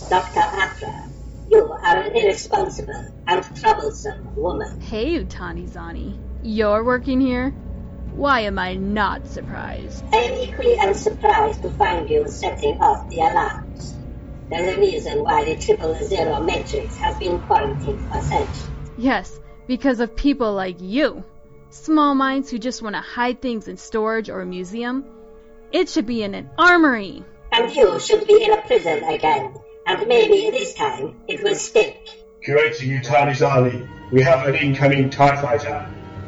Doctor Aphra, you are an irresponsible and troublesome woman. Hey, Utani Zani. You're working here? Why am I not surprised? I am equally unsurprised to find you setting off the alarms. There's a reason why the triple zero matrix has been quarantined for centuries. Yes, because of people like you. Small minds who just want to hide things in storage or a museum. It should be in an armory. And you should be in a prison again. And maybe this time it will stick. Curator Utani Zani, we have an incoming TIE fighter.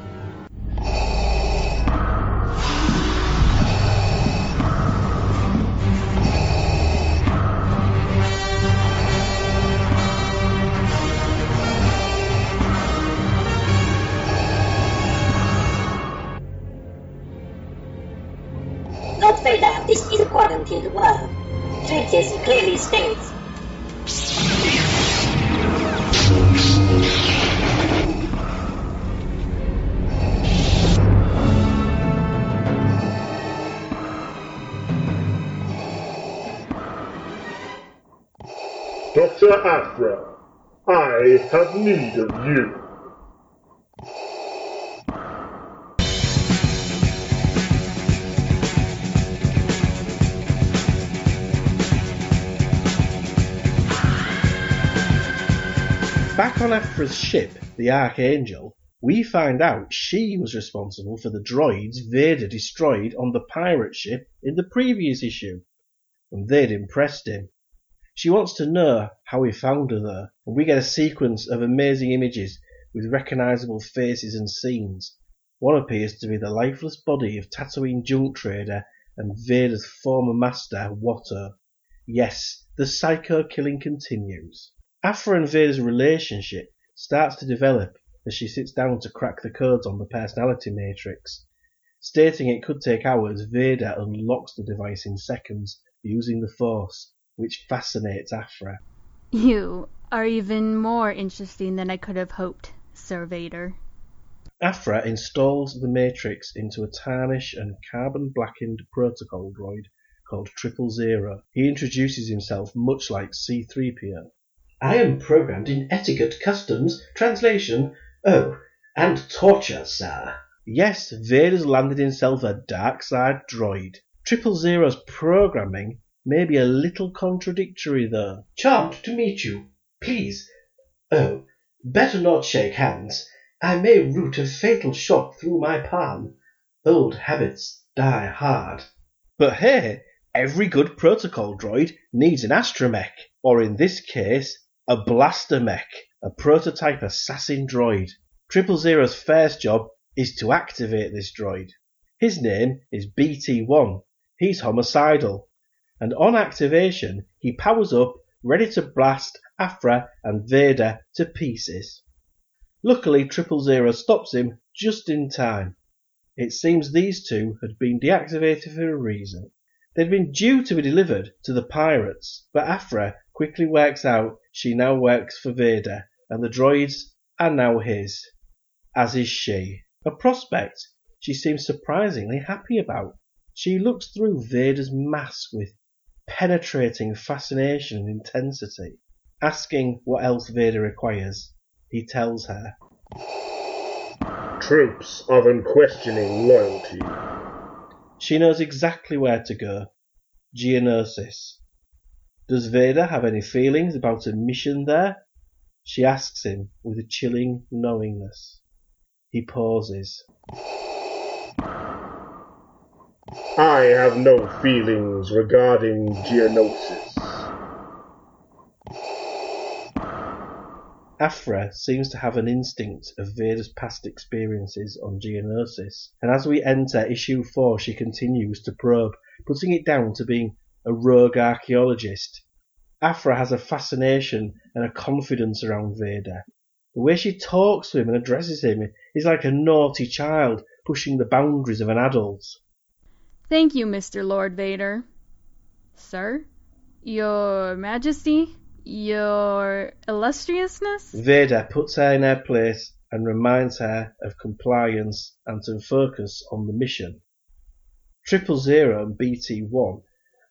Lord Vader, this is a quarantined world. Treaties clearly state. Doctor Aphra, I have need of you. Back on Aphra's ship, the Archangel, we find out she was responsible for the droids Vader destroyed on the pirate ship in the previous issue, and they'd impressed him. She wants to know how he found her there, and we get a sequence of amazing images with recognisable faces and scenes. One appears to be the lifeless body of Tatooine junk trader and Vader's former master, Watto. Yes, the psycho killing continues. Aphra and Vader's relationship starts to develop as she sits down to crack the codes on the personality matrix. Stating it could take hours, Vader unlocks the device in seconds using the Force, which fascinates Aphra. You are even more interesting than I could have hoped, Sir Vader. Aphra installs the Matrix into a tarnish and carbon-blackened protocol droid called Triple Zero. He introduces himself much like C three P O. I am programmed in etiquette, customs, translation, oh, and torture, sir. Yes, Vader's landed himself a dark side droid. Triple Zero's programming may be a little contradictory, though. Charmed to meet you. Please. Oh, better not shake hands. I may root a fatal shot through my palm. Old habits die hard. But hey, every good protocol droid needs an astromech, or in this case, a blaster mech, a prototype assassin droid. Triple Zero's first job is to activate this droid. His name is B T one. He's homicidal. And on activation, he powers up, ready to blast Aphra and Vader to pieces. Luckily, Triple Zero stops him just in time. It seems these two had been deactivated for a reason. They'd been due to be delivered to the pirates, but Aphra quickly works out she now works for Vader, and the droids are now his, as is she. A prospect she seems surprisingly happy about. She looks through Vader's mask with penetrating fascination and intensity. Asking what else Vader requires, he tells her. Troops of unquestioning loyalty. She knows exactly where to go. Geonosis. Does Vader have any feelings about a mission there? She asks him with a chilling knowingness. He pauses. I have no feelings regarding Geonosis. Aphra seems to have an instinct of Vader's past experiences on Geonosis, and as we enter issue four she continues to probe, putting it down to being a rogue archaeologist. Aphra has a fascination and a confidence around Vader. The way she talks to him and addresses him is like a naughty child pushing the boundaries of an adult. Thank you, Mister Lord Vader. Sir? Your Majesty? Your illustriousness? Vader puts her in her place and reminds her of compliance and to focus on the mission. Triple Zero and B T one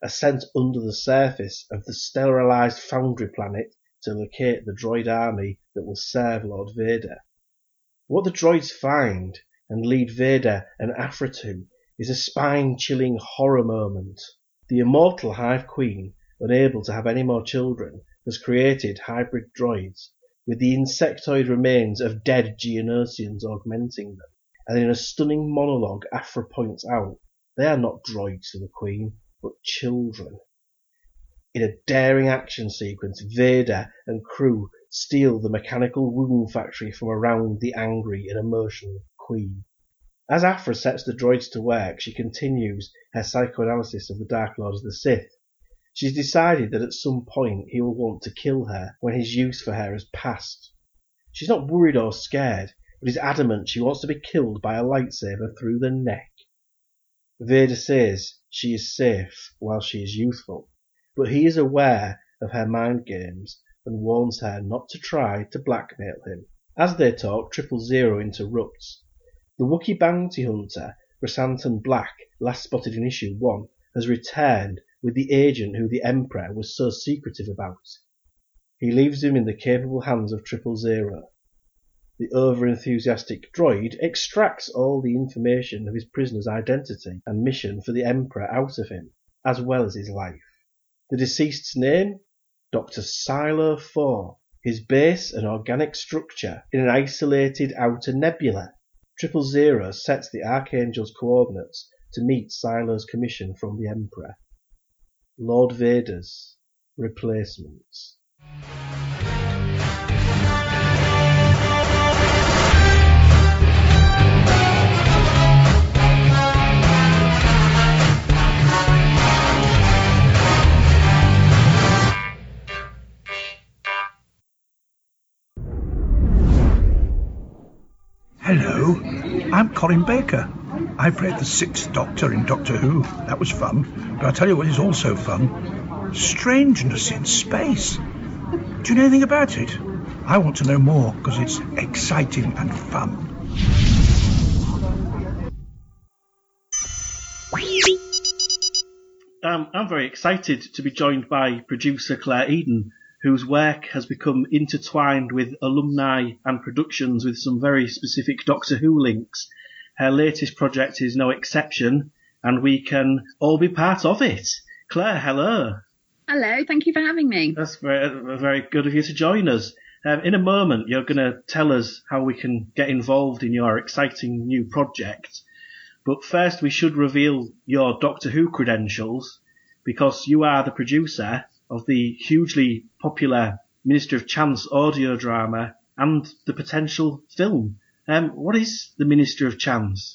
are sent under the surface of the sterilized Foundry planet to locate the droid army that will serve Lord Vader. What the droids find and lead Vader and Aphra to is a spine-chilling horror moment. The immortal Hive Queen, unable to have any more children, has created hybrid droids, with the insectoid remains of dead Geonosians augmenting them. And in a stunning monologue, Aphra points out, they are not droids to the Queen, but children. In a daring action sequence, Vader and crew steal the mechanical womb factory from around the angry and emotional Queen. As Aphra sets the droids to work, she continues her psychoanalysis of the Dark Lord of the Sith. She's decided that at some point he will want to kill her when his use for her has passed. She's not worried or scared, but is adamant she wants to be killed by a lightsaber through the neck. Vader says she is safe while she is youthful, but he is aware of her mind games and warns her not to try to blackmail him. As they talk, Triple Zero interrupts. The Wookiee bounty hunter, Chrysanthemum Black, last spotted in issue one, has returned with the agent who the Emperor was so secretive about. He leaves him in the capable hands of Triple Zero. The over-enthusiastic droid extracts all the information of his prisoner's identity and mission for the Emperor out of him, as well as his life. The deceased's name? Doctor Silo four. His base and organic structure in an isolated outer nebula. Triple Zero sets the Archangel's coordinates to meet Silo's commission from the Emperor. Lord Vader's replacements. Hello, I'm Colin Baker. I've read The Sixth Doctor in Doctor Who. That was fun. But I'll tell you what is also fun. Strangeness in space. Do you know anything about it? I want to know more because it's exciting and fun. Um, I'm very excited to be joined by producer Claire Eden, whose work has become intertwined with alumni and productions with some very specific Doctor Who links. Her latest project is no exception, and we can all be part of it. Claire, hello. Hello, thank you for having me. That's very, very good of you to join us. Um, in a moment, you're going to tell us how we can get involved in your exciting new project. But first, we should reveal your Doctor Who credentials, because you are the producer of the hugely popular Minister of Chance audio drama and the potential film. Um, what is the Minister of Chance?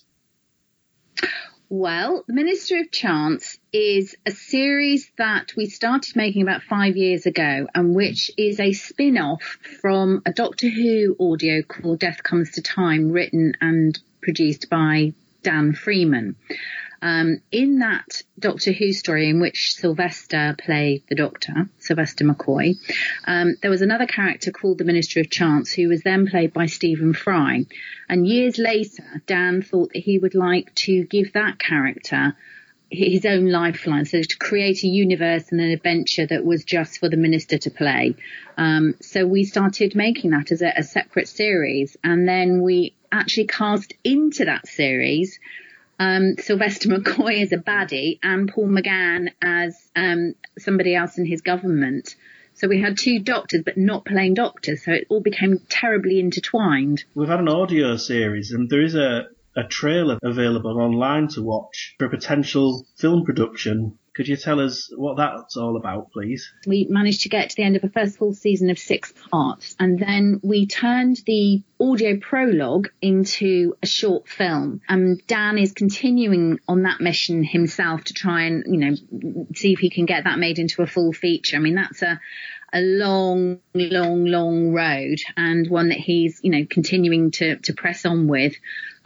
Well, the Minister of Chance is a series that we started making about five years ago, and which is a spin-off from a Doctor Who audio called Death Comes to Time, written and produced by Dan Freeman. Um, in that Doctor Who story in which Sylvester played the Doctor, Sylvester McCoy, um, there was another character called the Minister of Chance who was then played by Stephen Fry. And years later, Dan thought that he would like to give that character his own lifeline, so to create a universe and an adventure that was just for the Minister to play. Um, so we started making that as a, a separate series, and then we actually cast into that series Um, Sylvester McCoy as a baddie and Paul McGann as um, somebody else in his government. So we had two doctors, but not playing doctors. So it all became terribly intertwined. We've had an audio series, and there is a, a trailer available online to watch for a potential film production. Could you tell us what that's all about, please? We managed to get to the end of a first full season of six parts, and then we turned the audio prologue into a short film. And Dan is continuing on that mission himself to try and, you know, see if he can get that made into a full feature. I mean, that's a a long, long, long road, and one that he's, you know, continuing to, to press on with.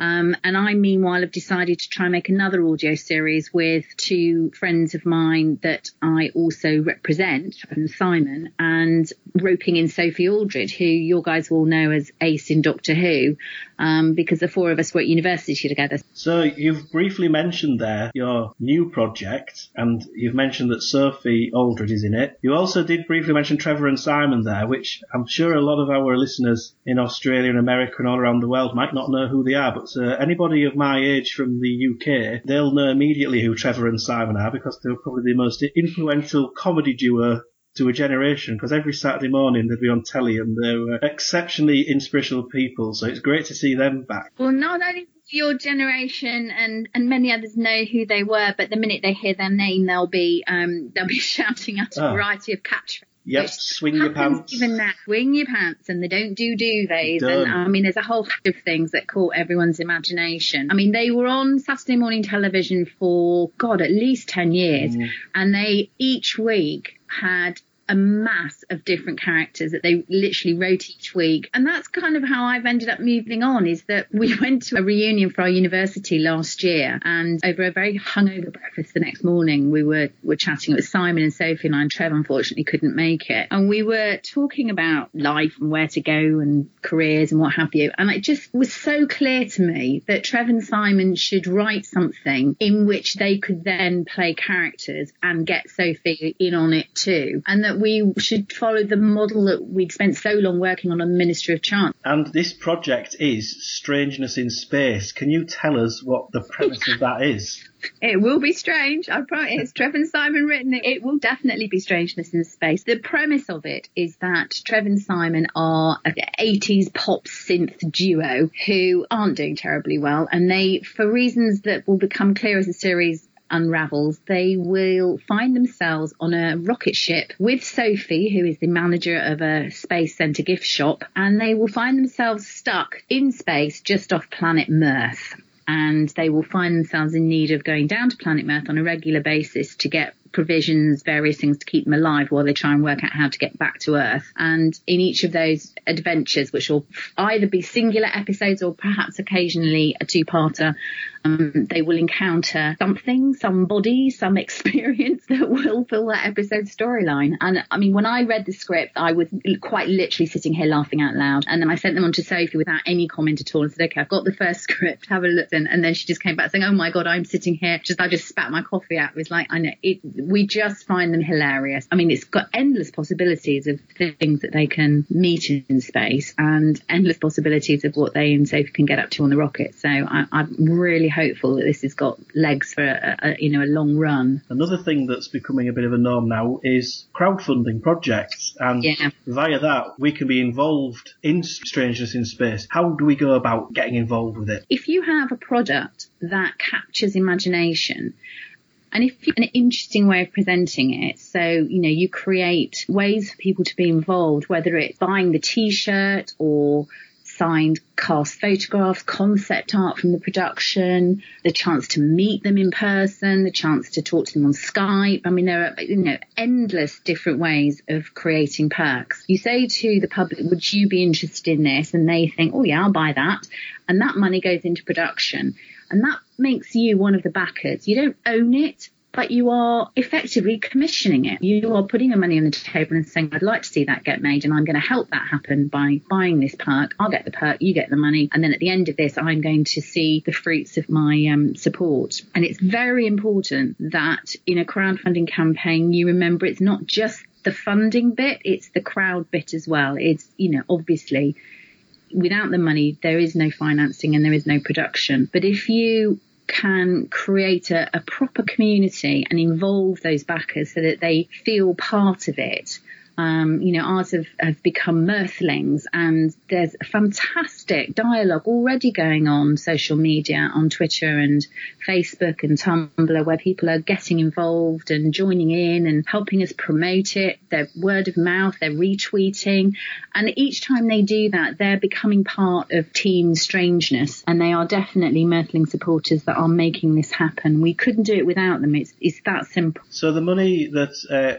Um, and I, meanwhile, have decided to try and make another audio series with two friends of mine that I also represent, Trevor and Simon, and roping in Sophie Aldred, who you guys will know as Ace in Doctor Who, um, because the four of us were at university together. So you've briefly mentioned there your new project, and you've mentioned that Sophie Aldred is in it. You also did briefly mention Trevor and Simon there, which I'm sure a lot of our listeners in Australia and America and all around the world might not know who they are, but uh, anybody of my age from the U K, they'll know immediately who Trevor and Simon are, because they were probably the most influential comedy duo to a generation, because every Saturday morning they'd be on telly and they were exceptionally inspirational people, so it's great to see them back. Well, not only your generation and, and many others know who they were, but the minute they hear their name, they'll be um, they'll be shouting out a Oh. variety of catchphrases. Yep, Which swing your happens pants. Even now, swing your pants, and they don't do duvets. Done. And I mean, there's a whole host of things that caught everyone's imagination. I mean, they were on Saturday morning television for, God, at least ten years. Mm. And they each week had a mass of different characters that they literally wrote each week. And that's kind of how I've ended up moving on, is that we went to a reunion for our university last year, and over a very hungover breakfast the next morning, we were, were chatting. It was Simon and Sophie and I, and Trevor unfortunately couldn't make it. And we were talking about life and where to go and careers and what have you. And it just was so clear to me that Trevor and Simon should write something in which they could then play characters and get Sophie in on it too. And that we should follow the model that we'd spent so long working on on the Ministry of Chance. And this project is Strangeness in Space. Can you tell us what the premise of that is? It will be strange. I promise. It's Trevor and Simon written it. It will definitely be Strangeness in Space. The premise of it is that Trevor and Simon are an eighties pop synth duo who aren't doing terribly well. And they, for reasons that will become clear as the series unravels, they will find themselves on a rocket ship with Sophie, who is the manager of a space centre gift shop, and they will find themselves stuck in space just off planet Mirth. And they will find themselves in need of going down to planet Mirth on a regular basis to get provisions, various things to keep them alive while they try and work out how to get back to Earth. And in each of those adventures, which will either be singular episodes or perhaps occasionally a two-parter, um, they will encounter something, somebody, some experience that will fill that episode's storyline. And I mean, when I read the script, I was quite literally sitting here laughing out loud. And then I sent them on to Sophie without any comment at all and said, okay, I've got the first script, have a look. And, and then she just came back saying, oh my God, I'm sitting here. Just I just spat my coffee out. It was like, I know, it, we just find them hilarious. I mean, it's got endless possibilities of things that they can meet in space and endless possibilities of what they and Sophie can get up to on the rocket. So I, I'm really hopeful that this has got legs for a, a, you know, a long run. Another thing that's becoming a bit of a norm now is crowdfunding projects, and yeah. via that we can be involved in Strangeness in Space. How do we go about getting involved with it? If you have a product that captures imagination, and if you an interesting way of presenting it, so, you know, you create ways for people to be involved, whether it's buying the T-shirt or signed cast photographs, concept art from the production, the chance to meet them in person, the chance to talk to them on Skype. I mean, there are, you know, endless different ways of creating perks. You say to the public, would you be interested in this? And they think, oh yeah, I'll buy that. And that money goes into production. And that makes you one of the backers. You don't own it, but you are effectively commissioning it. You are putting your money on the table and saying, I'd like to see that get made, and I'm going to help that happen by buying this perk. I'll get the perk, you get the money, and then at the end of this, I'm going to see the fruits of my um, support. And it's very important that in a crowdfunding campaign, you remember it's not just the funding bit, it's the crowd bit as well. It's, you know, obviously, without the money, there is no financing and there is no production. But if you can create a, a proper community and involve those backers so that they feel part of it. Um, you know, ours have, have become Mirthlings, and there's a fantastic dialogue already going on social media, on Twitter and Facebook and Tumblr, where people are getting involved and joining in and helping us promote it. They're word of mouth, they're retweeting. And each time they do that, they're becoming part of Team Strangeness. And they are definitely Mirthling supporters that are making this happen. We couldn't do it without them. It's, it's that simple. So the money that uh, is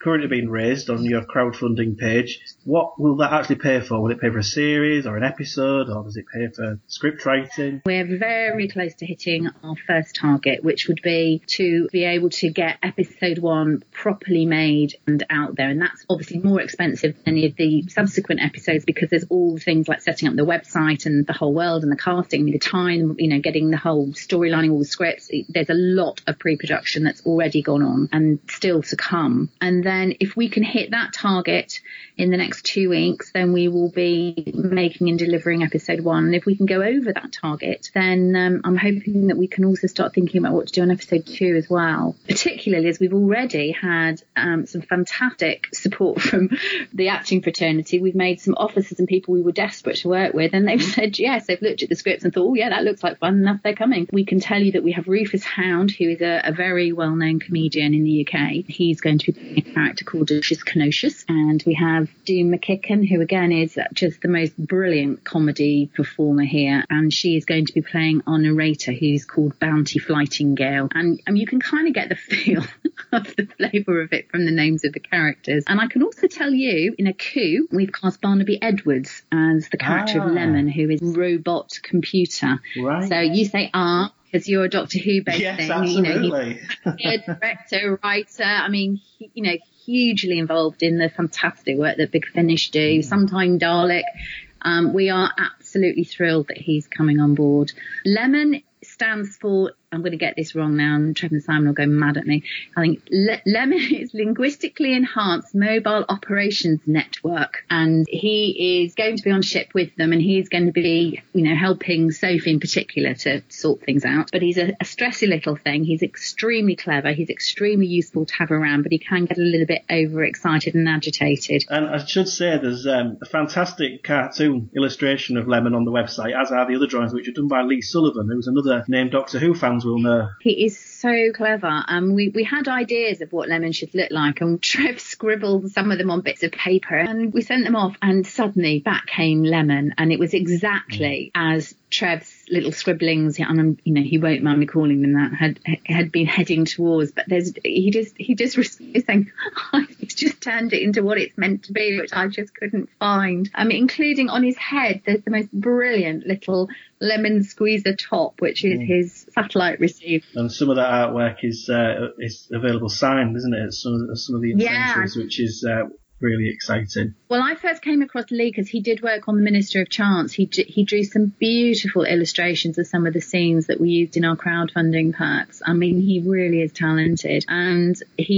currently being raised on your crowdfunding page. What will that actually pay for? Will it pay for a series or an episode, or does it pay for script writing? We're very close to hitting our first target, which would be to be able to get episode one properly made and out there. And that's obviously more expensive than any of the subsequent episodes, because there's all the things like setting up the website and the whole world and the casting, the time, you know, getting the whole storylining, all the scripts. There's a lot of pre-production that's already gone on and still to come. And then if we can hit that target in the next two weeks, then we will be making and delivering episode one. And if we can go over that target, then um, I'm hoping that we can also start thinking about what to do on episode two as well, particularly as we've already had um, some fantastic support from the acting fraternity. We've made some officers and people we were desperate to work with, and they've said yes. They've looked at the scripts and thought, oh yeah, that looks like fun enough, they're coming. We can tell you that we have Rufus Hound, who is a, a very well-known comedian in the U K. He's going to be playing a character called Lucius Canosius. And we have Doom McKicken, who again is just the most brilliant comedy performer here, and she is going to be playing our narrator, who's called Bounty Flightingale. And, and you can kind of get the feel of the flavour of it from the names of the characters. And I can also tell you, in a coup, we've cast Barnaby Edwards as the character Ah. of Lemon, who is robot computer. Right. So you say ah, because you're a Doctor Who based Yes, thing. absolutely. You know, he's a director, writer. I mean, he, you know, hugely involved in the fantastic work that Big Finish do. Sometime Dalek. Um, we are absolutely thrilled that he's coming on board. Lemon stands for, I'm going to get this wrong now, and Trevor and Simon will go mad at me. I think Le- Lemon is Linguistically Enhanced Mobile Operations Network, and he is going to be on ship with them, and he's going to be, you know, helping Sophie in particular to sort things out. But he's a, a stressy little thing. He's extremely clever. He's extremely useful to have around, but he can get a little bit overexcited and agitated. And I should say there's um, a fantastic cartoon illustration of Lemon on the website, as are the other drawings, which are done by Lee Sullivan, who's another named Doctor Who fans will know. He is so clever. Um, we, we had ideas of what Lemon should look like, and Trev scribbled some of them on bits of paper, and we sent them off, and suddenly back came Lemon, and it was exactly as Trev's little scribblings, and um, you know, he won't mind me calling them that, had had been heading towards. But there's he just he just was saying, oh, he's just turned it into what it's meant to be, which I just couldn't find. I mean, including on his head, there's the most brilliant little lemon squeezer top, which is mm. his satellite receiver. And some of that artwork is uh, is available signed, isn't it? Some of, some of the incentives, yeah. which is uh, really exciting. Well, I first came across Lee because he did work on the Minister of Chance. He he drew some beautiful illustrations of some of the scenes that we used in our crowdfunding packs. I mean, he really is talented. And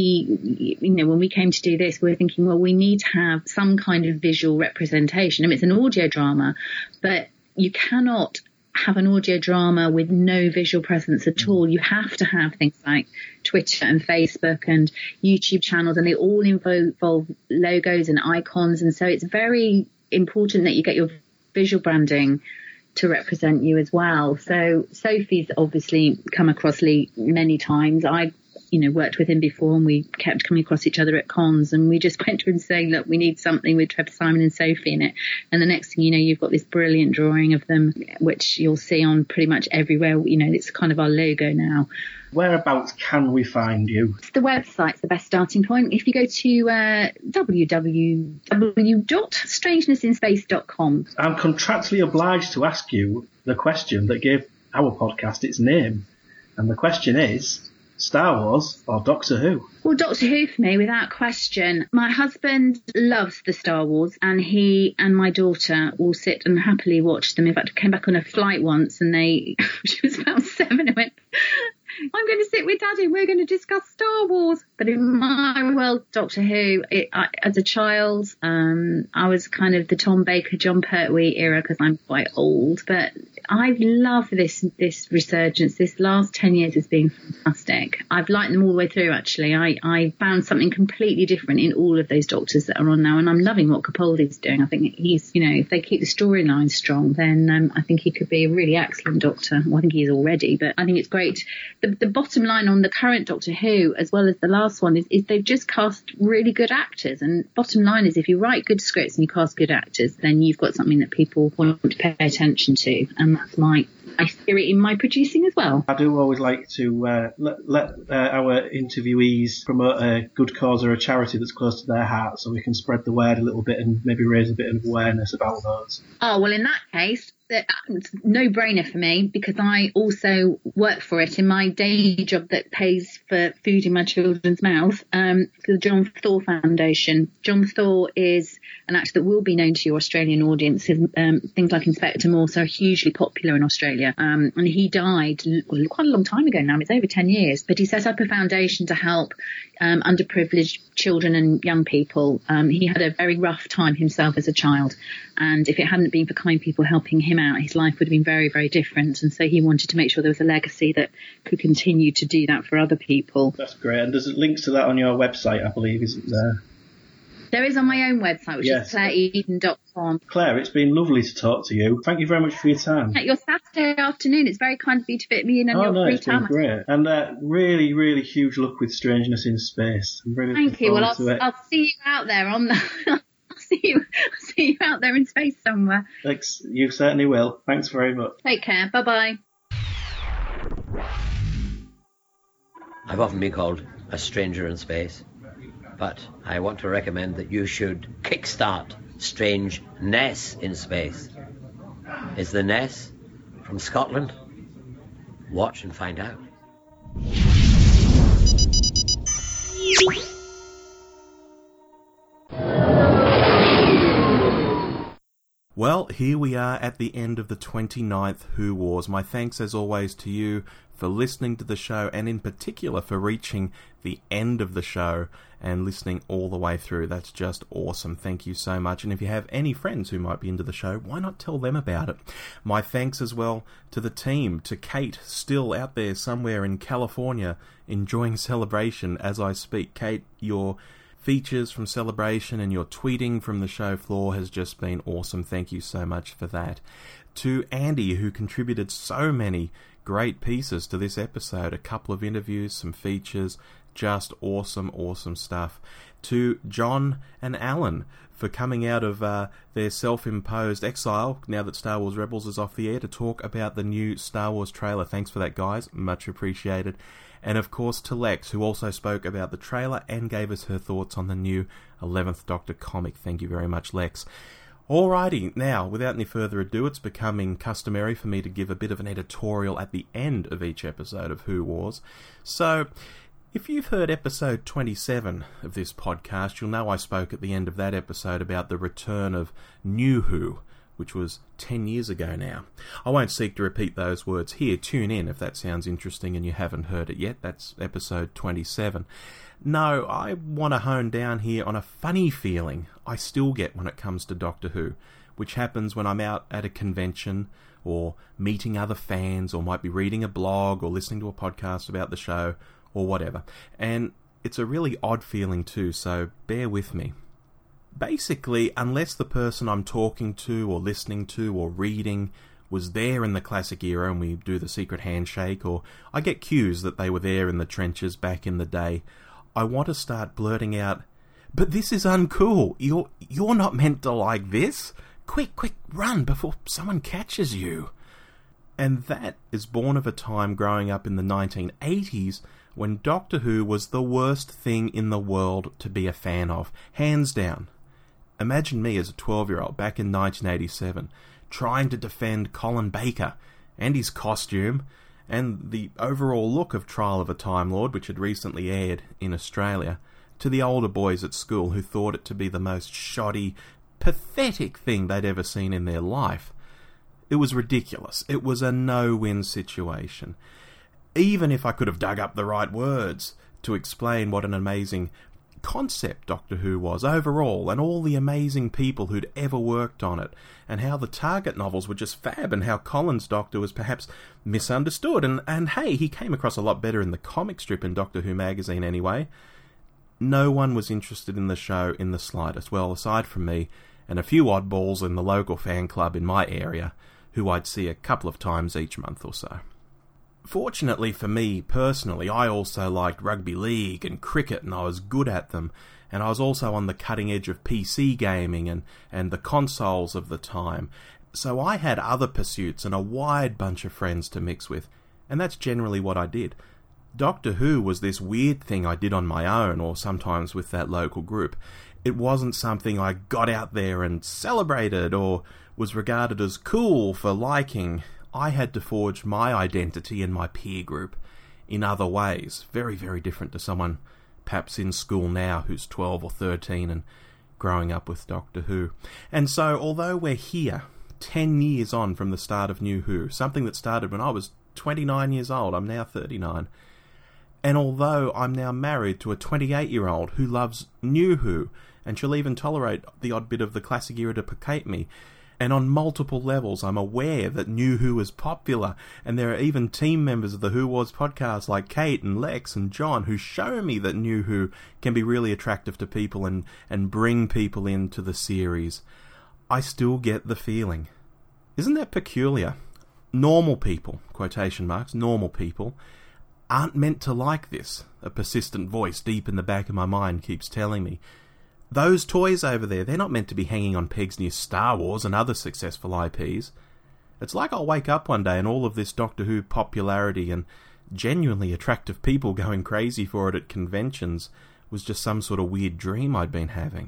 he, you know, when we came to do this, we were thinking, well, we need to have some kind of visual representation. I mean, it's an audio drama, but you cannot have an audio drama with no visual presence at all. You have to have things like Twitter and Facebook and YouTube channels, and they all involve, involve logos and icons. And so it's very important that you get your visual branding to represent you as well. So Sophie's obviously come across Lee many times. I you know, worked with him before, and we kept coming across each other at cons, and we just went to him saying, look, we need something with Trevor, Simon and Sophie in it. And the next thing you know, you've got this brilliant drawing of them, which you'll see on pretty much everywhere. You know, it's kind of our logo now. Whereabouts can we find you? The website's the best starting point. If you go to uh, w w w dot strangeness in space dot com. I'm contractually obliged to ask you the question that gave our podcast its name. And the question is, Star Wars or Doctor Who? Well, Doctor Who for me, without question. My husband loves the Star Wars, and he and my daughter will sit and happily watch them. In fact, I came back on a flight once, and they, she was about seven, and went, I'm going to sit with Daddy, we're going to discuss Star Wars. But in my world, Doctor Who, it, I, as a child, um, I was kind of the Tom Baker, John Pertwee era, because I'm quite old. But I love this this resurgence. This last ten years has been fantastic. I've liked them all the way through, actually. I, I found something completely different in all of those Doctors that are on now, and I'm loving what Capaldi's doing. I think he's, you know, if they keep the storyline strong, then um, I think he could be a really excellent Doctor. Well, I think he is already, but I think it's great. The, the bottom line on the current Doctor Who, as well as the last one, is, is they've just cast really good actors. And bottom line is, if you write good scripts and you cast good actors, then you've got something that people want to pay attention to. And that's my I fear it in my producing as well. I do always like to uh, let, let uh, our interviewees promote a good cause or a charity that's close to their heart, so we can spread the word a little bit and maybe raise a bit of awareness about those. Oh, well, in that case, it's no brainer for me, because I also work for it in my day job that pays for food in my children's mouth, um, the John Thaw Foundation. John Thaw is an actor that will be known to your Australian audience. Um, things like Inspector Morse are hugely popular in Australia, um, and he died well, quite a long time ago now. It's over ten years, but he set up a foundation to help um, underprivileged children and young people. Um, he had a very rough time himself as a child, and if it hadn't been for kind people helping him out, his life would have been very, very different. And so he wanted to make sure there was a legacy that could continue to do that for other people. That's great. And there's links to that on your website, I believe, isn't there? There is on my own website, which yes. is claire eden dot com. Claire, it's been lovely to talk to you. Thank you very much for your time. At your Saturday afternoon, it's very kind of you to fit me in on oh, your no, free it's time. Been great. And uh, really, really huge luck with Strangeness in Space. I'm really Thank you. Well, I'll, I'll see you out there on the... I'll see you, I'll see you out there in space somewhere. Thanks. You certainly will. Thanks very much. Take care. Bye-bye. I've often been called a stranger in space, but I want to recommend that you should kickstart Strangeness in Space. Is the Ness from Scotland? Watch and find out. Well, here we are at the end of the twenty-ninth Who Wars. My thanks as always to you for listening to the show, and in particular for reaching the end of the show and listening all the way through. That's just awesome. Thank you so much. And if you have any friends who might be into the show, why not tell them about it? My thanks as well to the team, to Kate, still out there somewhere in California enjoying Celebration as I speak. Kate, your features from Celebration and your tweeting from the show floor has just been awesome. Thank you so much for that. To Andy, who contributed so many great pieces to this episode, a couple of interviews, some features, just awesome, awesome stuff. To John and Alan for coming out of uh, their self-imposed exile, now that Star Wars Rebels is off the air, to talk about the new Star Wars trailer. Thanks for that, guys. Much appreciated. And of course to Lex, who also spoke about the trailer and gave us her thoughts on the new eleventh Doctor comic. Thank you very much, Lex. Alrighty, now, without any further ado, it's becoming customary for me to give a bit of an editorial at the end of each episode of Who Wars. So, if you've heard episode twenty-seven of this podcast, you'll know I spoke at the end of that episode about the return of New Who, which was ten years ago now. I won't seek to repeat those words here. Tune in if that sounds interesting and you haven't heard it yet. That's episode twenty-seven. No, I want to hone down here on a funny feeling I still get when it comes to Doctor Who, which happens when I'm out at a convention or meeting other fans, or might be reading a blog or listening to a podcast about the show or whatever. And it's a really odd feeling too, so bear with me. Basically, unless the person I'm talking to or listening to or reading was there in the classic era and we do the secret handshake, or I get cues that they were there in the trenches back in the day, I want to start blurting out, "But this is uncool. You're, you're not meant to like this. Quick, quick, run before someone catches you." And that is born of a time growing up in the nineteen eighties when Doctor Who was the worst thing in the world to be a fan of, hands down. Imagine me as a twelve-year-old back in nineteen eighty-seven, trying to defend Colin Baker and his costume, and the overall look of Trial of a Time Lord, which had recently aired in Australia, to the older boys at school who thought it to be the most shoddy, pathetic thing they'd ever seen in their life. It was ridiculous. It was a no-win situation. Even if I could have dug up the right words to explain what an amazing concept Doctor Who was overall, and all the amazing people who'd ever worked on it, and how the Target novels were just fab, and how Colin's Doctor was perhaps misunderstood, and, and hey, he came across a lot better in the comic strip in Doctor Who magazine anyway. No one was interested in the show in the slightest, well, aside from me and a few oddballs in the local fan club in my area, who I'd see a couple of times each month or so. Fortunately for me, personally, I also liked rugby league and cricket, and I was good at them, and I was also on the cutting edge of P C gaming and, and the consoles of the time. So I had other pursuits and a wide bunch of friends to mix with, and that's generally what I did. Doctor Who was this weird thing I did on my own, or sometimes with that local group. It wasn't something I got out there and celebrated, or was regarded as cool for liking. I had to forge my identity in my peer group in other ways, very, very different to someone perhaps in school now who's twelve or thirteen and growing up with Doctor Who. And so, although we're here, ten years on from the start of New Who, something that started when I was twenty-nine years old, I'm now thirty-nine, and although I'm now married to a twenty-eight-year-old who loves New Who, and she'll even tolerate the odd bit of the classic era to placate me, and on multiple levels I'm aware that New Who is popular, and there are even team members of the Who Wars podcast like Kate and Lex and John who show me that New Who can be really attractive to people and, and bring people into the series. I still get the feeling. Isn't that peculiar? Normal people, quotation marks, normal people, aren't meant to like this, a persistent voice deep in the back of my mind keeps telling me. Those toys over there, they're not meant to be hanging on pegs near Star Wars and other successful I Ps. It's like I'll wake up one day and all of this Doctor Who popularity and genuinely attractive people going crazy for it at conventions was just some sort of weird dream I'd been having.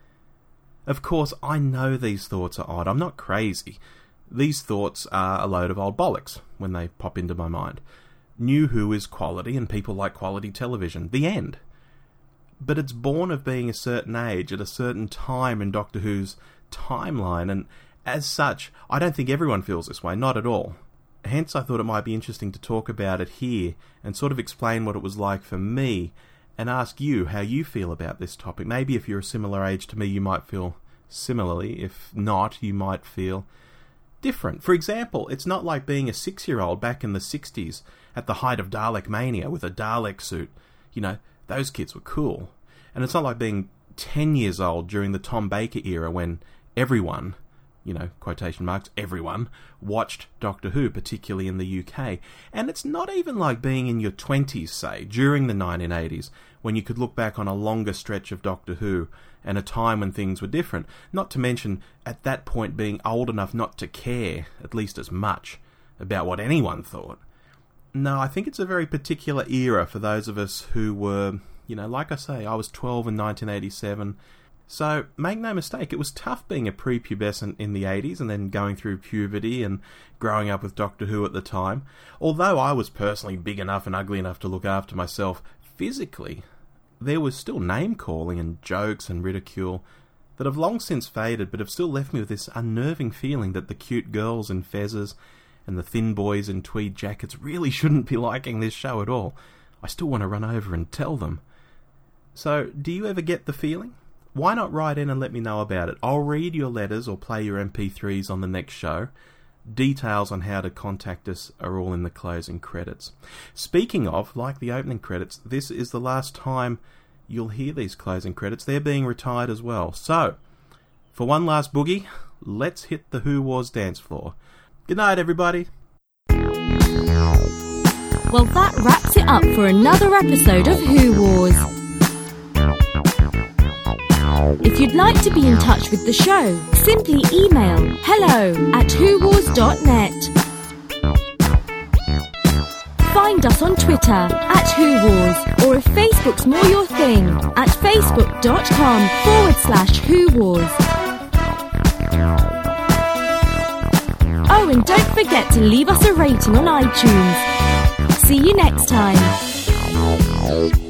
Of course, I know these thoughts are odd. I'm not crazy. These thoughts are a load of old bollocks when they pop into my mind. New Who is quality and people like quality television. The end. But it's born of being a certain age at a certain time in Doctor Who's timeline, and as such, I don't think everyone feels this way, not at all. Hence, I thought it might be interesting to talk about it here and sort of explain what it was like for me and ask you how you feel about this topic. Maybe if you're a similar age to me, you might feel similarly. If not, you might feel different. For example, it's not like being a six-year-old back in the sixties at the height of Dalek mania with a Dalek suit. You know, those kids were cool. And it's not like being ten years old during the Tom Baker era when everyone, you know, quotation marks, everyone, watched Doctor Who, particularly in the U K. And it's not even like being in your twenties, say, during the nineteen eighties, when you could look back on a longer stretch of Doctor Who and a time when things were different. Not to mention, at that point, being old enough not to care, at least as much, about what anyone thought. No, I think it's a very particular era for those of us who were, you know, like I say, I was twelve in nineteen eighty-seven. So, make no mistake, it was tough being a prepubescent in the eighties and then going through puberty and growing up with Doctor Who at the time. Although I was personally big enough and ugly enough to look after myself physically, there was still name-calling and jokes and ridicule that have long since faded but have still left me with this unnerving feeling that the cute girls in fezzes and the thin boys in tweed jackets really shouldn't be liking this show at all. I still want to run over and tell them. So, do you ever get the feeling? Why not write in and let me know about it? I'll read your letters or play your M P threes on the next show. Details on how to contact us are all in the closing credits. Speaking of, like the opening credits, this is the last time you'll hear these closing credits. They're being retired as well. So, for one last boogie, let's hit the Who Wars dance floor. Good night, everybody. Well, that wraps it up for another episode of Who Wars. If you'd like to be in touch with the show, simply email hello at who wars dot net. Find us on Twitter at WhoWars, or if Facebook's more your thing, at facebook.com forward slash WhoWars. Oh, and don't forget to leave us a rating on iTunes. See you next time.